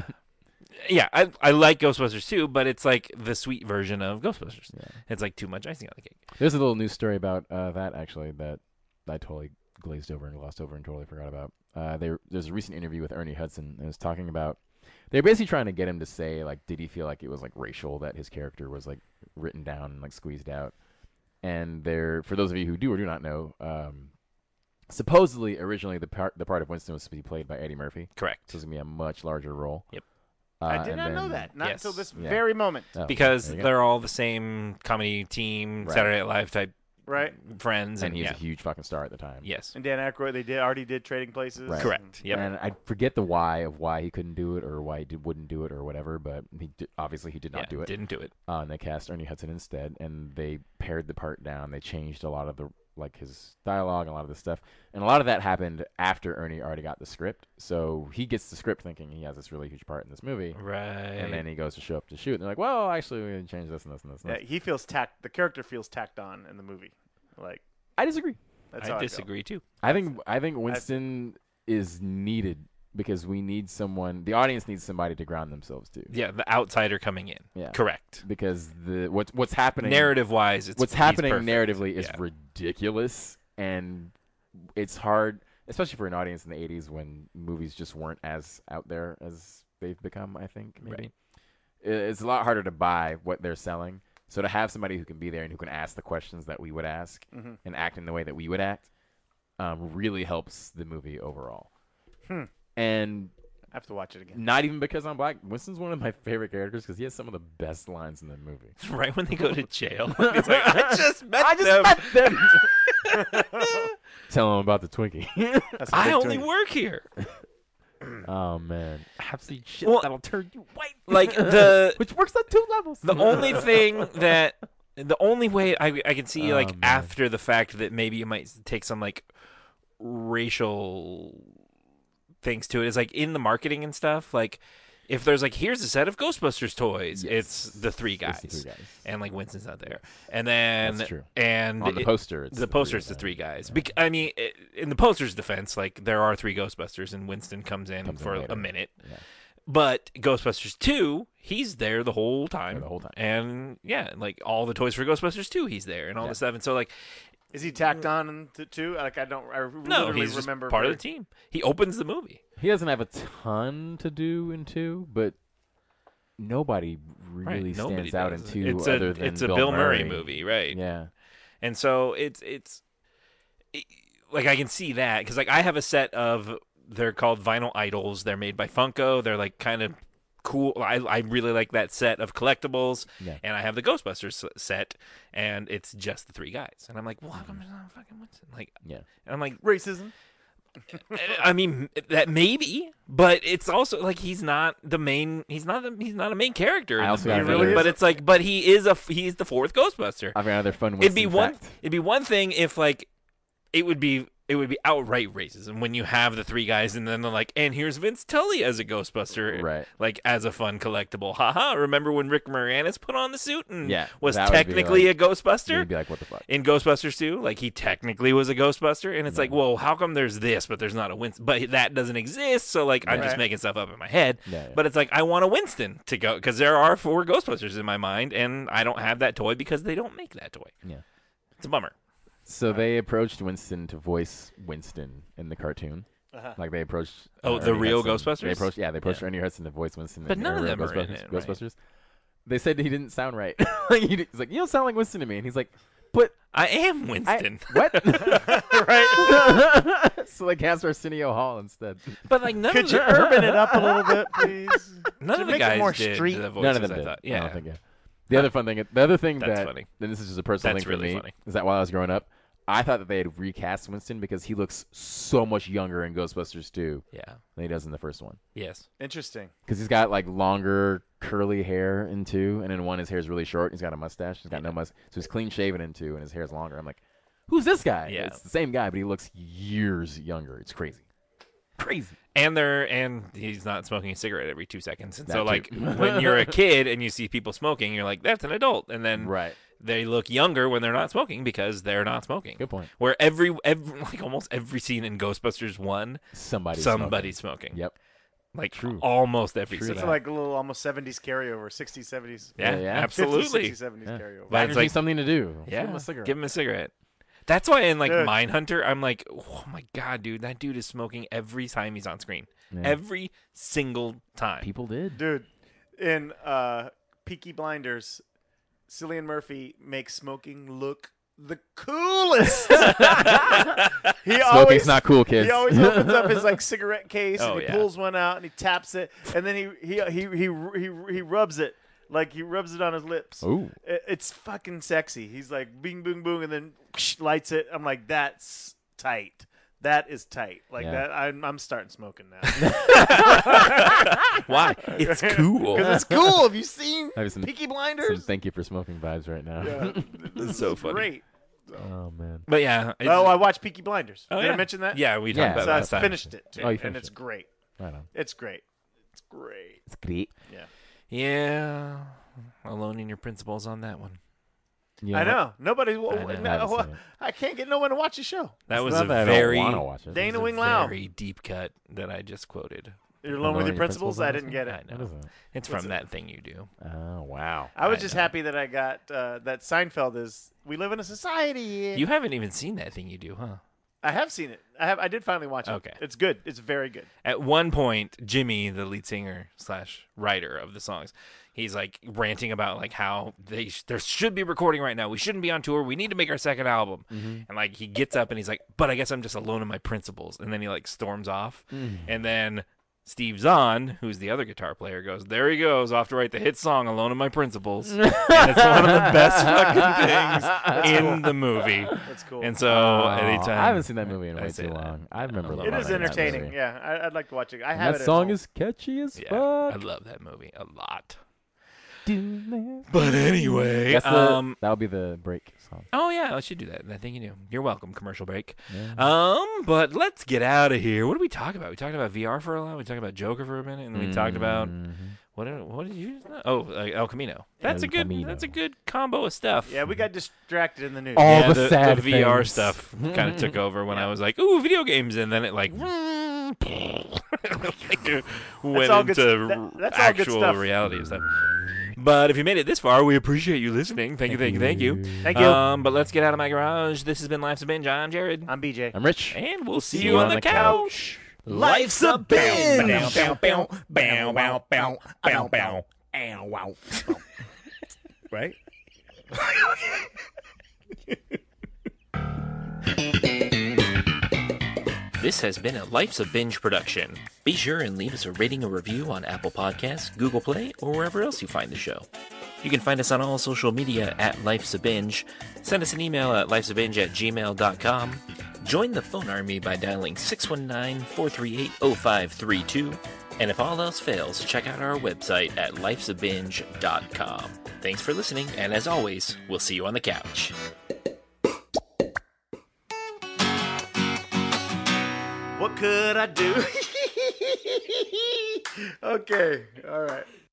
Yeah, I I like Ghostbusters too, but it's like the sweet version of Ghostbusters.
Yeah.
It's like too much icing on the cake.
There's a little news story about uh, that actually that I totally glazed over and glossed over and totally forgot about. Uh, there, there's a recent interview with Ernie Hudson, and it was talking about they're basically trying to get him to say like, did he feel like it was like racial that his character was like written down and like squeezed out? And there, for those of you who do or do not know, um, supposedly originally the part the part of Winston was to be played by Eddie Murphy.
Correct.
So it's gonna be a much larger role.
Yep.
Uh,
I did
and
not know
then-
that. Not
Yes.
until this
Yeah.
very moment.
Oh,
Because
there you go.
they're all the same comedy team,
Right.
Saturday Night Live type
Right.
friends,
and
and,
he's
yeah,
a huge fucking star at the time.
yes,
And Dan Aykroyd, they did already did Trading Places.
Right.
correct, yep,
And I forget the why of why he couldn't do it or why he did, wouldn't do it or whatever, but he did, obviously he did not
yeah,
do it.
Didn't do it.
Uh, and they cast Ernie Hudson instead, and they pared the part down. They changed a lot of the like his dialogue, and a lot of the stuff, and a lot of that happened after Ernie already got the script. So he gets the script thinking he has this really huge part in this movie,
Right.
and then he goes to show up to shoot, and they're like, "Well, actually, we need to change this and this and this." And
Yeah,
this.
he feels tacked. The character feels tacked on in the movie. Like
I disagree.
that's how
I
I feel.
disagree too.
I think I think Winston is needed because we need someone. The audience needs somebody to ground themselves to.
Yeah, the outsider coming in.
Yeah.
Correct.
Because the what's what's happening
Narrative wise, it's
what's
he's
happening
perfect.
narratively is
Yeah.
ridiculous, and it's hard, especially for an audience in the eighties when movies just weren't as out there as they've become. I think maybe
Right.
I- it's a lot harder to buy what they're selling. So to have somebody who can be there and who can ask the questions that we would ask
Mhm.
and act in the way that we would act, um, really helps the movie overall.
Hmm.
And
I have to watch it again.
not even because I'm black. Winston's one of my favorite characters because he has some of the best lines in the movie.
Right when they go to jail, it's like I just met
I
them.
just met them. Tell him about the Twinkie.
That's a
I
big
only
twist.
work here.
Oh man, absolute shit
Well,
that'll turn you white.
Like the
Which works on two levels.
the only thing that the only way I I can see
Oh,
like
man.
after the fact that maybe it might take some like racial things to it is like in the marketing and stuff. Like if there's like here's a set of Ghostbusters toys,
Yes.
it's the three guys.
It's the three guys.
And like Winston's not there, and then
That's true.
and
On the
it-
poster, it's
the poster is the three guys. Bec- I mean, i in the poster's defense, like there are three Ghostbusters, and Winston comes in
Comes in
for
later.
a minute.
Yeah.
But Ghostbusters two, he's there the whole time.
Yeah, the whole time.
And yeah, like all the toys for Ghostbusters two, he's there, and all
Yeah.
the stuff. And so like,
Is he tacked on to too? Like I don't. I
no,
literally
he's just
remember
part
very-
of the team. He opens the movie.
He doesn't have a ton to do in two, but nobody really
Right, nobody
stands out in
does.
two
It's
other
a
than
it's a
Bill,
Bill Murray. movie, right?
Yeah.
And so it's it's it, like I can see that because like I have a set of they're called Vinyl Idols. They're made by Funko. They're like kind of cool. I I really like that set of collectibles.
Yeah.
And I have the Ghostbusters s- set, and it's just the three guys. And I'm like, well, how come there's not fucking Winston? Like,
Yeah.
and I'm like,
racism.
I mean that maybe, but it's also like he's not the main. He's not the, he's not a main character.
I
in
also
the
got
movie,
another-
but it's like, but he is a f- he's the fourth Ghostbuster.
I've got another fun
It'd be
Winston
one.
fact.
It'd be one thing if like it would be it would be outright racism when you have the three guys and then they're like, and here's Vince Tully as a Ghostbuster,
Right.
Like as a fun collectible. Haha! Remember when Rick Moranis put on the suit and
Yeah,
was
that would be
technically
like-
a Ghostbuster?
You'd be like, what the fuck?
In Ghostbusters two, like he technically was a Ghostbuster, and it's like, well, how come there's this, but there's not a Winston? But that doesn't exist, so like I'm just
Right.
making stuff up in my head.
Yeah, yeah.
But it's like I want a Winston to go because there are four Ghostbusters in my mind, and I don't have that toy because they don't make that toy.
Yeah.
It's a bummer.
So they approached Winston to voice Winston in the cartoon.
Uh-huh.
Like they approached.
Oh,
uh,
the
Ernie
real
Hudson.
Ghostbusters?
They approached, yeah, they approached
Yeah.
Ernie Hudson to voice Winston.
But
in
none of
Real
them are in
Ghostbusters.
it, right?
Ghostbusters. They said he didn't sound right. Like, he did- he's like, you don't sound like Winston to me, and he's like, but
I am
I,
Winston,
what?
Right.
So they cast Arsenio Hall instead.
but like none
Could
of
you
the,
urban it up a little bit, please?
none
to
of the
make it
guys
more
did
street?
the voices.
None of them
I
did.
thought.
I
Yeah,
don't think, yeah. The other fun thing, the other thing
That's
that,
funny.
and this is just a personal
That's
thing for
really
me,
funny.
is that while I was growing up, I thought that they had recast Winston because he looks so much younger in Ghostbusters two
Yeah.
than he does in the first one.
Yes.
Interesting.
Because he's got like longer curly hair in two, and in one his hair's really short. He's got a mustache. He's got no mustache, so he's clean shaven in two, and his hair's longer. I'm like, who's this guy?
Yeah.
It's the same guy, but he looks years younger. It's crazy, crazy.
And they're and he's not smoking a cigarette every two seconds. And
That
so,
too.
like, when you're a kid and you see people smoking, you're like, that's an adult. And then
Right.
they look younger when they're not smoking because they're not smoking.
Good point.
Where every, every like almost every scene in Ghostbusters one,
Somebody's
somebody's smoking.
smoking. Yep.
Like
True.
almost every
True
scene.
It's like a little almost seventies carryover, sixties, seventies.
Yeah,
Yeah, yeah.
absolutely.
fifties, sixties, seventies
Yeah.
carryover.
But
Why
it's
does he
like-
something to do?
Yeah,
Give him a cigarette.
give him a cigarette. That's why in like
Dude.
Mindhunter, I'm like, oh my god, dude, that dude is smoking every time he's on screen,
Yeah.
every single time.
People did.
Dude, in uh, Peaky Blinders, Cillian Murphy makes smoking look the coolest. he
Smoking's
always
not cool, kids.
He always opens up his like cigarette case
Oh,
and he
yeah.
pulls one out and he taps it and then he he he he he, he rubs it like he rubs it on his lips.
Ooh.
It, it's fucking sexy. He's like bing boom boom and then whoosh, lights it. I'm like that's tight. That is tight. Like
Yeah.
that. I'm I'm starting smoking now.
Why? It's cool.
Because it's cool. Have you seen
Have some-
Peaky
Some
Blinders?
thank you for smoking vibes right now.
Yeah.
It's so funny.
Great.
Oh man.
But yeah. It's,
Oh, I watched Peaky Blinders.
oh,
Did
yeah.
I mention that?
Yeah, we talked
Yeah.
about
So
that
I
last time.
finished it, too,
Oh, you
and
finished
it's
it.
great.
Right on.
It's great. It's great.
It's great.
Yeah.
Yeah. Alone in your principles on that one.
You
I
what?
know. Nobody.
know.
no,
I haven't seen it.
I can't get no one to watch the show.
That
It's
was
not
a
that I
very,
don't want to watch it.
Dana
was a
Wing Lau.
very deep cut that I just quoted.
You're alone with
Alone
your
in
principles.
Principles,
I didn't get
I
it.
know.
What is it?
It's
What's
from
it?
that thing you do.
Oh wow.
I was
I
just
know.
happy that I got uh, that Seinfeld is. We live in a society.
You haven't even seen that thing you do, huh?
I have seen it. I have. I did finally watch it.
Okay.
It's good. It's very good.
At one point, Jimmy, the lead singer slash writer of the songs, he's like ranting about like how they sh- there should be recording right now. We shouldn't be on tour. We need to make our second album. And like he gets up and he's like, "But I guess I'm just alone in my principles." And then he like storms off. And then Steve Zahn, who's the other guitar player, goes, "There he goes, off to write the hit song "Alone in My Principles," and it's one of the best fucking things in the movie.
That's cool.
And so
Oh,
anytime
I haven't seen that movie in
I
way
say
too
that.
long. I remember.
love
it
loving
is
that
entertaining.
movie.
Yeah, I, I'd like to watch it. I
And
have
that
it at
song
home.
is catchy as
Yeah,
fuck.
I love that movie a lot.
Do
But anyway,
That's the,
um,
that'll be the break song.
oh yeah, I should do that. I think you do. You're welcome. Commercial break.
Yeah.
Um, but let's get out of here. What did we talk about? We talked about V R for a while. We talked about Joker for a minute, and we talked about
Mhm.
what? did- What did you? Oh, uh, El Camino. That's
El
a good.
Camino.
That's a good combo of stuff.
Yeah, we got distracted in the news.
All
Yeah,
the
the,
sad
the V R
things.
stuff kind of took over when I
Yeah.
was like, "Ooh, video games," and then it like went
all good
into
st- that- that's all good
actual
stuff.
reality of stuff. But if you made it this far, we appreciate you listening. Thank you, thank you, thank you.
Thank you.
Um, but let's get out of my garage. This has been Life's a Binge. I'm Jared,
I'm B J.
I'm Rich.
and we'll see you on the couch.
Life's a binge.
Right? This has been a Life's a Binge production. Be sure and leave us a rating or review on Apple Podcasts, Google Play, or wherever else you find the show. You can find us on all social media at Life's a Binge. Send us an email at lifesabinge at gmail dot com. Join the phone army by dialing six one nine, four three eight, zero five three two. And if all else fails, check out our website at lifesabinge dot com. Thanks for listening, and as always, we'll see you on the couch.
What could I do? Okay. All right.